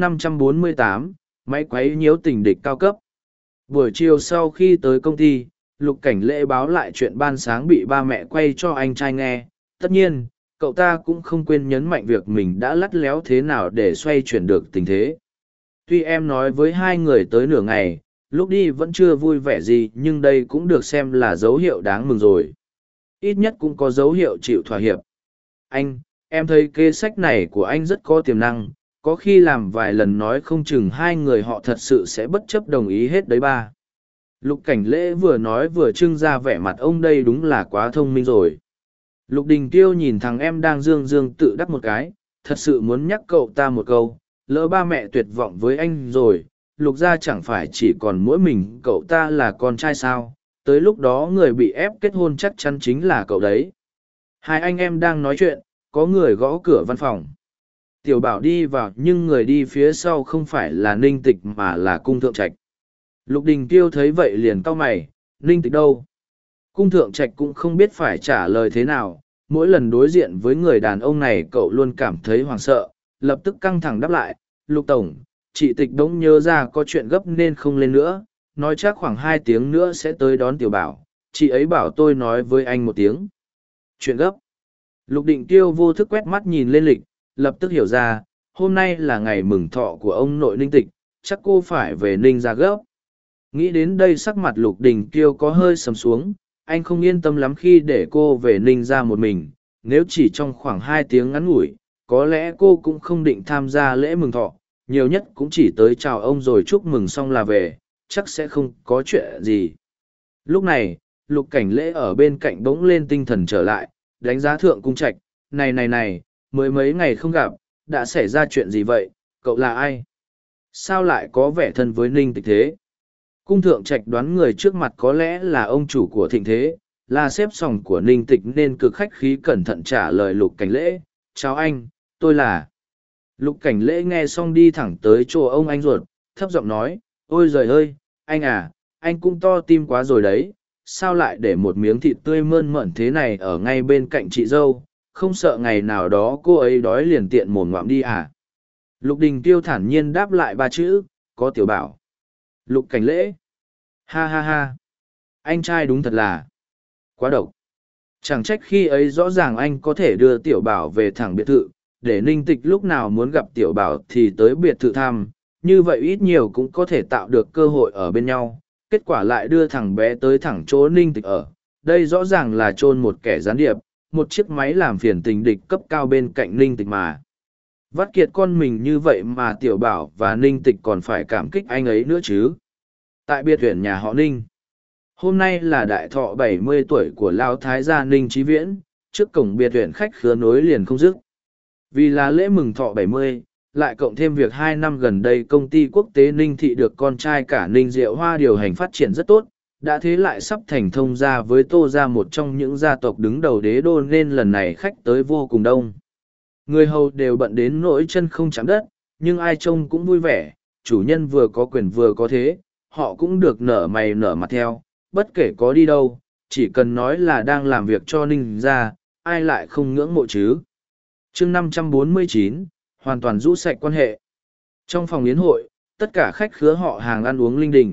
A: 548, máy quấy nhiễu tình địch cao cấp. Buổi chiều sau khi tới công ty, Lục Cảnh Lễ báo lại chuyện ban sáng bị ba mẹ quay cho anh trai nghe. Tất nhiên, cậu ta cũng không quên nhấn mạnh việc mình đã lắt léo thế nào để xoay chuyển được tình thế. Tuy em nói với hai người tới nửa ngày, lúc đi vẫn chưa vui vẻ gì nhưng đây cũng được xem là dấu hiệu đáng mừng rồi. Ít nhất cũng có dấu hiệu chịu thỏa hiệp. Anh, em thấy kế sách này của anh rất có tiềm năng, có khi làm vài lần nói không chừng hai người họ thật sự sẽ bất chấp đồng ý hết đấy ba. Lục Cảnh Lễ vừa nói vừa trưng ra vẻ mặt ông đây đúng là quá thông minh rồi. Lục Đình Tiêu nhìn thằng em đang dương dương tự đắc một cái, thật sự muốn nhắc cậu ta một câu, lỡ ba mẹ tuyệt vọng với anh rồi, Lục gia chẳng phải chỉ còn mỗi mình cậu ta là con trai sao, tới lúc đó người bị ép kết hôn chắc chắn chính là cậu đấy. Hai anh em đang nói chuyện, có người gõ cửa văn phòng. Tiểu Bảo đi vào nhưng người đi phía sau không phải là Ninh Tịch mà là Cung Thượng Trạch. Lục Đình Tiêu thấy vậy liền cau mày, Ninh Tịch đâu? Cung Thượng Trạch cũng không biết phải trả lời thế nào, mỗi lần đối diện với người đàn ông này cậu luôn cảm thấy hoảng sợ, lập tức căng thẳng đáp lại, Lục Tổng, chị Tịch đống nhớ ra có chuyện gấp nên không lên nữa, nói chắc khoảng 2 tiếng nữa sẽ tới đón Tiểu Bảo, chị ấy bảo tôi nói với anh một tiếng. Chuyện gấp. Lục Định Tiêu vô thức quét mắt nhìn lên lịch, lập tức hiểu ra, hôm nay là ngày mừng thọ của ông nội Ninh Tịch, chắc cô phải về Ninh ra gấp. Nghĩ đến đây sắc mặt Lục Đình Kiêu có hơi sầm xuống, anh không yên tâm lắm khi để cô về Ninh ra một mình, nếu chỉ trong khoảng 2 tiếng ngắn ngủi, có lẽ cô cũng không định tham gia lễ mừng thọ, nhiều nhất cũng chỉ tới chào ông rồi chúc mừng xong là về, chắc sẽ không có chuyện gì. Lúc này, Lục Cảnh Lễ ở bên cạnh bỗng lên tinh thần trở lại, đánh giá Thượng Cung Trạch, này, mới mấy ngày không gặp, đã xảy ra chuyện gì vậy, cậu là ai? Sao lại có vẻ thân với Ninh Tịch thế? Cung Thượng Trạch đoán người trước mặt có lẽ là ông chủ của Thịnh Thế, là xếp sòng của Ninh Tịch nên cực khách khí cẩn thận trả lời Lục Cảnh Lễ, chào anh, tôi là... Lục Cảnh Lễ nghe xong đi thẳng tới chỗ ông anh ruột, thấp giọng nói, ôi giời ơi, anh à, anh cũng to tim quá rồi đấy, sao lại để một miếng thịt tươi mơn mởn thế này ở ngay bên cạnh chị dâu, không sợ ngày nào đó cô ấy đói liền tiện mồm ngoạm đi à? Lục Đình Tiêu thản nhiên đáp lại 3 chữ, có Tiểu Bảo. Lục Cảnh Lễ. Ha ha ha. Anh trai đúng thật là quá độc. Chẳng trách khi ấy rõ ràng anh có thể đưa Tiểu Bảo về thẳng biệt thự, để Ninh Tịch lúc nào muốn gặp Tiểu Bảo thì tới biệt thự thăm, như vậy ít nhiều cũng có thể tạo được cơ hội ở bên nhau. Kết quả lại đưa thằng bé tới thẳng chỗ Ninh Tịch ở. Đây rõ ràng là chôn một kẻ gián điệp, một chiếc máy làm phiền tình địch cấp cao bên cạnh Ninh Tịch mà. Vắt kiệt con mình như vậy mà Tiểu Bảo và Ninh Tịch còn phải cảm kích anh ấy nữa chứ. Tại biệt viện nhà họ Ninh, hôm nay là đại thọ 70 tuổi của Lão Thái gia Ninh Chí Viễn, trước cổng biệt viện khách khứa nối liền không dứt. Vì là lễ mừng thọ 70, lại cộng thêm việc 2 năm gần đây công ty quốc tế Ninh Thị được con trai cả Ninh Diệu Hoa điều hành phát triển rất tốt, đã thế lại sắp thành thông gia với Tô gia một trong những gia tộc đứng đầu đế đô nên lần này khách tới vô cùng đông. Người hầu đều bận đến nỗi chân không chạm đất, nhưng ai trông cũng vui vẻ, chủ nhân vừa có quyền vừa có thế, họ cũng được nở mày nở mặt theo, bất kể có đi đâu, chỉ cần nói là đang làm việc cho Ninh gia, ai lại không ngưỡng mộ chứ. Chương 549, hoàn toàn rũ sạch quan hệ. Trong phòng yến hội, tất cả khách khứa họ hàng ăn uống linh đình,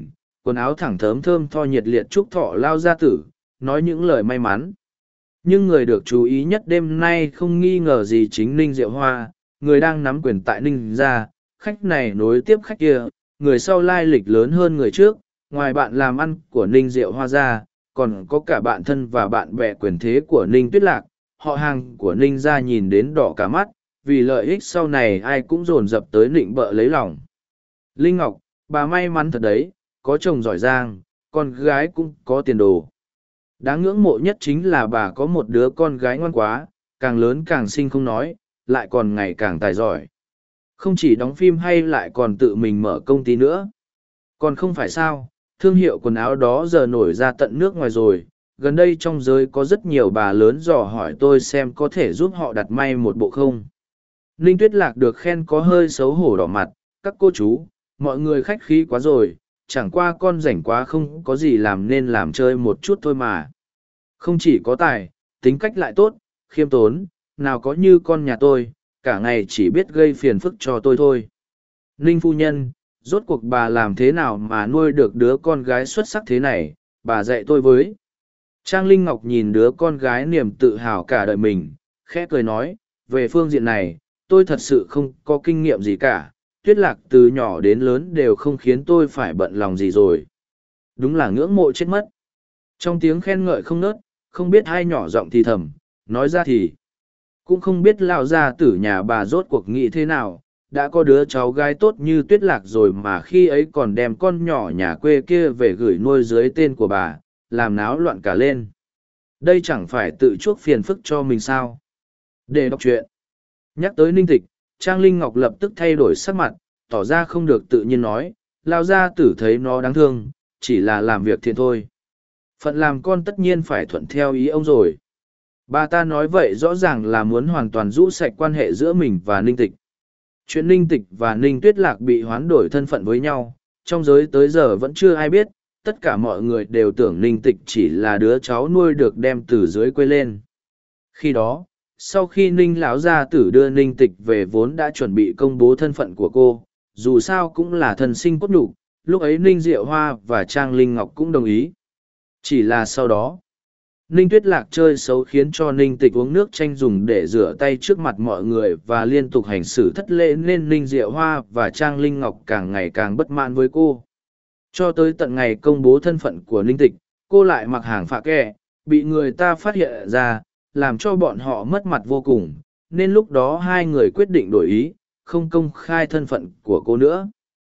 A: quần áo thẳng thớm thơm tho nhiệt liệt chúc thọ lao gia tử, nói những lời may mắn. Nhưng người được chú ý nhất đêm nay không nghi ngờ gì chính Ninh Diệu Hoa, người đang nắm quyền tại Ninh gia, khách này nối tiếp khách kia, người sau lai lịch lớn hơn người trước, ngoài bạn làm ăn của Ninh Diệu Hoa ra, còn có cả bạn thân và bạn bè quyền thế của Ninh Tuyết Lạc, họ hàng của Ninh gia nhìn đến đỏ cả mắt, vì lợi ích sau này ai cũng dồn dập tới nịnh bợ lấy lòng. Linh Ngọc, bà may mắn thật đấy, có chồng giỏi giang, con gái cũng có tiền đồ. Đáng ngưỡng mộ nhất chính là bà có một đứa con gái ngoan quá, càng lớn càng xinh không nói, lại còn ngày càng tài giỏi. Không chỉ đóng phim hay lại còn tự mình mở công ty nữa. Còn không phải sao, thương hiệu quần áo đó giờ nổi ra tận nước ngoài rồi. Gần đây trong giới có rất nhiều bà lớn dò hỏi tôi xem có thể giúp họ đặt may một bộ không. Ninh Tuyết Lạc được khen có hơi xấu hổ đỏ mặt, các cô chú, mọi người khách khí quá rồi, chẳng qua con rảnh quá không có gì làm nên làm chơi một chút thôi mà. Không chỉ có tài, tính cách lại tốt, khiêm tốn, nào có như con nhà tôi, cả ngày chỉ biết gây phiền phức cho tôi thôi. Ninh phu nhân, rốt cuộc bà làm thế nào mà nuôi được đứa con gái xuất sắc thế này, bà dạy tôi với. Trang Linh Ngọc nhìn đứa con gái niềm tự hào cả đời mình, khẽ cười nói, về phương diện này, tôi thật sự không có kinh nghiệm gì cả, Tuyết Lạc từ nhỏ đến lớn đều không khiến tôi phải bận lòng gì rồi. Đúng là ngưỡng mộ chết mất. Trong tiếng khen ngợi không nớt, không biết ai nhỏ giọng thì thầm, nói ra thì cũng không biết lão gia tử nhà bà rốt cuộc nghĩ thế nào, đã có đứa cháu gái tốt như Tuyết Lạc rồi mà khi ấy còn đem con nhỏ nhà quê kia về gửi nuôi dưới tên của bà, làm náo loạn cả lên. Đây chẳng phải tự chuốc phiền phức cho mình sao? Để đọc truyện. Nhắc tới Ninh Tịch, Trang Linh Ngọc lập tức thay đổi sắc mặt, tỏ ra không được tự nhiên nói, lão gia tử thấy nó đáng thương, chỉ là làm việc thiện thôi. Phận làm con tất nhiên phải thuận theo ý ông rồi. Bà ta nói vậy rõ ràng là muốn hoàn toàn rũ sạch quan hệ giữa mình và Ninh Tịch. Chuyện Ninh Tịch và Ninh Tuyết Lạc bị hoán đổi thân phận với nhau, trong giới tới giờ vẫn chưa ai biết, tất cả mọi người đều tưởng Ninh Tịch chỉ là đứa cháu nuôi được đem từ dưới quê lên. Khi đó, sau khi Ninh lão gia tử đưa Ninh Tịch về vốn đã chuẩn bị công bố thân phận của cô, dù sao cũng là thân sinh cốt nhục, lúc ấy Ninh Diệu Hoa và Trang Linh Ngọc cũng đồng ý. Chỉ là sau đó, Ninh Tuyết Lạc chơi xấu khiến cho Ninh Tịch uống nước chanh dùng để rửa tay trước mặt mọi người và liên tục hành xử thất lễ nên Ninh Diệu Hoa và Trang Linh Ngọc càng ngày càng bất mãn với cô. Cho tới tận ngày công bố thân phận của Ninh Tịch, cô lại mặc hàng phạ kẹ, bị người ta phát hiện ra, làm cho bọn họ mất mặt vô cùng, nên lúc đó hai người quyết định đổi ý, không công khai thân phận của cô nữa.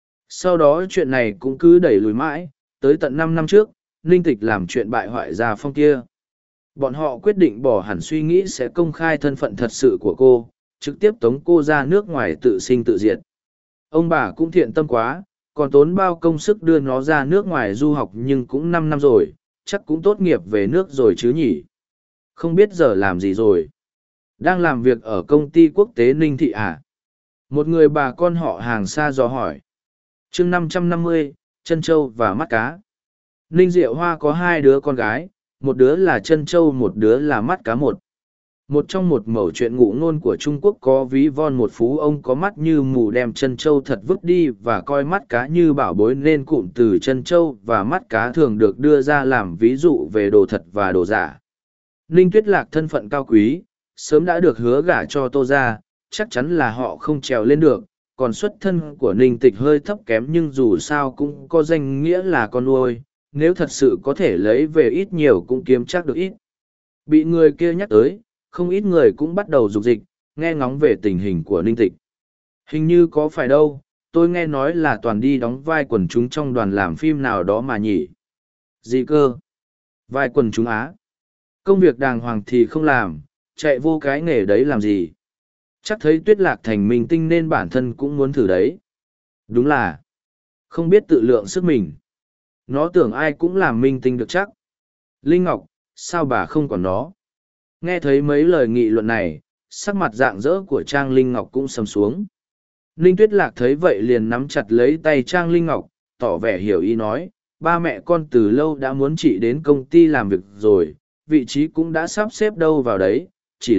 A: Sau đó chuyện này cũng cứ đẩy lùi mãi, tới tận 5 năm trước, Ninh Tịch làm chuyện bại hoại gia phong kia. Bọn họ quyết định bỏ hẳn suy nghĩ sẽ công khai thân phận thật sự của cô, trực tiếp tống cô ra nước ngoài tự sinh tự diệt. Ông bà cũng thiện tâm quá, còn tốn bao công sức đưa nó ra nước ngoài du học nhưng cũng 5 năm rồi, chắc cũng tốt nghiệp về nước rồi chứ nhỉ. Không biết giờ làm gì rồi. Đang làm việc ở công ty quốc tế Ninh Thị à? Một người bà con họ hàng xa dò hỏi. Chương 550, Trân Châu và Mắt Cá. Ninh Diệu Hoa có hai đứa con gái, một đứa là Trân Châu một đứa là Mắt Cá một. Một trong một mẩu chuyện ngụ ngôn của Trung Quốc có ví von một phú ông có mắt như mù đem Trân Châu thật vứt đi và coi mắt cá như bảo bối nên cụm từ Trân Châu và Mắt Cá thường được đưa ra làm ví dụ về đồ thật và đồ giả. Ninh Tuyết Lạc thân phận cao quý, sớm đã được hứa gả cho Tô gia, chắc chắn là họ không trèo lên được, còn xuất thân của Ninh Tịch hơi thấp kém nhưng dù sao cũng có danh nghĩa là con nuôi, nếu thật sự có thể lấy về ít nhiều cũng kiếm chắc được ít. Bị người kia nhắc tới, không ít người cũng bắt đầu rục dịch, nghe ngóng về tình hình của Ninh Tịch. Hình như có phải đâu, tôi nghe nói là toàn đi đóng vai quần chúng trong đoàn làm phim nào đó mà nhỉ. Gì cơ? Vai quần chúng á? Công việc đàng hoàng thì không làm, chạy vô cái nghề đấy làm gì? Chắc thấy Tuyết Lạc thành minh tinh nên bản thân cũng muốn thử đấy. Đúng là không biết tự lượng sức mình. Nó tưởng ai cũng làm minh tinh được chắc. Linh Ngọc, sao bà không còn nó? Nghe thấy mấy lời nghị luận này, sắc mặt rạng rỡ của Trang Linh Ngọc cũng sầm xuống. Ninh Tuyết Lạc thấy vậy liền nắm chặt lấy tay Trang Linh Ngọc, tỏ vẻ hiểu ý nói, ba mẹ con từ lâu đã muốn chị đến công ty làm việc rồi, vị trí cũng đã sắp xếp đâu vào đấy, chỉ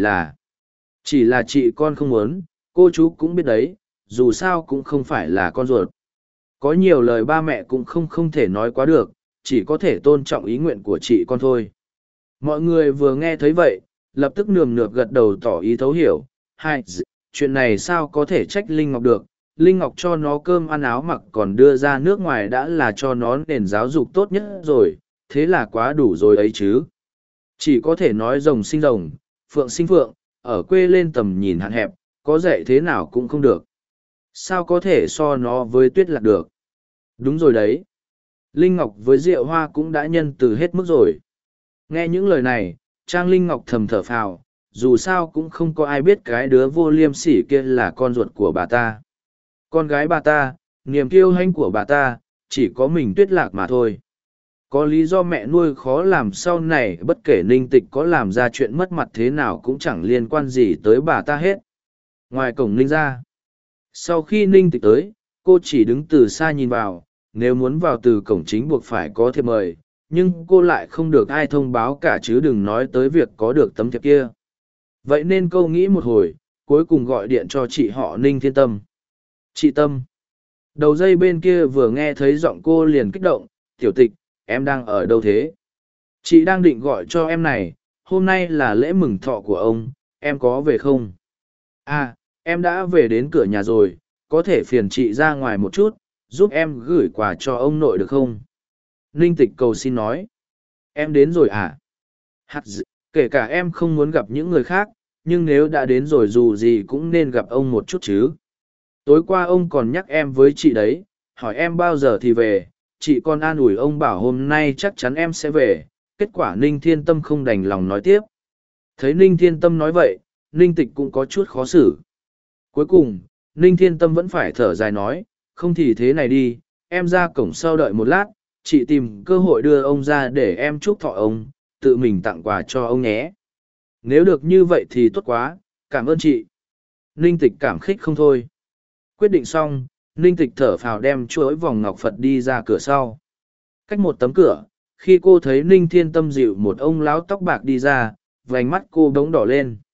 A: là chị con không muốn, cô chú cũng biết đấy, dù sao cũng không phải là con ruột. Có nhiều lời ba mẹ cũng không thể nói quá được, chỉ có thể tôn trọng ý nguyện của chị con thôi. Mọi người vừa nghe thấy vậy, lập tức nườm nượp gật đầu tỏ ý thấu hiểu. Chuyện này sao có thể trách Linh Ngọc được, Linh Ngọc cho nó cơm ăn áo mặc còn đưa ra nước ngoài đã là cho nó nền giáo dục tốt nhất rồi, thế là quá đủ rồi ấy chứ. Chỉ có thể nói rồng sinh rồng, phượng sinh phượng, ở quê lên tầm nhìn hạn hẹp, có dạy thế nào cũng không được. Sao có thể so nó với Tuyết Lạc được? Đúng rồi đấy. Linh Ngọc với Diệu Hoa cũng đã nhân từ hết mức rồi. Nghe những lời này, Trang Linh Ngọc thầm thở phào, dù sao cũng không có ai biết cái đứa vô liêm sỉ kia là con ruột của bà ta. Con gái bà ta, niềm kiêu hãnh của bà ta, chỉ có mình Tuyết Lạc mà thôi. Có lý do mẹ nuôi khó làm sau này, bất kể Ninh Tịch có làm ra chuyện mất mặt thế nào cũng chẳng liên quan gì tới bà ta hết. Ngoài cổng Ninh ra, sau khi Ninh Tịch tới, cô chỉ đứng từ xa nhìn vào, nếu muốn vào từ cổng chính buộc phải có thiệp mời, nhưng cô lại không được ai thông báo cả chứ đừng nói tới việc có được tấm thiệp kia. Vậy nên cô nghĩ một hồi, cuối cùng gọi điện cho chị họ Ninh Thiên Tâm. Chị Tâm. Đầu dây bên kia vừa nghe thấy giọng cô liền kích động, tiểu tịch, em đang ở đâu thế? Chị đang định gọi cho em này, hôm nay là lễ mừng thọ của ông, em có về không? À, em đã về đến cửa nhà rồi, có thể phiền chị ra ngoài một chút, giúp em gửi quà cho ông nội được không? Ninh Tịch cầu xin nói. Em đến rồi à? Kể cả em không muốn gặp những người khác, nhưng nếu đã đến rồi dù gì cũng nên gặp ông một chút chứ. Tối qua ông còn nhắc em với chị đấy, hỏi em bao giờ thì về, chị còn an ủi ông bảo hôm nay chắc chắn em sẽ về, kết quả Ninh Thiên Tâm không đành lòng nói tiếp. Thấy Ninh Thiên Tâm nói vậy, Ninh Tịch cũng có chút khó xử. Cuối cùng, Ninh Thiên Tâm vẫn phải thở dài nói, không thì thế này đi, em ra cổng sau đợi một lát, chị tìm cơ hội đưa ông ra để em chúc thọ ông, tự mình tặng quà cho ông nhé. Nếu được như vậy thì tốt quá, cảm ơn chị. Ninh Tịch cảm khích không thôi. Quyết định xong, Ninh Tịch thở phào đem chuỗi vòng ngọc Phật đi ra cửa sau. Cách một tấm cửa, khi cô thấy Ninh Thiên Tâm dịu một ông lão tóc bạc đi ra, vành mắt cô bỗng đỏ lên.